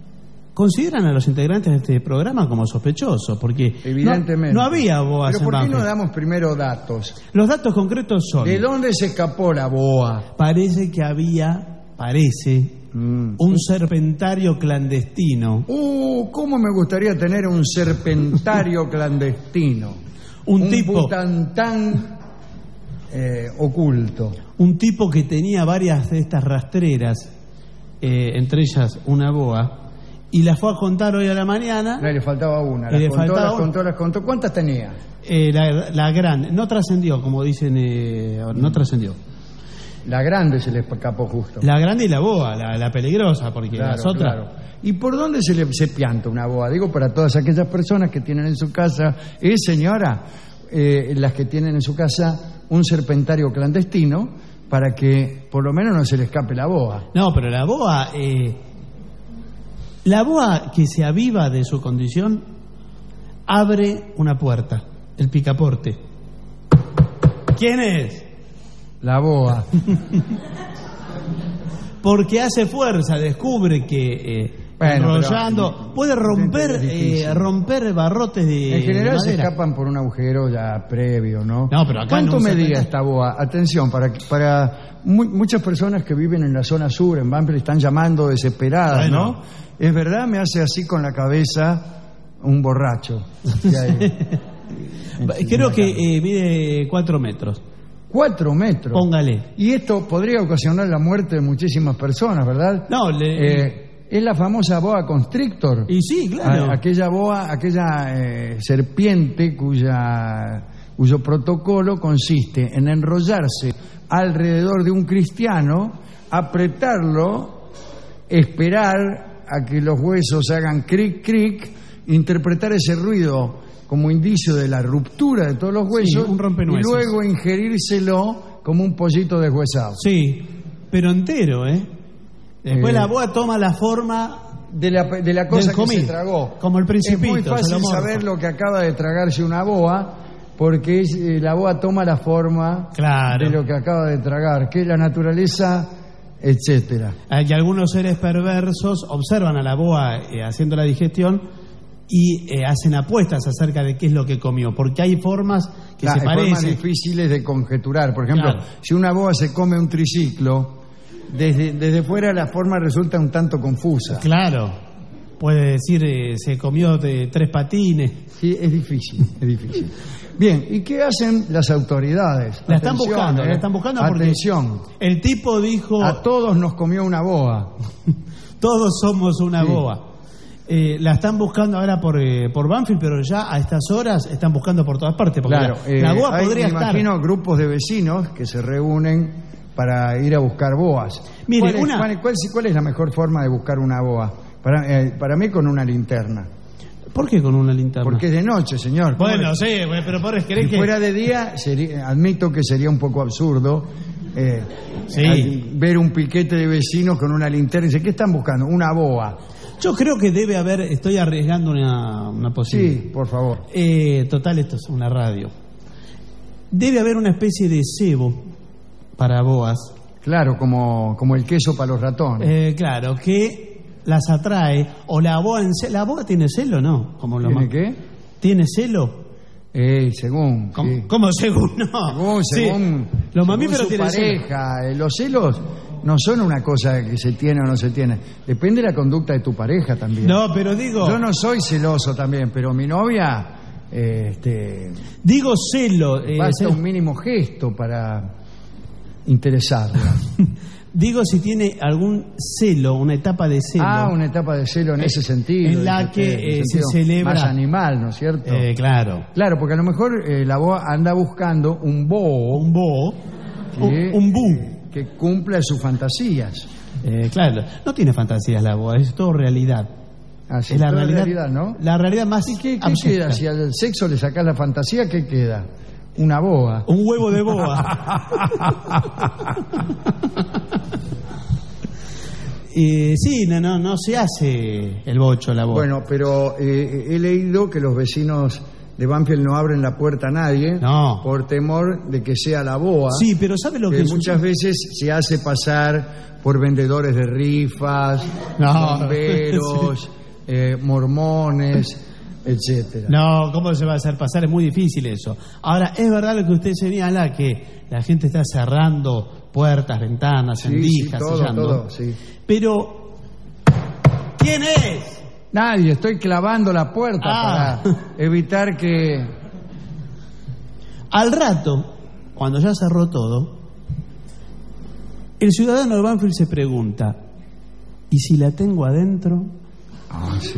[SPEAKER 5] consideran a los integrantes de este programa como sospechosos, porque
[SPEAKER 4] evidentemente
[SPEAKER 5] no, no había boas
[SPEAKER 4] Pero ¿por
[SPEAKER 5] en
[SPEAKER 4] qué no
[SPEAKER 5] Banfield.
[SPEAKER 4] damos primero datos?
[SPEAKER 5] Los datos concretos son...
[SPEAKER 4] ¿De dónde se escapó la boa?
[SPEAKER 5] Parece que había, parece, mm. un serpentario clandestino.
[SPEAKER 4] Uh, ¿cómo me gustaría tener un serpentario clandestino?
[SPEAKER 5] Un,
[SPEAKER 4] un
[SPEAKER 5] tipo...
[SPEAKER 4] butantán eh, oculto.
[SPEAKER 5] Un tipo que tenía varias de estas rastreras, eh, entre ellas una boa, y las fue a contar hoy a la mañana.
[SPEAKER 4] No, le faltaba una. Las
[SPEAKER 5] le
[SPEAKER 4] contó,
[SPEAKER 5] faltaba
[SPEAKER 4] las
[SPEAKER 5] una.
[SPEAKER 4] contó, las contó. ¿Cuántas tenía?
[SPEAKER 5] Eh, la, la gran, no trascendió, como dicen, eh, no trascendió.
[SPEAKER 4] La grande se le escapó justo.
[SPEAKER 5] La grande y la boa, la, la peligrosa, porque
[SPEAKER 4] claro,
[SPEAKER 5] las otras...
[SPEAKER 4] Claro. ¿Y por dónde se le se pianta una boa? Digo, para todas aquellas personas que tienen en su casa, ¿eh, señora? Eh, las que tienen en su casa un serpentario clandestino, para que por lo menos no se le escape la boa.
[SPEAKER 5] No, pero la boa... Eh, la boa que se aviva de su condición abre una puerta, el picaporte. ¿Quién es?
[SPEAKER 4] La boa.
[SPEAKER 5] Porque hace fuerza, descubre que eh,
[SPEAKER 4] bueno,
[SPEAKER 5] enrollando
[SPEAKER 4] pero,
[SPEAKER 5] puede romper eh, romper barrotes de
[SPEAKER 4] en general
[SPEAKER 5] de
[SPEAKER 4] se escapan por un agujero ya previo, ¿no?
[SPEAKER 5] No, pero acá
[SPEAKER 4] ¿Cuánto
[SPEAKER 5] no
[SPEAKER 4] medía esta boa? Atención, para para mu muchas personas que viven en la zona sur, en Banfield, están llamando desesperadas, bueno. ¿no? Es verdad, me hace así con la cabeza un borracho.
[SPEAKER 5] Creo que eh, mide cuatro metros.
[SPEAKER 4] Cuatro metros.
[SPEAKER 5] Póngale.
[SPEAKER 4] Y esto podría ocasionar la muerte de muchísimas personas, ¿verdad?
[SPEAKER 5] No, le...
[SPEAKER 4] Eh, es la famosa boa constrictor.
[SPEAKER 5] Y sí, claro.
[SPEAKER 4] A, aquella boa, aquella eh, serpiente cuya, cuyo protocolo consiste en enrollarse alrededor de un cristiano, apretarlo, esperar a que los huesos hagan cric, cric, interpretar ese ruido como indicio de la ruptura de todos los huesos,
[SPEAKER 5] sí, un rompenueces,
[SPEAKER 4] y luego ingerírselo como un pollito deshuesado.
[SPEAKER 5] Sí, pero entero, ¿eh? Después
[SPEAKER 4] eh,
[SPEAKER 5] la boa toma la forma
[SPEAKER 4] de la, de la cosa que
[SPEAKER 5] comil,
[SPEAKER 4] se tragó.
[SPEAKER 5] Como el Principito.
[SPEAKER 4] Es muy fácil saber lo que acaba de tragarse una boa, porque es, eh, la boa toma la forma
[SPEAKER 5] claro.
[SPEAKER 4] de lo que acaba de tragar, que es la naturaleza, etcétera.
[SPEAKER 5] Y algunos seres perversos observan a la boa eh, haciendo la digestión y eh, hacen apuestas acerca de qué es lo que comió, porque hay formas que
[SPEAKER 4] claro,
[SPEAKER 5] se
[SPEAKER 4] hay
[SPEAKER 5] parecen.
[SPEAKER 4] formas difíciles de conjeturar. Por ejemplo, claro. si una boa se come un triciclo, desde, desde fuera la forma resulta un tanto confusa.
[SPEAKER 5] Claro, puede decir eh, se comió de tres patines.
[SPEAKER 4] Sí, es difícil, es difícil. Bien, ¿y qué hacen las autoridades?
[SPEAKER 5] La están Atención, buscando, eh. la están buscando porque
[SPEAKER 4] Atención.
[SPEAKER 5] El tipo dijo...
[SPEAKER 4] A todos nos comió una boa.
[SPEAKER 5] Todos somos una sí. boa. Eh, la están buscando ahora por eh, por Banfield, pero ya a estas horas están buscando por todas partes. Porque
[SPEAKER 4] claro,
[SPEAKER 5] la, la boa
[SPEAKER 4] eh,
[SPEAKER 5] podría
[SPEAKER 4] hay, me
[SPEAKER 5] estar.
[SPEAKER 4] imagino grupos de vecinos que se reúnen para ir a buscar boas.
[SPEAKER 5] Mire,
[SPEAKER 4] ¿Cuál, es,
[SPEAKER 5] una...
[SPEAKER 4] cuál, cuál, cuál es la mejor forma de buscar una boa? Para, eh, para mí con una linterna.
[SPEAKER 5] ¿Por qué con una linterna?
[SPEAKER 4] Porque es de noche, señor.
[SPEAKER 5] Bueno, sí, pero por
[SPEAKER 4] Si
[SPEAKER 5] que...
[SPEAKER 4] fuera de día, sería, admito que sería un poco absurdo eh,
[SPEAKER 5] sí.
[SPEAKER 4] ver un piquete de vecinos con una linterna y dice, ¿qué están buscando? Una boa.
[SPEAKER 5] Yo creo que debe haber, estoy arriesgando una, una posibilidad.
[SPEAKER 4] Sí, por favor.
[SPEAKER 5] Eh, total, esto es una radio. Debe haber una especie de cebo para boas.
[SPEAKER 4] Claro, como, como el queso para los ratones.
[SPEAKER 5] Eh, claro, que las atrae. O la boa en celo. ¿La boa tiene celo o no? Como lo
[SPEAKER 4] ¿Tiene
[SPEAKER 5] más...
[SPEAKER 4] qué?
[SPEAKER 5] ¿Tiene celo?
[SPEAKER 4] Eh, según.
[SPEAKER 5] ¿Cómo,
[SPEAKER 4] sí.
[SPEAKER 5] ¿Cómo según? No.
[SPEAKER 4] Según, según,
[SPEAKER 5] sí. Los mamíferos
[SPEAKER 4] según su
[SPEAKER 5] tienen
[SPEAKER 4] pareja.
[SPEAKER 5] celo.
[SPEAKER 4] Los celos no son una cosa que se tiene o no se tiene. Depende de la conducta de tu pareja también.
[SPEAKER 5] No, pero digo...
[SPEAKER 4] Yo no soy celoso también, pero mi novia... Eh, este,
[SPEAKER 5] digo celo. Eh,
[SPEAKER 4] basta
[SPEAKER 5] celo.
[SPEAKER 4] un mínimo gesto para interesarla.
[SPEAKER 5] Digo si tiene algún celo, una etapa de celo.
[SPEAKER 4] Ah, una etapa de celo en eh, ese sentido.
[SPEAKER 5] En la que eh, se celebra...
[SPEAKER 4] Más animal, ¿no es cierto?
[SPEAKER 5] Eh, claro.
[SPEAKER 4] Claro, porque a lo mejor eh, la boa anda buscando un boho.
[SPEAKER 5] Un boho.
[SPEAKER 4] ¿sí?
[SPEAKER 5] Un, un bu.
[SPEAKER 4] Que cumpla sus fantasías.
[SPEAKER 5] Eh, claro, no tiene fantasías la boa, es todo realidad.
[SPEAKER 4] Ah, sí,
[SPEAKER 5] es la
[SPEAKER 4] realidad,
[SPEAKER 5] realidad,
[SPEAKER 4] ¿no?
[SPEAKER 5] La realidad más
[SPEAKER 4] ¿Y qué, qué queda? Si al sexo le sacás la fantasía, ¿qué queda? Una boa.
[SPEAKER 5] Un huevo de boa. eh, sí, no, no, no se hace el bocho la boa.
[SPEAKER 4] Bueno, pero eh, he leído que los vecinos de Banfield no abren la puerta a nadie
[SPEAKER 5] no.
[SPEAKER 4] por temor de que sea la boa.
[SPEAKER 5] Sí, pero ¿sabe lo que,
[SPEAKER 4] que
[SPEAKER 5] es
[SPEAKER 4] muchas veces se hace pasar por vendedores de rifas,
[SPEAKER 5] no.
[SPEAKER 4] bomberos, eh, mormones, etcétera.
[SPEAKER 5] No, ¿cómo se va a hacer pasar? Es muy difícil eso. Ahora, es verdad lo que usted señala, que la gente está cerrando puertas, ventanas,
[SPEAKER 4] Sí,
[SPEAKER 5] endijas,
[SPEAKER 4] sí, todo,
[SPEAKER 5] sellando.
[SPEAKER 4] todo, sí.
[SPEAKER 5] Pero, ¿quién es?
[SPEAKER 4] Nadie, estoy clavando la puerta
[SPEAKER 5] Ah.
[SPEAKER 4] para evitar que...
[SPEAKER 5] Al rato, cuando ya cerró todo, el ciudadano de Banfield se pregunta, ¿y si la tengo adentro?
[SPEAKER 4] Ah, sí,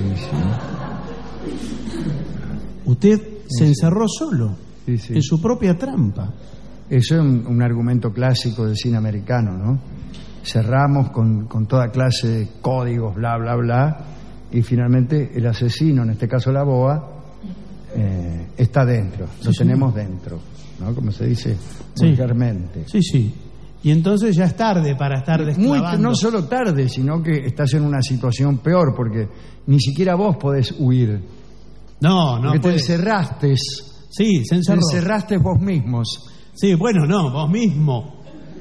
[SPEAKER 4] sí.
[SPEAKER 5] Usted
[SPEAKER 4] Sí,
[SPEAKER 5] se
[SPEAKER 4] sí.
[SPEAKER 5] encerró solo,
[SPEAKER 4] Sí, sí.
[SPEAKER 5] en su propia trampa.
[SPEAKER 4] Eso es un, un argumento clásico del cine americano, ¿no? Cerramos con, con toda clase de códigos, bla, bla, bla, y finalmente el asesino, en este caso la boa, eh, está dentro, lo
[SPEAKER 5] Sí,
[SPEAKER 4] tenemos dentro, ¿no? Como se dice
[SPEAKER 5] Sí.
[SPEAKER 4] vulgarmente.
[SPEAKER 5] Sí, sí. Y entonces ya es tarde para estar
[SPEAKER 4] Muy,
[SPEAKER 5] desclavando.
[SPEAKER 4] no solo tarde, sino que estás en una situación peor, porque ni siquiera vos podés huir.
[SPEAKER 5] No, no
[SPEAKER 4] porque te
[SPEAKER 5] puede.
[SPEAKER 4] encerraste.
[SPEAKER 5] Sí, se
[SPEAKER 4] Te
[SPEAKER 5] encerró.
[SPEAKER 4] encerraste vos mismos.
[SPEAKER 5] Sí, bueno, no, vos mismo.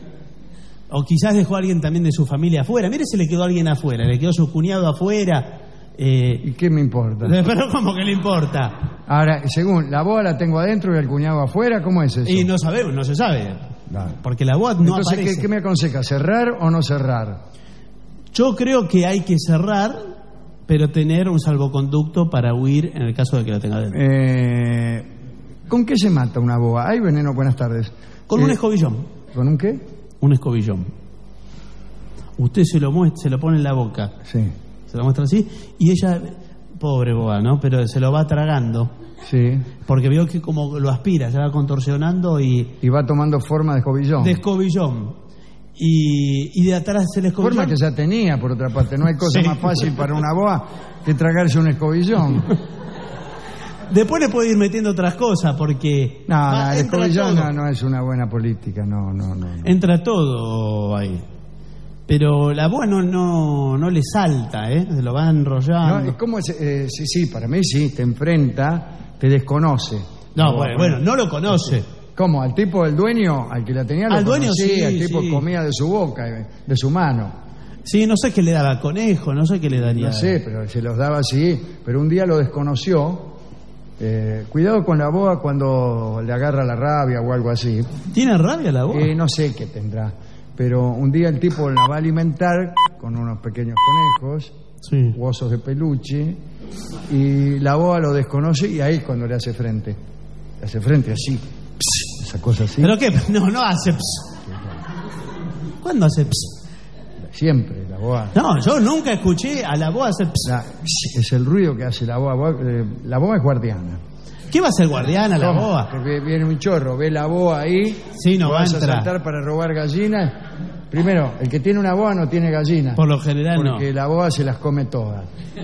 [SPEAKER 5] O quizás dejó a alguien también de su familia afuera. Mire, se le quedó alguien afuera, le quedó su cuñado afuera. Eh,
[SPEAKER 4] ¿Y qué me importa?
[SPEAKER 5] pero ¿cómo que le importa?
[SPEAKER 4] Ahora, según, la boa la tengo adentro y el cuñado afuera, ¿cómo es eso?
[SPEAKER 5] Y no sabemos, no se sabe.
[SPEAKER 4] Vale.
[SPEAKER 5] Porque la boa no
[SPEAKER 4] Entonces,
[SPEAKER 5] aparece.
[SPEAKER 4] ¿qué, ¿qué me aconseja? ¿Cerrar o no cerrar?
[SPEAKER 5] Yo creo que hay que cerrar, pero tener un salvoconducto para huir en el caso de que la tenga dentro.
[SPEAKER 4] Eh, ¿Con qué se mata una boa? ¿Hay veneno? Buenas tardes.
[SPEAKER 5] Con
[SPEAKER 4] Eh,
[SPEAKER 5] un escobillón.
[SPEAKER 4] ¿Con un qué?
[SPEAKER 5] Un escobillón. Usted se lo muestra, se lo pone en la boca.
[SPEAKER 4] Sí.
[SPEAKER 5] Se lo muestra así y ella, pobre boa, ¿no? Pero se lo va tragando.
[SPEAKER 4] Sí.
[SPEAKER 5] Porque veo que como lo aspira, se va contorsionando y...
[SPEAKER 4] Y va tomando forma de escobillón.
[SPEAKER 5] De escobillón. Y, y de atrás el escobillón...
[SPEAKER 4] Forma que ya tenía, por otra parte. No hay cosa
[SPEAKER 5] Sí.
[SPEAKER 4] más fácil para una boa que tragarse un escobillón.
[SPEAKER 5] Después le puede ir metiendo otras cosas porque...
[SPEAKER 4] No,
[SPEAKER 5] va-
[SPEAKER 4] no, el
[SPEAKER 5] entra
[SPEAKER 4] escobillón
[SPEAKER 5] todo.
[SPEAKER 4] no, no es una buena política. No, no, no. no.
[SPEAKER 5] Entra todo ahí. Pero la boa no, no, no le salta, ¿eh? Se lo va enrollando.
[SPEAKER 4] No, ¿cómo es? Eh, sí, sí, para mí sí, te enfrenta, te desconoce.
[SPEAKER 5] No, bueno, bueno, no lo conoce.
[SPEAKER 4] ¿Cómo? ¿Al tipo del dueño, al que la tenía, lo
[SPEAKER 5] Al dueño,
[SPEAKER 4] conocía?
[SPEAKER 5] sí,
[SPEAKER 4] El tipo
[SPEAKER 5] sí.
[SPEAKER 4] comía de su boca, de su mano.
[SPEAKER 5] Sí, no sé qué le daba, conejo, no sé qué le daría.
[SPEAKER 4] No sé, pero se los daba así. Pero un día lo desconoció. Eh, cuidado con la boa cuando le agarra la rabia o algo así.
[SPEAKER 5] ¿Tiene rabia la boa?
[SPEAKER 4] Eh, no sé qué tendrá. Pero un día el tipo la va a alimentar con unos pequeños conejos,
[SPEAKER 5] sí.
[SPEAKER 4] osos de peluche, y la boa lo desconoce y ahí es cuando le hace frente. Le hace frente así. Pss, esa cosa así.
[SPEAKER 5] ¿Pero qué? No, no hace ps. ¿Cuándo hace ps?
[SPEAKER 4] Siempre, la boa.
[SPEAKER 5] No, yo nunca escuché a la boa hacer ps.
[SPEAKER 4] La- es el ruido que hace la boa. Boa- eh, La boa es guardiana.
[SPEAKER 5] ¿Qué va a ser guardiana la
[SPEAKER 4] ¿Cómo?
[SPEAKER 5] boa?
[SPEAKER 4] Que ve- viene un chorro, ve la boa ahí.
[SPEAKER 5] Sí, no
[SPEAKER 4] lo
[SPEAKER 5] va a
[SPEAKER 4] vas a
[SPEAKER 5] entrar.
[SPEAKER 4] saltar para robar gallinas. Primero, el que tiene una boa no tiene gallinas.
[SPEAKER 5] Por lo general no.
[SPEAKER 4] Porque la boa se las come todas.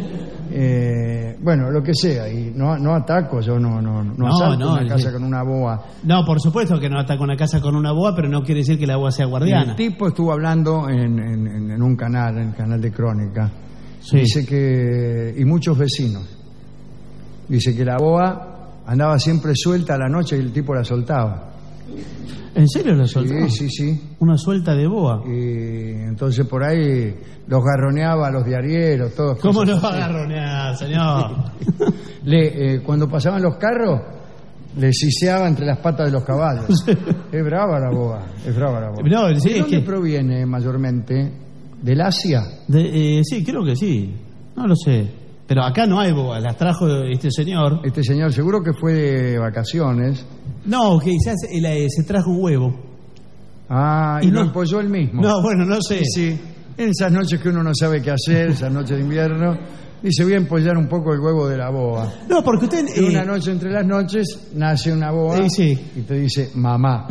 [SPEAKER 4] Eh, bueno, lo que sea. Y no, no ataco, yo no, no, no,
[SPEAKER 5] No,
[SPEAKER 4] asalto
[SPEAKER 5] no,
[SPEAKER 4] una
[SPEAKER 5] el-
[SPEAKER 4] casa con una boa.
[SPEAKER 5] No, por supuesto que no ataca una casa con una boa, pero no quiere decir que la boa sea
[SPEAKER 4] El
[SPEAKER 5] guardiana.
[SPEAKER 4] tipo estuvo hablando en, en- en- en un canal, en el canal de Crónica.
[SPEAKER 5] Sí.
[SPEAKER 4] Dice que, y muchos vecinos, dice que la boa andaba siempre suelta a la noche y el tipo la soltaba.
[SPEAKER 5] ¿En serio la soltó?
[SPEAKER 4] Sí, sí, sí.
[SPEAKER 5] Una suelta de boa.
[SPEAKER 4] Y entonces por ahí los garroneaba a los diarieros, todos.
[SPEAKER 5] ¿Cómo
[SPEAKER 4] cosas
[SPEAKER 5] no va a
[SPEAKER 4] así.
[SPEAKER 5] agarronear, señor?
[SPEAKER 4] Le, eh, cuando pasaban los carros, le siseaba entre las patas de los caballos. Es brava la boa, es brava la boa.
[SPEAKER 5] No, sí,
[SPEAKER 4] ¿De
[SPEAKER 5] es
[SPEAKER 4] dónde
[SPEAKER 5] que-
[SPEAKER 4] proviene mayormente? ¿Del Asia?
[SPEAKER 5] De- eh, sí, creo que sí. No lo sé. Pero acá no hay boas, las trajo este señor.
[SPEAKER 4] Este señor seguro que fue de vacaciones.
[SPEAKER 5] No, que quizás él, eh, se trajo un huevo.
[SPEAKER 4] Ah, y,
[SPEAKER 5] Y
[SPEAKER 4] lo
[SPEAKER 5] no-
[SPEAKER 4] empolló él mismo.
[SPEAKER 5] No, bueno, no sé.
[SPEAKER 4] Sí, sí. En esas noches que uno no sabe qué hacer, esas noches de invierno, dice, voy a empollar un poco el huevo de la boa.
[SPEAKER 5] No, porque usted...
[SPEAKER 4] Y
[SPEAKER 5] eh,
[SPEAKER 4] una noche entre las noches nace una boa
[SPEAKER 5] Sí, sí.
[SPEAKER 4] y te dice, mamá.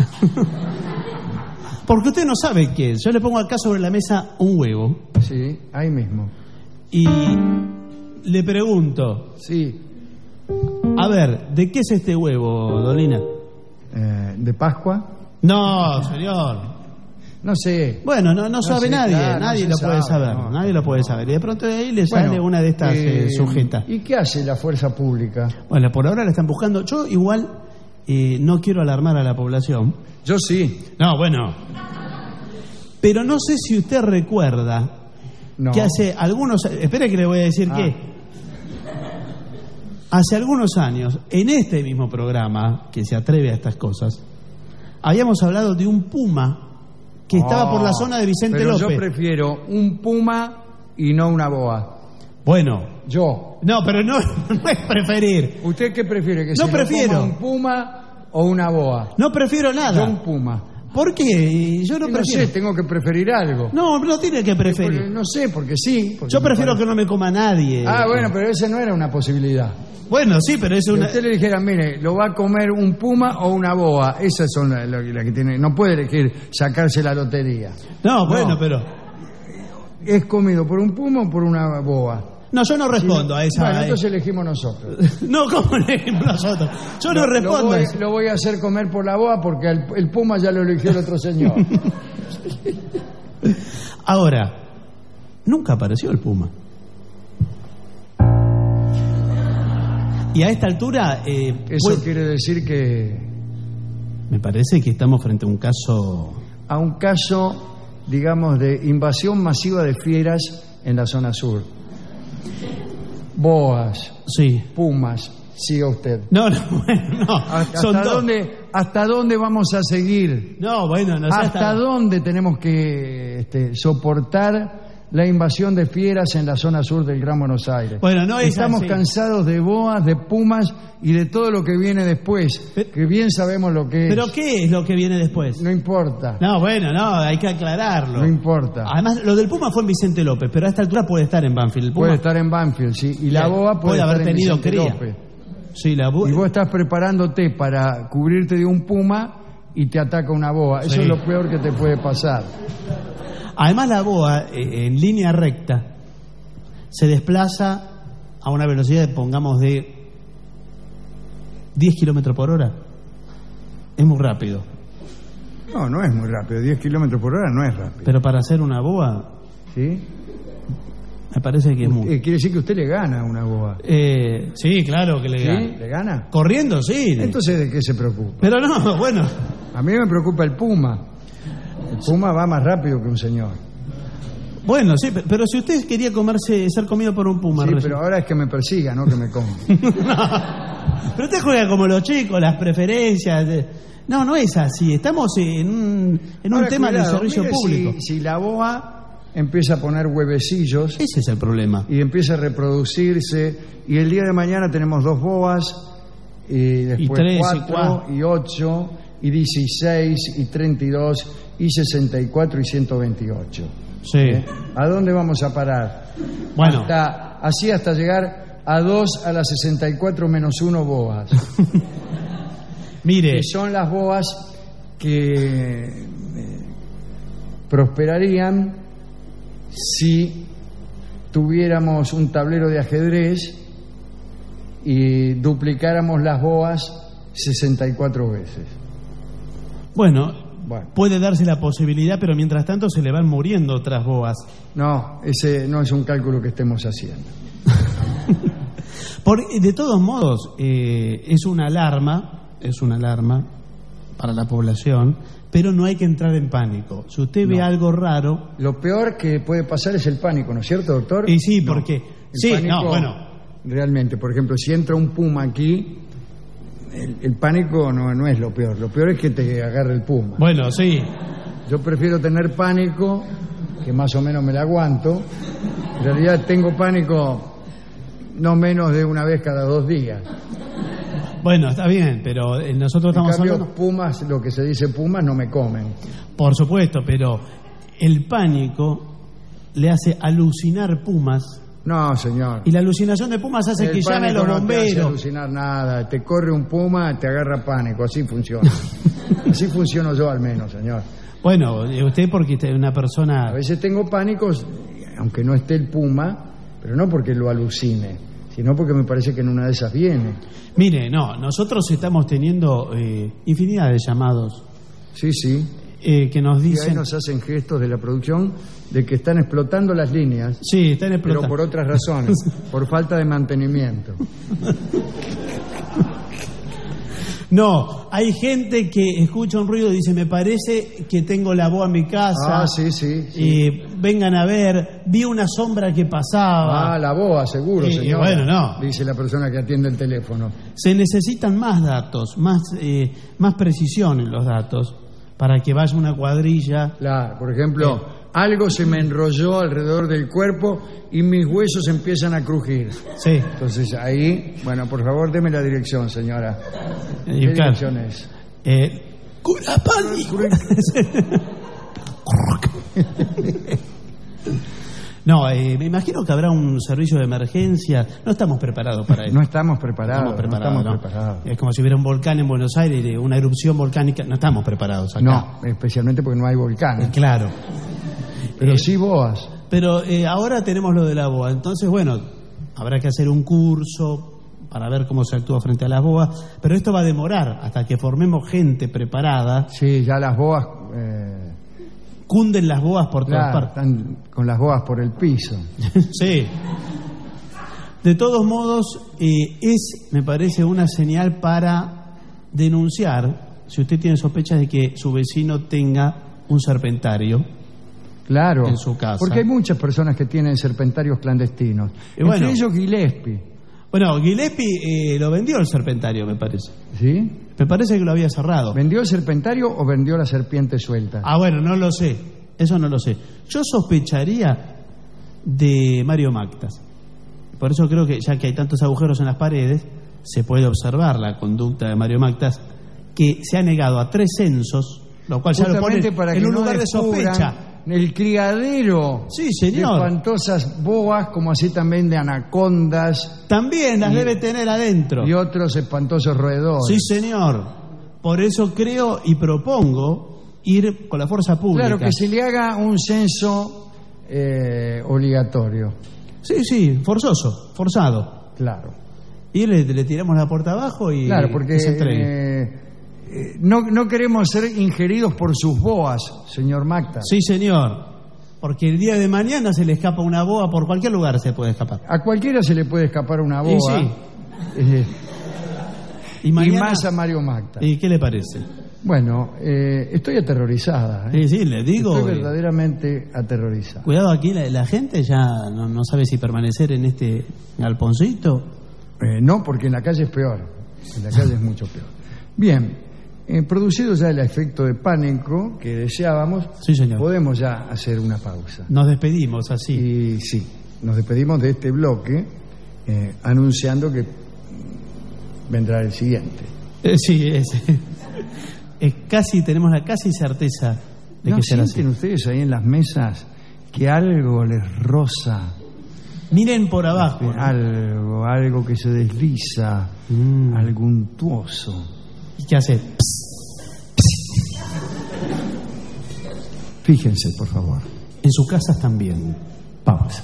[SPEAKER 5] Porque usted no sabe qué es. Yo le pongo acá sobre la mesa un huevo
[SPEAKER 4] Sí, ahí mismo.
[SPEAKER 5] y le pregunto,
[SPEAKER 4] Sí,
[SPEAKER 5] a ver, ¿de qué es este huevo, Dolina?
[SPEAKER 4] eh, de Pascua.
[SPEAKER 5] No, señor.
[SPEAKER 4] No sé.
[SPEAKER 5] Bueno, no, no sabe
[SPEAKER 4] sé,
[SPEAKER 5] nadie,
[SPEAKER 4] claro, no
[SPEAKER 5] nadie
[SPEAKER 4] se
[SPEAKER 5] lo puede
[SPEAKER 4] sabe,
[SPEAKER 5] saber,
[SPEAKER 4] no.
[SPEAKER 5] nadie lo puede saber. Y de pronto de ahí le sale
[SPEAKER 4] Bueno,
[SPEAKER 5] una de estas eh,
[SPEAKER 4] eh,
[SPEAKER 5] sujetas.
[SPEAKER 4] ¿Y qué hace la fuerza pública?
[SPEAKER 5] Bueno, por ahora la están buscando. Yo igual eh, no quiero alarmar a la población.
[SPEAKER 4] Yo sí.
[SPEAKER 5] No, bueno. Pero no sé si usted recuerda
[SPEAKER 4] No.
[SPEAKER 5] que hace algunos... Espere que le voy a decir
[SPEAKER 4] Ah.
[SPEAKER 5] qué. Hace algunos años, en este mismo programa, que se atreve a estas cosas, habíamos hablado de un puma que estaba
[SPEAKER 4] Oh,
[SPEAKER 5] por la zona de Vicente
[SPEAKER 4] pero
[SPEAKER 5] López.
[SPEAKER 4] yo prefiero un puma y no una boa.
[SPEAKER 5] Bueno.
[SPEAKER 4] Yo.
[SPEAKER 5] No, pero no, no es preferir.
[SPEAKER 4] ¿Usted qué prefiere? ¿Que
[SPEAKER 5] No
[SPEAKER 4] se
[SPEAKER 5] prefiero.
[SPEAKER 4] lo coma un puma o una boa?
[SPEAKER 5] No prefiero nada.
[SPEAKER 4] Yo un puma.
[SPEAKER 5] ¿Por qué? Yo no
[SPEAKER 4] Y
[SPEAKER 5] prefiero.
[SPEAKER 4] sé, tengo que preferir algo.
[SPEAKER 5] No, no tiene que preferir.
[SPEAKER 4] Porque- no sé, porque sí. porque
[SPEAKER 5] Yo
[SPEAKER 4] me
[SPEAKER 5] prefiero
[SPEAKER 4] parece-
[SPEAKER 5] que no me coma nadie.
[SPEAKER 4] Ah, bueno, pero esa no era una posibilidad.
[SPEAKER 5] Bueno, sí, pero es
[SPEAKER 4] Si
[SPEAKER 5] una...
[SPEAKER 4] usted le dijera, mire, lo va a comer un puma o una boa, esas son las la, la que tiene. No puede elegir sacarse la lotería.
[SPEAKER 5] No, bueno, pero...
[SPEAKER 4] ¿Es comido por un puma o por una boa?
[SPEAKER 5] No, yo no respondo
[SPEAKER 4] Sí,
[SPEAKER 5] a esa...
[SPEAKER 4] Bueno, entonces elegimos nosotros.
[SPEAKER 5] No, ¿cómo elegimos nosotros? Yo no
[SPEAKER 4] Lo-
[SPEAKER 5] respondo
[SPEAKER 4] Lo
[SPEAKER 5] a
[SPEAKER 4] voy,
[SPEAKER 5] eso.
[SPEAKER 4] lo voy a hacer comer por la boa porque el, el puma ya lo eligió el otro señor.
[SPEAKER 5] Ahora, nunca apareció el puma. Y a esta altura... eh,
[SPEAKER 4] Eso
[SPEAKER 5] pues,
[SPEAKER 4] quiere decir que
[SPEAKER 5] me parece que estamos frente a un caso...
[SPEAKER 4] a un caso, digamos, de invasión masiva de fieras en la zona sur. Boas,
[SPEAKER 5] sí,
[SPEAKER 4] pumas, siga usted.
[SPEAKER 5] No, no, bueno, no.
[SPEAKER 4] ¿Hasta,
[SPEAKER 5] Son
[SPEAKER 4] hasta
[SPEAKER 5] dos.
[SPEAKER 4] dónde, ¿Hasta dónde vamos a seguir?
[SPEAKER 5] No, bueno, no sé
[SPEAKER 4] ¿Hasta,
[SPEAKER 5] hasta-
[SPEAKER 4] dónde tenemos que este, soportar la invasión de fieras en la zona sur del Gran Buenos Aires?
[SPEAKER 5] Bueno, no es
[SPEAKER 4] Estamos
[SPEAKER 5] así.
[SPEAKER 4] cansados de boas, de pumas y de todo lo que viene después, que bien sabemos lo que es.
[SPEAKER 5] ¿Pero qué es lo que viene después?
[SPEAKER 4] No importa.
[SPEAKER 5] No, bueno, no, hay que aclararlo.
[SPEAKER 4] No importa.
[SPEAKER 5] Además, lo del Puma fue en Vicente López, pero a esta altura puede estar en Banfield. El Puma
[SPEAKER 4] Puede estar en Banfield, sí. Y la
[SPEAKER 5] Bien,
[SPEAKER 4] boa puede,
[SPEAKER 5] puede haber
[SPEAKER 4] estar en
[SPEAKER 5] tenido
[SPEAKER 4] Vicente
[SPEAKER 5] cría.
[SPEAKER 4] López.
[SPEAKER 5] Sí, la boa.
[SPEAKER 4] Y vos estás preparándote para cubrirte de un puma y te ataca una boa. Eso
[SPEAKER 5] Sí.
[SPEAKER 4] es lo peor que te puede pasar.
[SPEAKER 5] Además, la boa, eh, en línea recta, se desplaza a una velocidad, de, pongamos, de diez kilómetros por hora. Es muy rápido.
[SPEAKER 4] No, no es muy rápido. diez kilómetros por hora no es rápido.
[SPEAKER 5] Pero para hacer una boa,
[SPEAKER 4] ¿Sí?
[SPEAKER 5] me parece que es muy...
[SPEAKER 4] Eh, quiere decir que usted le gana a una boa.
[SPEAKER 5] Eh, sí, claro que le
[SPEAKER 4] ¿Sí?
[SPEAKER 5] gana.
[SPEAKER 4] ¿Le gana?
[SPEAKER 5] Corriendo, sí.
[SPEAKER 4] Entonces, ¿de qué se preocupa?
[SPEAKER 5] Pero no, bueno.
[SPEAKER 4] A mí me preocupa el puma. El puma va más rápido que un señor.
[SPEAKER 5] Bueno, sí, pe- pero si usted quería comerse, ser comido por un puma,
[SPEAKER 4] Sí,
[SPEAKER 5] recién.
[SPEAKER 4] pero ahora es que me persiga, no que me coma.
[SPEAKER 5] Pero usted juega como los chicos, las preferencias. de- No, no es así. Estamos en un, en un
[SPEAKER 4] Ahora,
[SPEAKER 5] tema
[SPEAKER 4] cuidado,
[SPEAKER 5] del servicio
[SPEAKER 4] mire
[SPEAKER 5] público.
[SPEAKER 4] Si, si la boa empieza a poner huevecillos
[SPEAKER 5] Ese es el problema.
[SPEAKER 4] y empieza a reproducirse, y el día de mañana tenemos dos boas, y después
[SPEAKER 5] tres, y
[SPEAKER 4] cuatro,
[SPEAKER 5] cuatro.
[SPEAKER 4] y ocho, y dieciséis, y treinta y dos, y sesenta y cuatro, y ciento veintiocho.
[SPEAKER 5] Sí.
[SPEAKER 4] ¿Eh? ¿A dónde vamos a parar?
[SPEAKER 5] Bueno.
[SPEAKER 4] Hasta, así hasta llegar a dos a las sesenta y cuatro menos uno boas.
[SPEAKER 5] Mire,
[SPEAKER 4] Que son las boas que eh, prosperarían si tuviéramos un tablero de ajedrez y duplicáramos las boas sesenta y cuatro veces.
[SPEAKER 5] bueno,
[SPEAKER 4] Bueno,
[SPEAKER 5] puede darse la posibilidad, pero mientras tanto se le van muriendo otras boas.
[SPEAKER 4] no, ese no es un cálculo que estemos haciendo.
[SPEAKER 5] Por, de todos modos, eh, es una alarma, es una alarma para la población, pero no hay que entrar en pánico. Si usted ve
[SPEAKER 4] No.
[SPEAKER 5] algo raro...
[SPEAKER 4] Lo peor que puede pasar es el pánico, ¿no es cierto, doctor?
[SPEAKER 5] Y sí,
[SPEAKER 4] No.
[SPEAKER 5] porque...
[SPEAKER 4] El
[SPEAKER 5] Sí,
[SPEAKER 4] pánico,
[SPEAKER 5] no, bueno...
[SPEAKER 4] Realmente, por ejemplo, si entra un puma aquí, el, el pánico no, no es lo peor. Lo peor es que te agarre el puma.
[SPEAKER 5] Bueno, sí.
[SPEAKER 4] Yo prefiero tener pánico, que más o menos me la aguanto. En realidad tengo pánico no menos de una vez cada dos días.
[SPEAKER 5] Bueno, está bien, pero eh, nosotros
[SPEAKER 4] En
[SPEAKER 5] estamos
[SPEAKER 4] cambio,
[SPEAKER 5] hablando...
[SPEAKER 4] pumas, lo que se dice pumas, no me comen.
[SPEAKER 5] Por supuesto, pero el pánico le hace alucinar pumas.
[SPEAKER 4] No, señor.
[SPEAKER 5] Y la alucinación de pumas hace
[SPEAKER 4] El
[SPEAKER 5] que llame a
[SPEAKER 4] pánico
[SPEAKER 5] los
[SPEAKER 4] no te hace
[SPEAKER 5] bomberos.
[SPEAKER 4] alucinar nada. Te corre un puma, te agarra pánico. Así funciona. Así funciono yo al menos, señor.
[SPEAKER 5] Bueno, eh, usted porque usted es una persona...
[SPEAKER 4] A veces tengo pánicos, aunque no esté el puma, pero no porque lo alucine, sino porque me parece que en una de esas viene.
[SPEAKER 5] Mire, no, nosotros estamos teniendo eh, infinidad de llamados
[SPEAKER 4] Sí, sí.
[SPEAKER 5] eh, que nos
[SPEAKER 4] Y ahí
[SPEAKER 5] dicen...
[SPEAKER 4] nos hacen gestos de la producción de que están explotando las líneas,
[SPEAKER 5] Sí, están
[SPEAKER 4] pero
[SPEAKER 5] explotando.
[SPEAKER 4] por otras razones, por falta de mantenimiento.
[SPEAKER 5] No, hay gente que escucha un ruido y dice, me parece que tengo la boa en mi casa.
[SPEAKER 4] Ah, sí, sí. sí.
[SPEAKER 5] Eh, vengan a ver, vi una sombra que pasaba.
[SPEAKER 4] Ah, la boa, seguro,
[SPEAKER 5] Eh,
[SPEAKER 4] señor.
[SPEAKER 5] bueno, no.
[SPEAKER 4] Dice la persona que atiende el teléfono.
[SPEAKER 5] Se necesitan más datos, más, eh, más precisión en los datos, para que vaya una cuadrilla.
[SPEAKER 4] Claro, por ejemplo, eh. algo se me enrolló alrededor del cuerpo y mis huesos empiezan a crujir.
[SPEAKER 5] Sí.
[SPEAKER 4] Entonces ahí, bueno, por favor, deme la dirección, señora. ¿Qué
[SPEAKER 5] Eh, claro.
[SPEAKER 4] dirección es?
[SPEAKER 5] Eh, Curapani. No, eh, me imagino que habrá un servicio de emergencia. No estamos preparados para eso.
[SPEAKER 4] No estamos preparados.
[SPEAKER 5] No estamos preparados.
[SPEAKER 4] No estamos
[SPEAKER 5] ¿no?
[SPEAKER 4] preparados.
[SPEAKER 5] Es como si hubiera un volcán en Buenos Aires, una erupción volcánica. No estamos preparados acá.
[SPEAKER 4] No, especialmente porque no hay volcanes.
[SPEAKER 5] Eh, claro.
[SPEAKER 4] Pero
[SPEAKER 5] Eh,
[SPEAKER 4] sí boas.
[SPEAKER 5] Pero eh, ahora tenemos lo de la boa. Entonces, bueno, habrá que hacer un curso para ver cómo se actúa frente a las boas. Pero esto va a demorar hasta que formemos gente preparada.
[SPEAKER 4] Sí, ya las boas... Eh...
[SPEAKER 5] Cunden las boas por todas
[SPEAKER 4] Claro,
[SPEAKER 5] partes.
[SPEAKER 4] están con las boas por el piso.
[SPEAKER 5] Sí. De todos modos, eh, es, me parece, una señal para denunciar, si usted tiene sospechas de que su vecino tenga un serpentario.
[SPEAKER 4] Claro,
[SPEAKER 5] en su casa.
[SPEAKER 4] porque hay muchas personas que tienen serpentarios clandestinos.
[SPEAKER 5] Y bueno,
[SPEAKER 4] entre ellos Gillespie.
[SPEAKER 5] Bueno, Gillespie eh, lo vendió el serpentario, me parece.
[SPEAKER 4] ¿Sí?
[SPEAKER 5] Me parece que lo había cerrado.
[SPEAKER 4] ¿Vendió el serpentario o vendió la serpiente suelta?
[SPEAKER 5] Ah, bueno, no lo sé. Eso no lo sé. Yo sospecharía de Mario Mactas. Por eso creo que, ya que hay tantos agujeros en las paredes, se puede observar la conducta de Mario Mactas, que se ha negado a tres censos, lo cual ya lo pone
[SPEAKER 4] para
[SPEAKER 5] en
[SPEAKER 4] que
[SPEAKER 5] un
[SPEAKER 4] no
[SPEAKER 5] lugar de
[SPEAKER 4] descubran
[SPEAKER 5] sospecha.
[SPEAKER 4] El criadero
[SPEAKER 5] Sí, señor.
[SPEAKER 4] de espantosas boas, como así también de anacondas.
[SPEAKER 5] También las
[SPEAKER 4] y,
[SPEAKER 5] debe tener adentro.
[SPEAKER 4] Y otros espantosos roedores.
[SPEAKER 5] Sí, señor. Por eso creo y propongo ir con la fuerza pública.
[SPEAKER 4] Claro, que se le haga un censo eh, obligatorio.
[SPEAKER 5] Sí, sí, forzoso, forzado.
[SPEAKER 4] Claro.
[SPEAKER 5] Y le, le tiramos la puerta abajo y
[SPEAKER 4] Claro, porque
[SPEAKER 5] que se entregue.
[SPEAKER 4] eh, eh, no, no queremos ser ingeridos por sus boas, señor Macta.
[SPEAKER 5] Sí, señor. Porque el día de mañana se le escapa una boa, por cualquier lugar se puede escapar.
[SPEAKER 4] A cualquiera se le puede escapar una boa.
[SPEAKER 5] Y sí.
[SPEAKER 4] Eh,
[SPEAKER 5] y, mañana,
[SPEAKER 4] y más a Mario Macta.
[SPEAKER 5] ¿Y qué le parece?
[SPEAKER 4] Bueno, eh, estoy aterrorizada. ¿eh?
[SPEAKER 5] Sí, sí, le digo.
[SPEAKER 4] Estoy
[SPEAKER 5] eh,
[SPEAKER 4] verdaderamente aterrorizada.
[SPEAKER 5] Cuidado, aquí la, la gente ya no, no sabe si permanecer en este galponcito.
[SPEAKER 4] Eh, no, porque en la calle es peor. En la calle es mucho peor. Bien, eh, producido ya el efecto de pánico que deseábamos,
[SPEAKER 5] sí, señor,
[SPEAKER 4] podemos ya hacer una pausa.
[SPEAKER 5] Nos despedimos así.
[SPEAKER 4] Y sí, nos despedimos de este bloque eh, anunciando que vendrá el siguiente.
[SPEAKER 5] Eh, sí, es, es casi, tenemos la casi certeza de
[SPEAKER 4] ¿No
[SPEAKER 5] que será así.
[SPEAKER 4] sienten ustedes ahí en las mesas que algo les roza?
[SPEAKER 5] Miren por abajo.
[SPEAKER 4] Algo, algo que se desliza, mm. algo untuoso.
[SPEAKER 5] ¿Y qué hace?
[SPEAKER 4] Fíjense, por favor.
[SPEAKER 5] En sus casas también. Pausa.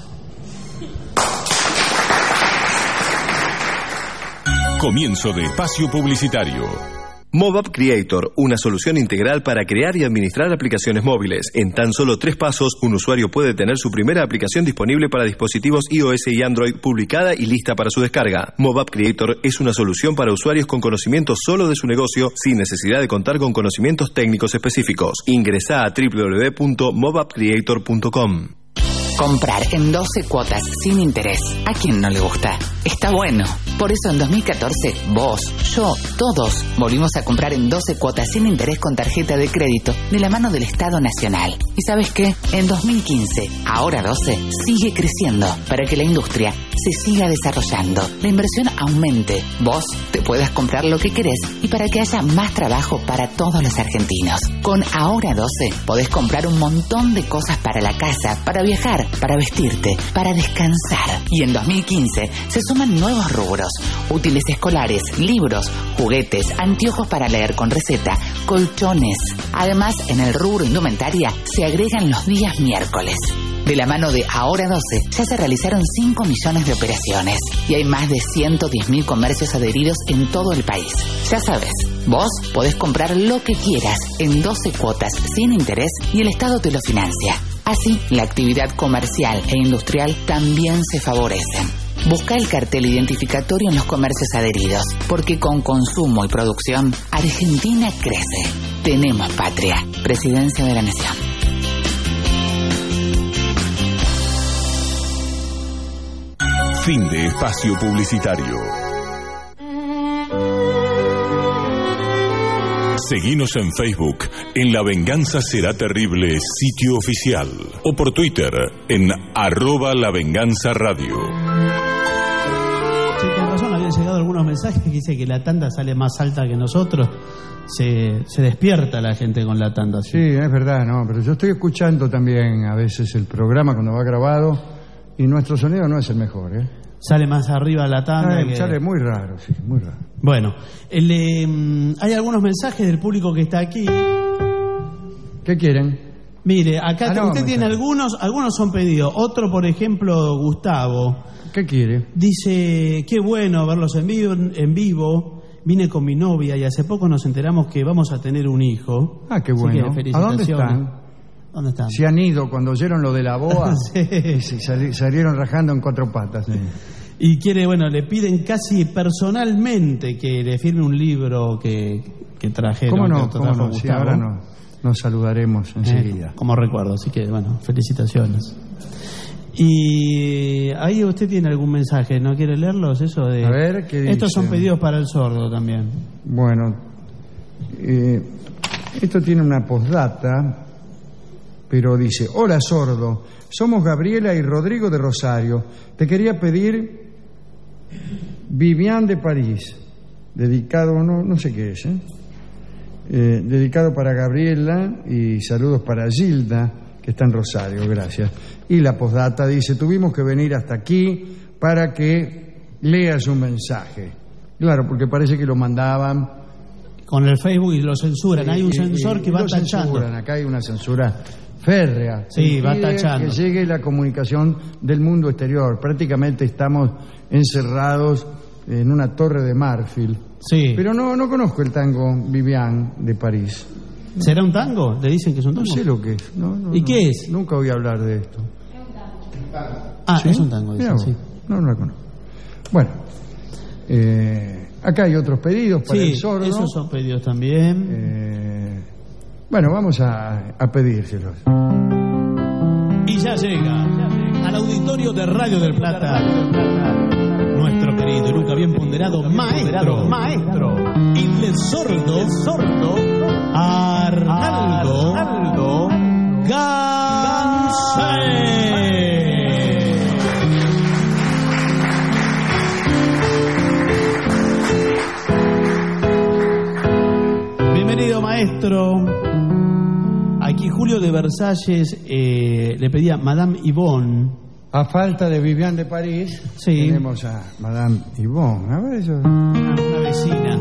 [SPEAKER 1] Comienzo de espacio publicitario.
[SPEAKER 15] MobApp Creator, una solución integral para crear y administrar aplicaciones móviles. En tan solo tres pasos, un usuario puede tener su primera aplicación disponible para dispositivos iOS y Android publicada y lista para su descarga. MobApp Creator es una solución para usuarios con conocimiento solo de su negocio, sin necesidad de contar con conocimientos técnicos específicos. Ingresá a doble u doble u doble u punto mobapp creator punto com.
[SPEAKER 8] Comprar en doce cuotas sin interés. ¿A quién no le gusta? Está bueno. Por eso en dos mil catorce, vos, yo, todos volvimos a comprar en doce cuotas sin interés con tarjeta de crédito de la mano del Estado Nacional. ¿Y sabes qué? En dos mil quince, ahora doce, sigue creciendo para que la industria se siga desarrollando, la inversión aumente, vos te puedas comprar lo que querés y para que haya más trabajo para todos los argentinos. Con Ahora doce podés comprar un montón de cosas para la casa, para viajar, para vestirte, para descansar. Y en dos mil quince se suman nuevos rubros: útiles escolares, libros, juguetes, anteojos para leer con receta, colchones. Además, en el rubro indumentaria se agregan los días miércoles. De la mano de Ahora doce ya se realizaron cinco millones de operaciones y hay más de ciento diez mil comercios adheridos en todo el país. Ya sabes, vos podés comprar lo que quieras en doce cuotas sin interés y el Estado te lo financia. Así, la actividad comercial e industrial también se favorecen. Busca el cartel identificatorio en los comercios adheridos, porque con consumo y producción, Argentina crece. Tenemos patria. Presidencia de la Nación.
[SPEAKER 1] Fin de espacio publicitario. Seguinos en Facebook, en La Venganza Será Terrible, sitio oficial. O por Twitter, en arroba La Venganza Radio.
[SPEAKER 5] Sí, con razón, habían llegado algunos mensajes que dice que la tanda sale más alta que nosotros. Se, se despierta la gente con la tanda.
[SPEAKER 4] Sí, es verdad, no, pero yo estoy escuchando también a veces el programa cuando va grabado y nuestro sonido no es el mejor, ¿eh?
[SPEAKER 5] Sale más arriba la tanda.
[SPEAKER 4] Sale,
[SPEAKER 5] que...
[SPEAKER 4] sale muy raro, sí, muy raro.
[SPEAKER 5] Bueno, el, eh, hay algunos mensajes del público que está aquí.
[SPEAKER 4] ¿Qué quieren?
[SPEAKER 5] Mire, acá
[SPEAKER 4] Ah, no,
[SPEAKER 5] usted tiene
[SPEAKER 4] mensaje.
[SPEAKER 5] algunos, algunos son pedidos. Otro, por ejemplo, Gustavo.
[SPEAKER 4] ¿Qué quiere?
[SPEAKER 5] Dice, qué bueno verlos en vivo, en vivo. Vine con mi novia y hace poco nos enteramos que vamos a tener un hijo.
[SPEAKER 4] Ah, qué
[SPEAKER 5] Así
[SPEAKER 4] bueno.
[SPEAKER 5] que
[SPEAKER 4] ¿A dónde
[SPEAKER 5] felicitaciones.
[SPEAKER 4] están?
[SPEAKER 5] ¿Dónde están?
[SPEAKER 4] Se han ido cuando oyeron lo de la boa.
[SPEAKER 5] Sí.
[SPEAKER 4] Y se sali- salieron rajando en cuatro patas. Sí.
[SPEAKER 5] Y quiere, bueno, le piden casi personalmente que le firme un libro que, que trajeron.
[SPEAKER 4] ¿Cómo
[SPEAKER 5] que
[SPEAKER 4] no?
[SPEAKER 5] trajo
[SPEAKER 4] ¿Cómo no? Sí,
[SPEAKER 5] Gustavo.
[SPEAKER 4] ahora no, nos saludaremos enseguida.
[SPEAKER 5] Eh, como recuerdo, así que, bueno, felicitaciones. Y ahí usted tiene algún mensaje, ¿no quiere leerlos? Eso de...
[SPEAKER 4] A ver, ¿qué dice?
[SPEAKER 5] Estos son pedidos para el sordo también.
[SPEAKER 4] Bueno, eh, esto tiene una postdata, pero dice: hola sordo, somos Gabriela y Rodrigo de Rosario. Te quería pedir Vivian de París, dedicado, no, no sé qué es, ¿eh? Eh, dedicado para Gabriela y saludos para Gilda, que está en Rosario, gracias. Y la postdata dice: tuvimos que venir hasta aquí para que leas un mensaje. Claro, porque parece que lo mandaban
[SPEAKER 5] con el Facebook y lo censuran. Hay un
[SPEAKER 4] y-
[SPEAKER 5] sensor
[SPEAKER 4] y-
[SPEAKER 5] que
[SPEAKER 4] y
[SPEAKER 5] va
[SPEAKER 4] lo
[SPEAKER 5] tachando.
[SPEAKER 4] censuran. Acá hay una censura férrea.
[SPEAKER 5] Sí, va
[SPEAKER 4] Impide
[SPEAKER 5] tachando.
[SPEAKER 4] que llegue la comunicación del mundo exterior. Prácticamente estamos encerrados en una torre de marfil.
[SPEAKER 5] Sí.
[SPEAKER 4] Pero no, no conozco el tango Vivian de París.
[SPEAKER 5] ¿Será un tango? ¿Le dicen que es un
[SPEAKER 4] No
[SPEAKER 5] tango?
[SPEAKER 4] sé lo que es. No, no,
[SPEAKER 5] ¿Y
[SPEAKER 4] no.
[SPEAKER 5] qué es?
[SPEAKER 4] Nunca voy a hablar de esto.
[SPEAKER 5] Ah,
[SPEAKER 4] ¿Sí?
[SPEAKER 5] es un tango,
[SPEAKER 4] Mirá
[SPEAKER 5] dicen,
[SPEAKER 4] vos.
[SPEAKER 5] sí.
[SPEAKER 4] No, no la conozco. Bueno, eh, acá hay otros pedidos para
[SPEAKER 5] Sí,
[SPEAKER 4] el sordo.
[SPEAKER 5] esos son pedidos también.
[SPEAKER 4] Eh, bueno, vamos a, a pedírselos.
[SPEAKER 5] Y ya llega al auditorio de Radio del Plata nuestro querido y nunca bien ponderado maestro, maestro, y el sordo, sordo, Arnaldo, Arnaldo Bienvenido, maestro. Aquí Julio de Versalles eh, le pedía Madame Yvonne.
[SPEAKER 4] A falta de Vivian de París,
[SPEAKER 5] Sí.
[SPEAKER 4] tenemos a Madame Yvonne. A ver, eso.
[SPEAKER 5] Una, una vecina.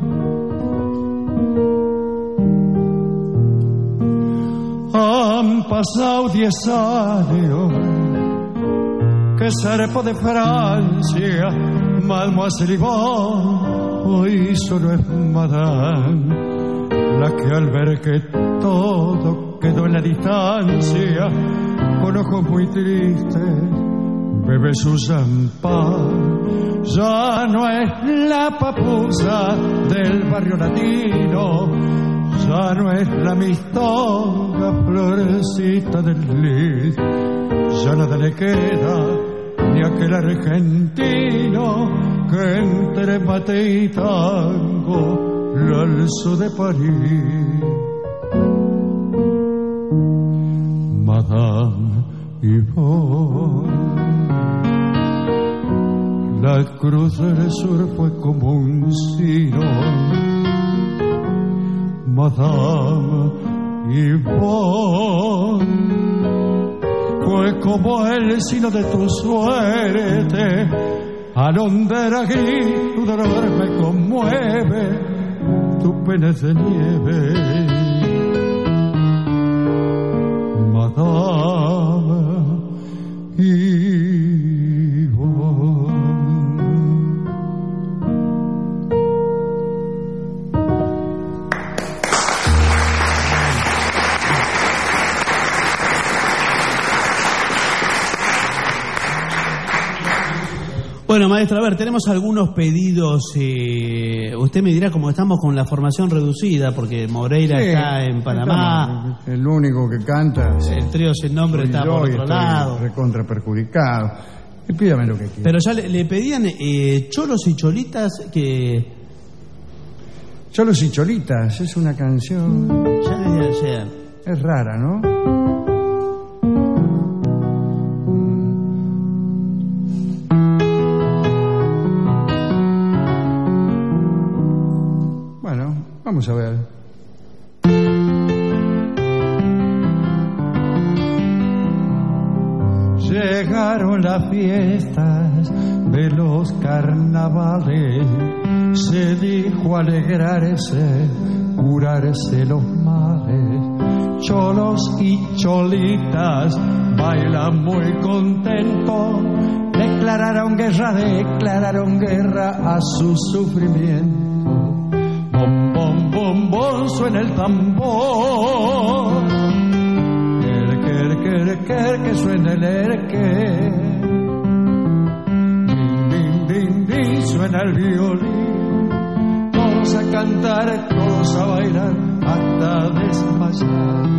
[SPEAKER 18] Han pasado diez años que zarpó de Francia, Mademoiselle Yvonne, hoy solo es Madame, la que al ver que todo quedó en la distancia, con ojos muy tristes, bebe su champán. Ya no es la papusa del barrio latino, ya no es la mistonga florecita del Lid, ya nada le queda ni aquel argentino que entre mate y tango lo alzó de París. Madame Yvonne, la cruz del sur fue como un sino. Madame Yvonne, fue como el sino de tu suerte. Alondra gris, tu dolor me conmueve, tu pena es de nieve. Madame Yvonne.
[SPEAKER 5] Bueno, maestra, a ver, tenemos algunos pedidos. Eh, usted me dirá cómo estamos con la formación reducida, porque Moreira
[SPEAKER 4] Sí,
[SPEAKER 5] está en Panamá.
[SPEAKER 4] estamos, el único que canta.
[SPEAKER 5] El trío sin nombre
[SPEAKER 4] soy
[SPEAKER 5] está
[SPEAKER 4] yo
[SPEAKER 5] por
[SPEAKER 4] y
[SPEAKER 5] otro
[SPEAKER 4] estoy
[SPEAKER 5] lado.
[SPEAKER 4] recontra perjudicado. Y pídame lo que quiera.
[SPEAKER 5] Pero ya le, le pedían eh, cholos y cholitas que...
[SPEAKER 4] Cholos y cholitas, es una canción.
[SPEAKER 5] Ya desde ayer.
[SPEAKER 4] Es rara, ¿no? Vamos a ver.
[SPEAKER 18] Llegaron las fiestas de los carnavales, se dijo alegrarse, curarse los males. Cholos y cholitas bailan muy contentos, declararon guerra, declararon guerra a su sufrimiento. Bom, bom, bom, bom, suena el tambor. Quer, quer, quer, quer, que suena el erque. Din, din, din, din, suena el violín. Todos a cantar, todos a bailar, hasta desmayar.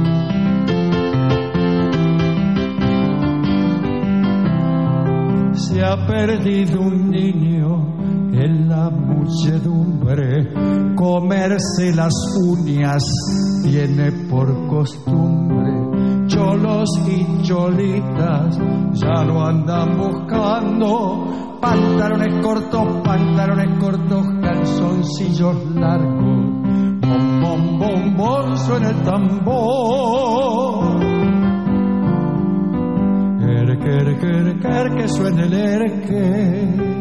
[SPEAKER 18] Se ha perdido un niño en la muchedumbre, comerse las uñas tiene por costumbre. Cholos y cholitas ya lo andan buscando, pantalones cortos, pantalones cortos, calzoncillos largos. Bom, bom, bom, bom, suena el tambor. Quer, quer, quer, quer, que suene el erque.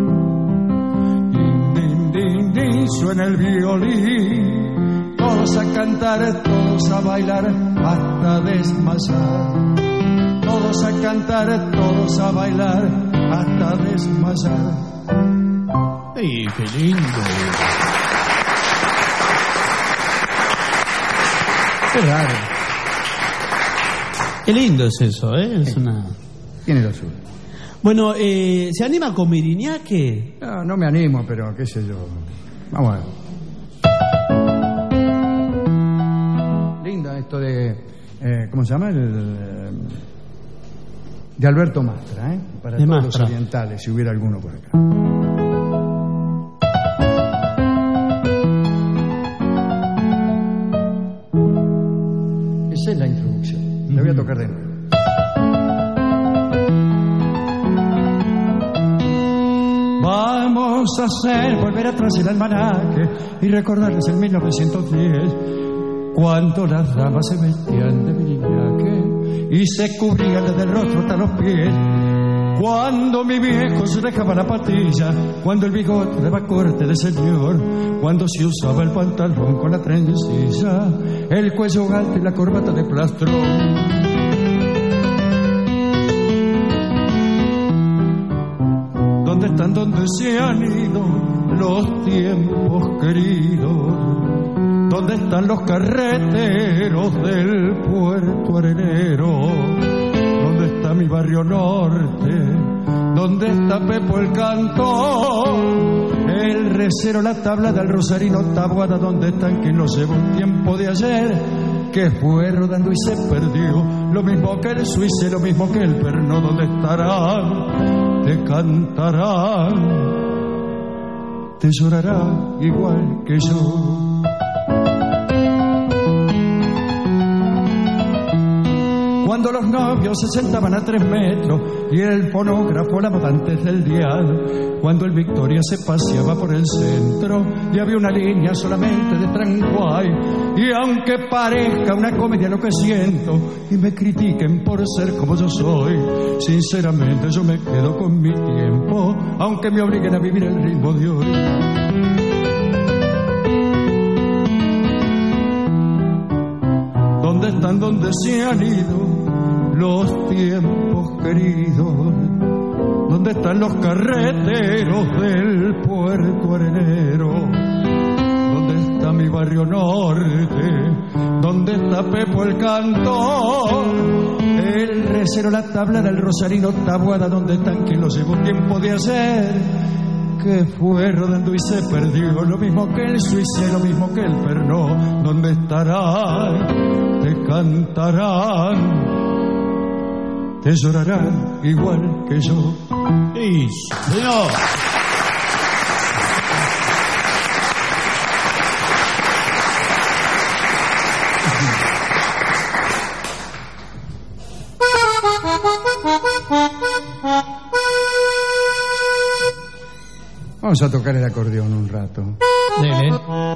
[SPEAKER 18] Din, din, suena el violín, todos a cantar, todos a bailar, hasta desmayar. Todos a cantar, todos a bailar, hasta desmayar.
[SPEAKER 5] ¡Ay, qué lindo!
[SPEAKER 4] Qué raro.
[SPEAKER 5] Qué lindo es eso, ¿eh? Es una...
[SPEAKER 4] Tiene lo suyo.
[SPEAKER 5] Bueno, eh, ¿se anima con Miriñaque?
[SPEAKER 4] No, no me animo, pero qué sé yo. Vamos a ver. Linda esto de... Eh, ¿Cómo se llama? El, eh, de Alberto Mastra, ¿eh? Para
[SPEAKER 5] de
[SPEAKER 4] todos
[SPEAKER 5] Mastra.
[SPEAKER 4] Los orientales, si hubiera alguno por acá. Esa es la introducción. Mm-hmm. La voy a tocar de nuevo.
[SPEAKER 18] Vamos a hacer volver atrás el almanaque y recordarles el mil novecientos diez, cuando las damas se vestían de miriñaque y se cubrían desde el rostro hasta los pies, cuando mi viejo se dejaba la patilla, cuando el bigote daba corte de señor, cuando se usaba el pantalón con la trencilla, el cuello alto y la corbata de plastrón. ¿Dónde están, dónde se han ido los tiempos queridos? ¿Dónde están los carreteros del puerto arenero? ¿Dónde está mi barrio norte? ¿Dónde está Pepo el cantor? El recero, la tabla del Rosarino, Taboada, ¿dónde están? Que nos lleva un tiempo de ayer que fue rodando y se perdió. Lo mismo que el suizo, lo mismo que el perno. ¿Dónde estarán? Te cantarán, te llorarán igual que yo. Cuando los novios se sentaban a tres metros y el fonógrafo la moda antes del dial, cuando el Victoria se paseaba por el centro y había una línea solamente de Tranguay, y aunque parezca una comedia lo que siento y me critiquen por ser como yo soy, sinceramente yo me quedo con mi tiempo, aunque me obliguen a vivir el ritmo de hoy. ¿Dónde están, dónde se han ido los tiempos queridos? ¿Dónde están los carreteros del puerto arenero? ¿Dónde está mi barrio norte, donde está Pepo el cantor, el recero, la tabla del Rosarino, Tabuada, donde están quien lo llevó tiempo de hacer, que fue rodando y se perdió, lo mismo que el Suisse, lo mismo que el Pernod, donde estarán, te cantarán, te llorarán igual que yo.
[SPEAKER 5] Sí, señor.
[SPEAKER 4] Vamos a tocar el acordeón un rato.
[SPEAKER 5] Dele.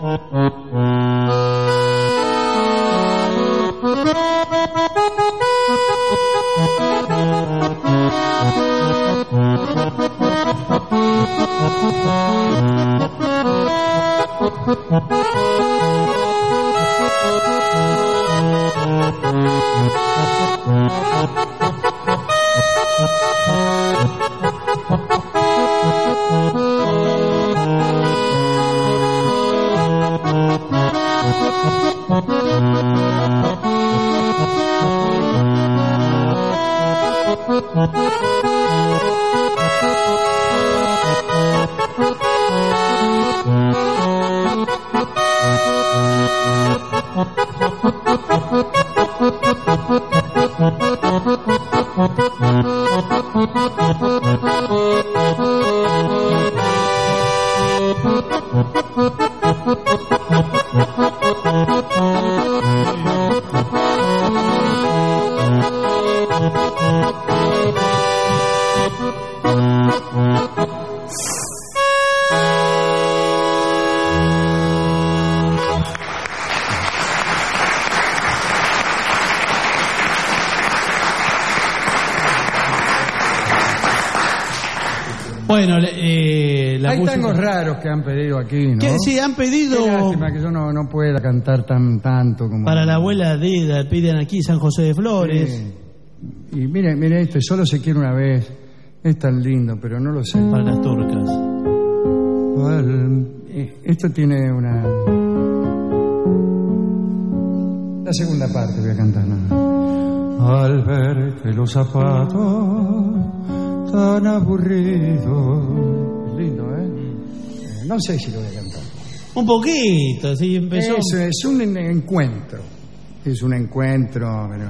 [SPEAKER 5] Bueno, eh, la
[SPEAKER 4] hay
[SPEAKER 5] música...
[SPEAKER 4] tangos raros que han pedido aquí, ¿no?
[SPEAKER 5] Que sí, han pedido...
[SPEAKER 4] Qué lástima que yo no, no pueda cantar tan tanto como...
[SPEAKER 5] Para la abuela Dida, piden aquí San José de Flores.
[SPEAKER 4] Sí. Y mire, mire este, solo se quiere una vez. Es tan lindo, pero no lo sé.
[SPEAKER 5] Para las turcas.
[SPEAKER 4] Al, esto tiene una... La segunda parte voy a cantar, ¿no?
[SPEAKER 18] Al ver que los zapatos tan aburridos.
[SPEAKER 4] Lindo, ¿eh? ¿eh? No sé si lo voy a cantar.
[SPEAKER 5] Un poquito, sí, empezó.
[SPEAKER 4] Es, es un encuentro. Es un encuentro, pero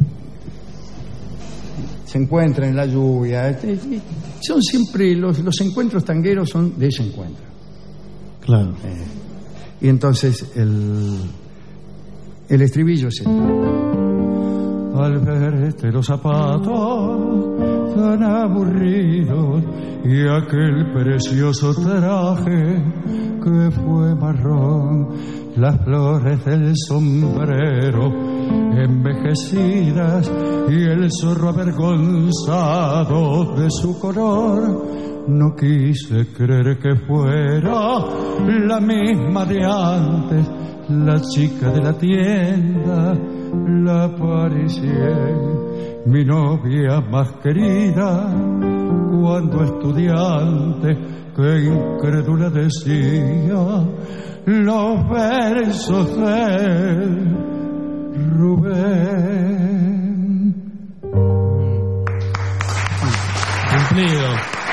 [SPEAKER 4] se encuentran en la lluvia. Son siempre, los, los encuentros tangueros son de ese encuentro.
[SPEAKER 5] Claro.
[SPEAKER 4] Eh, y entonces el, el estribillo es este.
[SPEAKER 18] Al verte los zapatos tan aburridos y aquel precioso traje que fue marrón, las flores del sombrero envejecidas y el zorro avergonzado de su color, no quise creer que fuera la misma de antes, la chica de la tienda, la Parisien, mi novia más querida, cuando estudiante que incrédula decía los versos de Rubén.
[SPEAKER 5] Cumplido.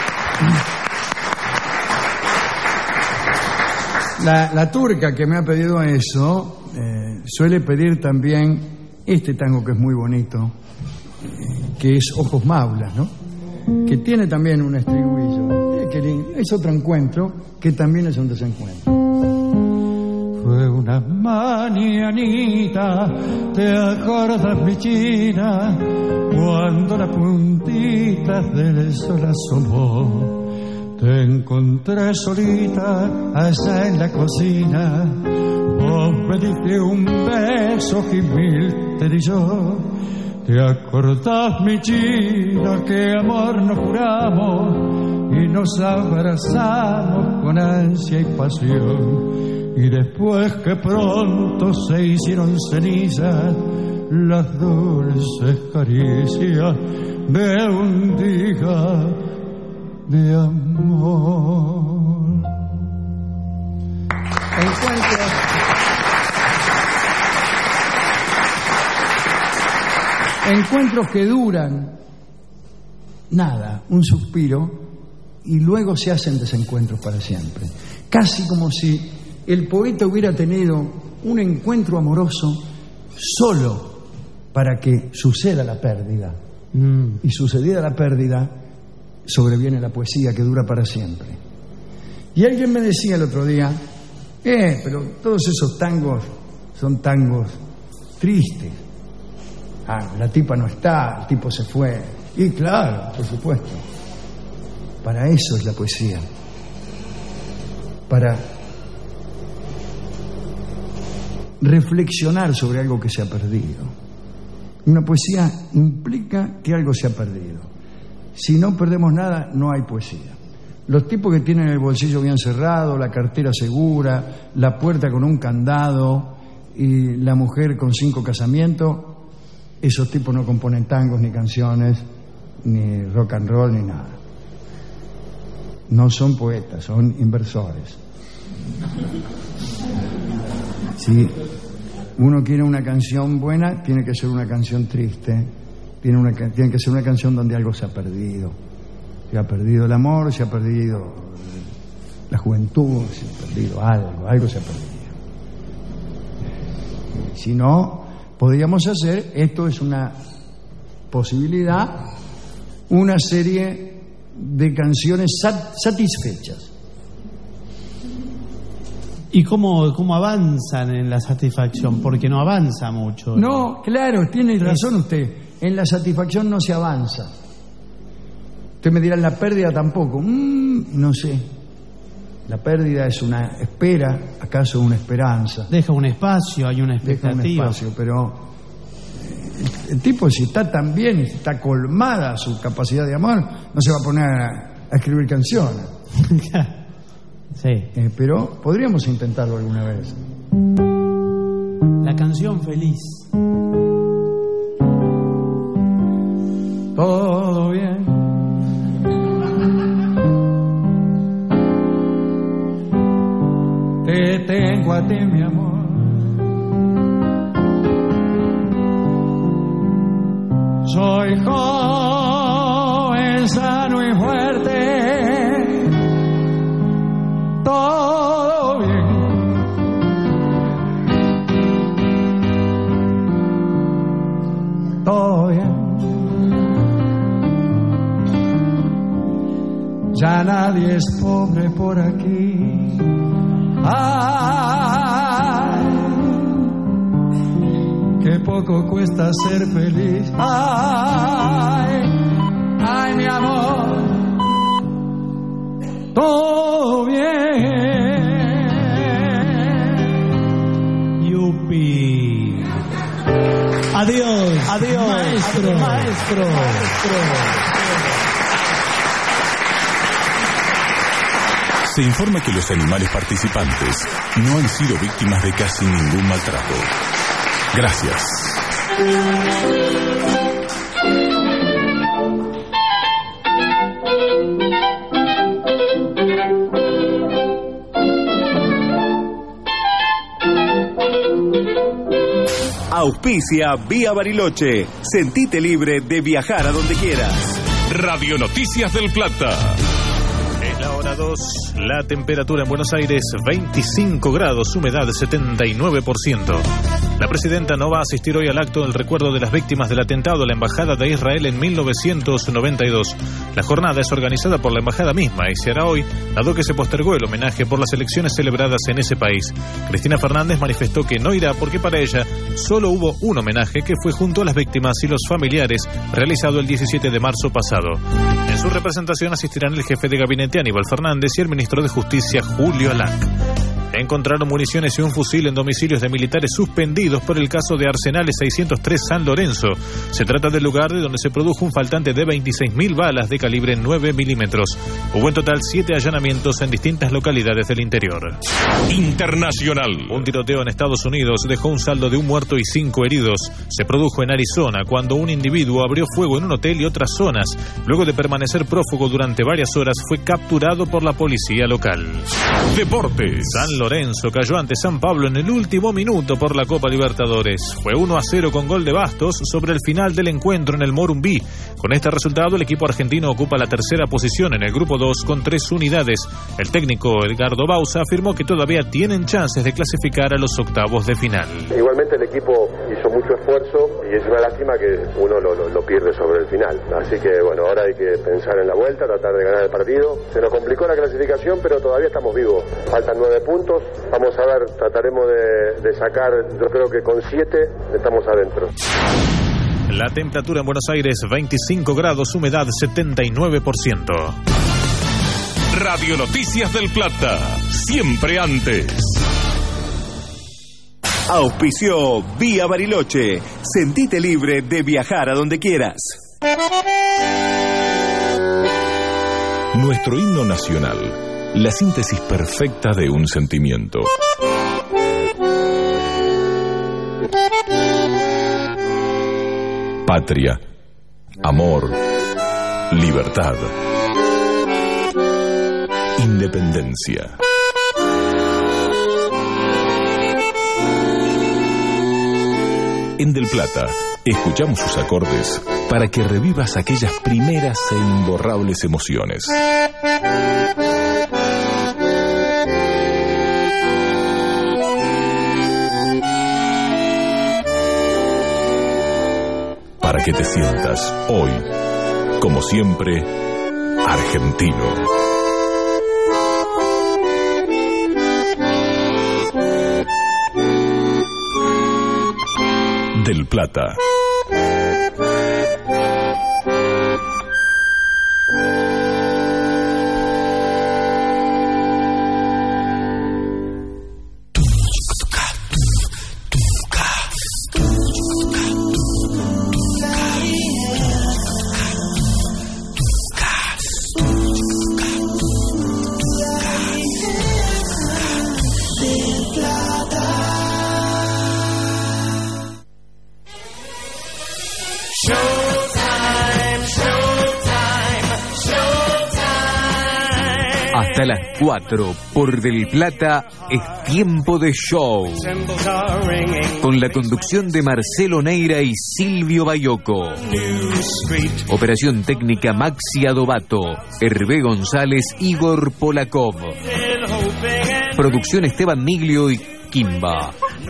[SPEAKER 4] La, la turca que me ha pedido eso eh, suele pedir también este tango que es muy bonito, eh, que es Ojos Maulas, ¿no? Que tiene también un estribillo. Eh, que es otro encuentro que también es un desencuentro.
[SPEAKER 18] Fue una mañanita, ¿te acuerdas, mi china? Cuando la puntita del sol asomó, te encontré solita allá en la cocina. Vos me diste un beso, Gimil, te di yo. ¿Te acordás, mi china, que amor nos juramos y nos abrazamos con ansia y pasión? Y después que pronto se hicieron cenizas las dulces caricias de un día de amor.
[SPEAKER 4] Encuentro, Encuentros que duran nada, un suspiro, y luego se hacen desencuentros para siempre. Casi como si el poeta hubiera tenido un encuentro amoroso solo para que suceda la pérdida. Mm. Y sucedida la pérdida, sobreviene la poesía que dura para siempre. Y alguien me decía el otro día, eh, pero todos esos tangos son tangos tristes. Ah, la tipa no está, el tipo se fue. Y claro, por supuesto. Para eso es la poesía. Para reflexionar sobre algo que se ha perdido. Una poesía implica que algo se ha perdido. Si no perdemos nada, no hay poesía. Los tipos que tienen el bolsillo bien cerrado, la cartera segura, la puerta con un candado y la mujer con cinco casamientos, esos tipos no componen tangos, ni canciones, ni rock and roll, ni nada. No son poetas, son inversores. Si uno quiere una canción buena, tiene que ser una canción triste, tiene, una, tiene que ser una canción donde algo se ha perdido. Se ha perdido el amor, se ha perdido la juventud, se ha perdido algo, algo se ha perdido. Si no, podríamos hacer, esto es una posibilidad, una serie de canciones sat- satisfechas.
[SPEAKER 5] ¿Y cómo, cómo avanzan en la satisfacción? Porque no avanza mucho.
[SPEAKER 4] No, claro, tiene razón usted. En la satisfacción no se avanza. Usted me dirá, en la pérdida tampoco. Mm, no sé. La pérdida es una espera, acaso una esperanza.
[SPEAKER 5] Deja un espacio, hay una expectativa.
[SPEAKER 4] Deja un espacio, pero el, el tipo, si está tan bien y si está colmada su capacidad de amor, no se va a poner a, a escribir canciones.
[SPEAKER 5] Sí.
[SPEAKER 4] Eh, pero podríamos intentarlo alguna vez.
[SPEAKER 5] La canción feliz.
[SPEAKER 4] Todo bien. Te tengo a ti, mi amor. Soy joven, sano y fuerte. Todo bien. Todo bien. Ya nadie es pobre por aquí. Ay, qué poco cuesta ser feliz. Ay, ay, mi amor, todo bien.
[SPEAKER 5] Yupi. Adiós, adiós, maestro, maestro, maestro.
[SPEAKER 1] Se informa que los animales participantes no han sido víctimas de casi ningún maltrato. Gracias.
[SPEAKER 15] Auspicia Vía Bariloche. Sentite libre de viajar a donde quieras.
[SPEAKER 1] Radio Noticias del Plata.
[SPEAKER 19] Es la hora dos, la temperatura en Buenos Aires veinticinco grados, humedad setenta y nueve por ciento. La presidenta no va a asistir hoy al acto del recuerdo de las víctimas del atentado a la Embajada de Israel en mil novecientos noventa y dos. La jornada es organizada por la Embajada misma y se hará hoy, dado que se postergó el homenaje por las elecciones celebradas en ese país. Cristina Fernández manifestó que no irá porque para ella solo hubo un homenaje que fue junto a las víctimas y los familiares, realizado el diecisiete de marzo pasado. En su representación asistirán el jefe de gabinete Aníbal Fernández y el ministro de Justicia Julio Alac. Encontraron municiones y un fusil en domicilios de militares suspendidos por el caso de Arsenales seiscientos tres San Lorenzo. Se trata del lugar de donde se produjo un faltante de veintiséis mil balas de calibre nueve milímetros. Hubo en total siete allanamientos en distintas localidades del interior.
[SPEAKER 1] Internacional.
[SPEAKER 19] Un tiroteo en Estados Unidos dejó un saldo de un muerto y cinco heridos. Se produjo en Arizona cuando un individuo abrió fuego en un hotel y otras zonas. Luego de permanecer prófugo durante varias horas, fue capturado por la policía local.
[SPEAKER 1] Deportes.
[SPEAKER 19] San Lorenzo Lorenzo cayó ante San Pablo en el último minuto por la Copa Libertadores. Fue uno a cero con gol de Bastos sobre el final del encuentro en el Morumbí. Con este resultado, el equipo argentino ocupa la tercera posición en el grupo dos con tres unidades. El técnico Edgardo Bauza afirmó que todavía tienen chances de clasificar a los octavos de final.
[SPEAKER 20] Igualmente el equipo hizo mucho esfuerzo y es una lástima que uno lo, lo, lo pierde sobre el final. Así que bueno, ahora hay que pensar en la vuelta, tratar de ganar el partido. Se nos complicó la clasificación, pero todavía estamos vivos. Faltan nueve puntos. Vamos a ver, trataremos de, de sacar, yo creo que con siete estamos adentro.
[SPEAKER 19] La temperatura en Buenos Aires, veinticinco grados, humedad setenta y nueve por ciento.
[SPEAKER 1] Radio Noticias del Plata, siempre antes.
[SPEAKER 21] Auspició Vía Bariloche. Sentite libre de viajar a donde quieras.
[SPEAKER 1] Nuestro himno nacional, la síntesis perfecta de un sentimiento. Patria, amor, libertad, independencia. En Del Plata, escuchamos sus acordes para que revivas aquellas primeras e imborrables emociones. Para que te sientas hoy, como siempre, argentino. Del Plata.
[SPEAKER 22] Hasta las cuatro por Del Plata es tiempo de show. Con la conducción de Marcelo Neira y Silvio Bayoco. Operación técnica Maxi Adobato, Hervé González, Igor Polakov. Producción Esteban Miglio y Kimba.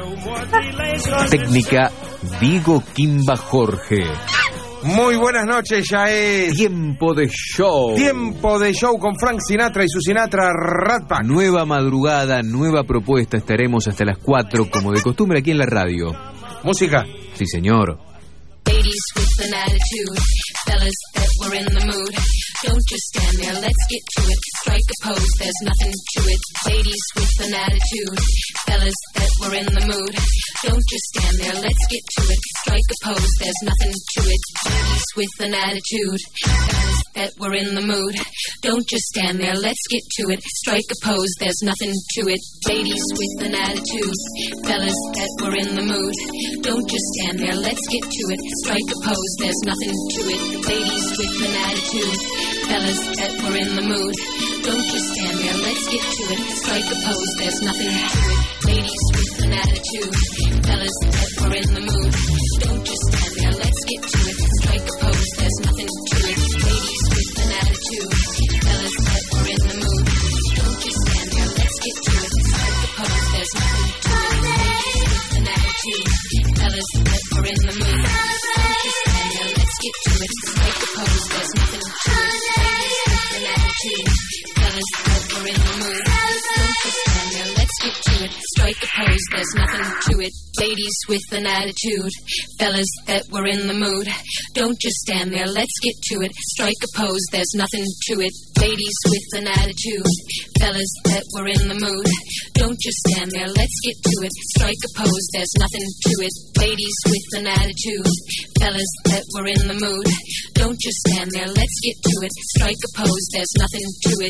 [SPEAKER 22] Técnica Diego Kimba Jorge.
[SPEAKER 23] Muy buenas noches, ya es
[SPEAKER 22] Tiempo de Show.
[SPEAKER 23] Tiempo de Show con Frank Sinatra y su Sinatra Rat Pack.
[SPEAKER 22] Nueva madrugada, nueva propuesta. Estaremos hasta las cuatro, como de costumbre, aquí en la radio.
[SPEAKER 23] ¿Música?
[SPEAKER 22] Sí, señor.
[SPEAKER 24] Ladies with an attitude, fellas that were in the mood. Don't just stand there, let's get to it. Strike a pose, there's nothing to it. Ladies with an attitude, fellas that were in the mood. Don't just stand there, let's get to it. Strike a pose, there's nothing to it. Ladies with an attitude, fellas that were in the mood. Don't just stand there, let's get to it. Strike a pose, there's nothing to it. Ladies with an attitude, fellas that were in the mood. Don't just stand there, let's get to it. Strike a pose, there's nothing to it. Ladies with an attitude, fellas that were in the mood. Don't just stand there, let's get to it. Strike a pose, there's nothing to it. Ladies with an attitude, fellas that were in the mood. Don't just stand there, let's get to it. Strike a pose, there's nothing to it. Ladies with an attitude, fellas that were in the mood. Don't just stand there, let's get to it. Strike a pose, there's nothing to it. Ladies with an attitude, fellas that were in the mood. Don't just stand there, let's get to it. Strike a pose, there's nothing to it. Ladies with an attitude, fellas that were in the mood. Don't just stand there, let's get to it. Strike a pose, there's nothing to it. Ladies with an attitude, fellas that were in the mood. Don't just stand there, let's get to it. Strike a pose, there's nothing to it. Ladies with an attitude, fellas that were in the mood. Don't just stand there, let's get to it. Strike a pose, there's nothing to it. Ladies with an attitude, fellas that were in the mood. Don't just stand there, let's get to it. Strike a pose, there's nothing to it.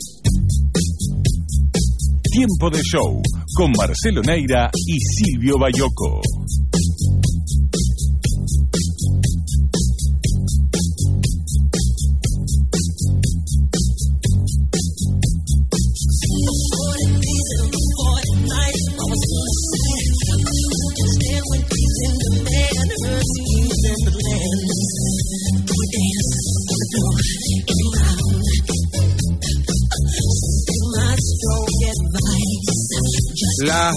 [SPEAKER 1] Tiempo de Show con Marcelo Neira y Silvio Bayoco.
[SPEAKER 12] Boy,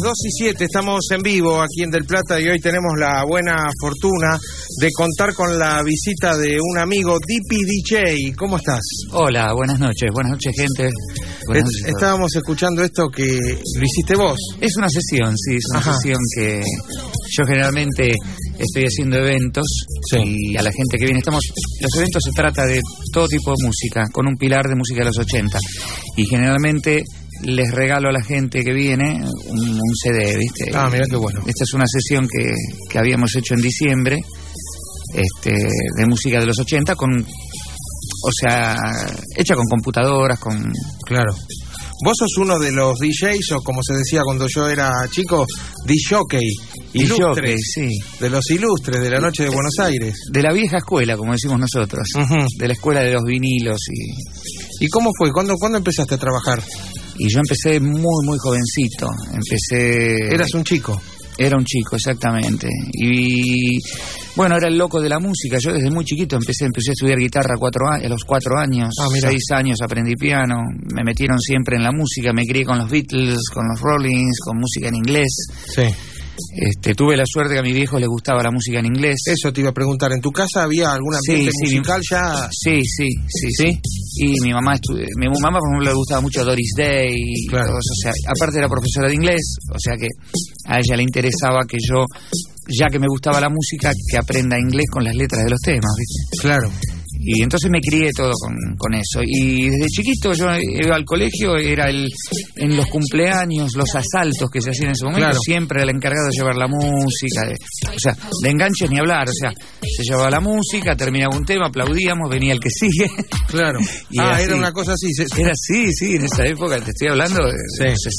[SPEAKER 23] dos y siete, estamos en vivo aquí en Del Plata y hoy tenemos la buena fortuna de contar con la visita de un amigo, Dipi D J. ¿Cómo estás?
[SPEAKER 2] Hola, buenas noches, buenas noches, gente. Buenas noches.
[SPEAKER 23] Estábamos escuchando esto que lo hiciste vos.
[SPEAKER 2] Es una sesión, sí, es una Ajá. sesión que yo generalmente estoy haciendo eventos sí. y a la gente que viene estamos... Los eventos se trata de todo tipo de música, con un pilar de música de los ochenta. Y generalmente les regalo a la gente que viene un, un C D, ¿viste?
[SPEAKER 23] Ah, mira qué bueno.
[SPEAKER 2] Esta es una sesión que, que habíamos hecho en diciembre, este, de música de los ochenta, con... O sea, hecha con computadoras, con...
[SPEAKER 23] Claro. Vos sos uno de los D Js, o como se decía cuando yo era chico, D-Jockey. Ilustres,
[SPEAKER 2] sí.
[SPEAKER 23] De los ilustres de la noche de Buenos Aires.
[SPEAKER 2] De la vieja escuela, como decimos nosotros. Uh-huh. De la escuela de los vinilos. Y,
[SPEAKER 23] ¿Y cómo fue? ¿Cuándo, ¿Cuándo empezaste a trabajar?
[SPEAKER 2] Y yo empecé muy, muy jovencito. Empecé...
[SPEAKER 23] ¿Eras un chico?
[SPEAKER 2] Era un chico, exactamente. Y bueno, era el loco de la música. Yo desde muy chiquito empecé, empecé a estudiar guitarra cuatro a, a los cuatro años. Ah, seis años aprendí piano. Me metieron siempre en la música. Me crié con los Beatles, con los Rollins, con música en inglés.
[SPEAKER 23] Sí.
[SPEAKER 2] Este, tuve la suerte que a mi viejo le gustaba la música en inglés.
[SPEAKER 23] Eso te iba a preguntar. ¿En tu casa había algún ambiente
[SPEAKER 2] sí,
[SPEAKER 23] musical
[SPEAKER 2] sí,
[SPEAKER 23] ya?
[SPEAKER 2] Sí, sí, sí, sí. Y mi mamá, estu- mi mamá, por ejemplo, le gustaba mucho Doris Day. Claro. Todos, o sea, aparte era profesora de inglés, o sea que a ella le interesaba que yo, ya que me gustaba la música, que aprenda inglés con las letras de los temas, ¿viste?
[SPEAKER 23] Claro.
[SPEAKER 2] Y entonces me crié todo con, con eso. Y desde chiquito yo iba al colegio, era el en los cumpleaños, los asaltos que se hacían en ese momento, claro. Siempre era el encargado de llevar la música, de, o sea, de enganches ni hablar, o sea, se llevaba la música, terminaba un tema, aplaudíamos, venía el que sigue.
[SPEAKER 23] Claro.
[SPEAKER 2] Y
[SPEAKER 23] ah,
[SPEAKER 2] era,
[SPEAKER 23] era una cosa así. Se...
[SPEAKER 2] Era así, sí, en esa época, te estoy hablando de,
[SPEAKER 23] sí.
[SPEAKER 2] de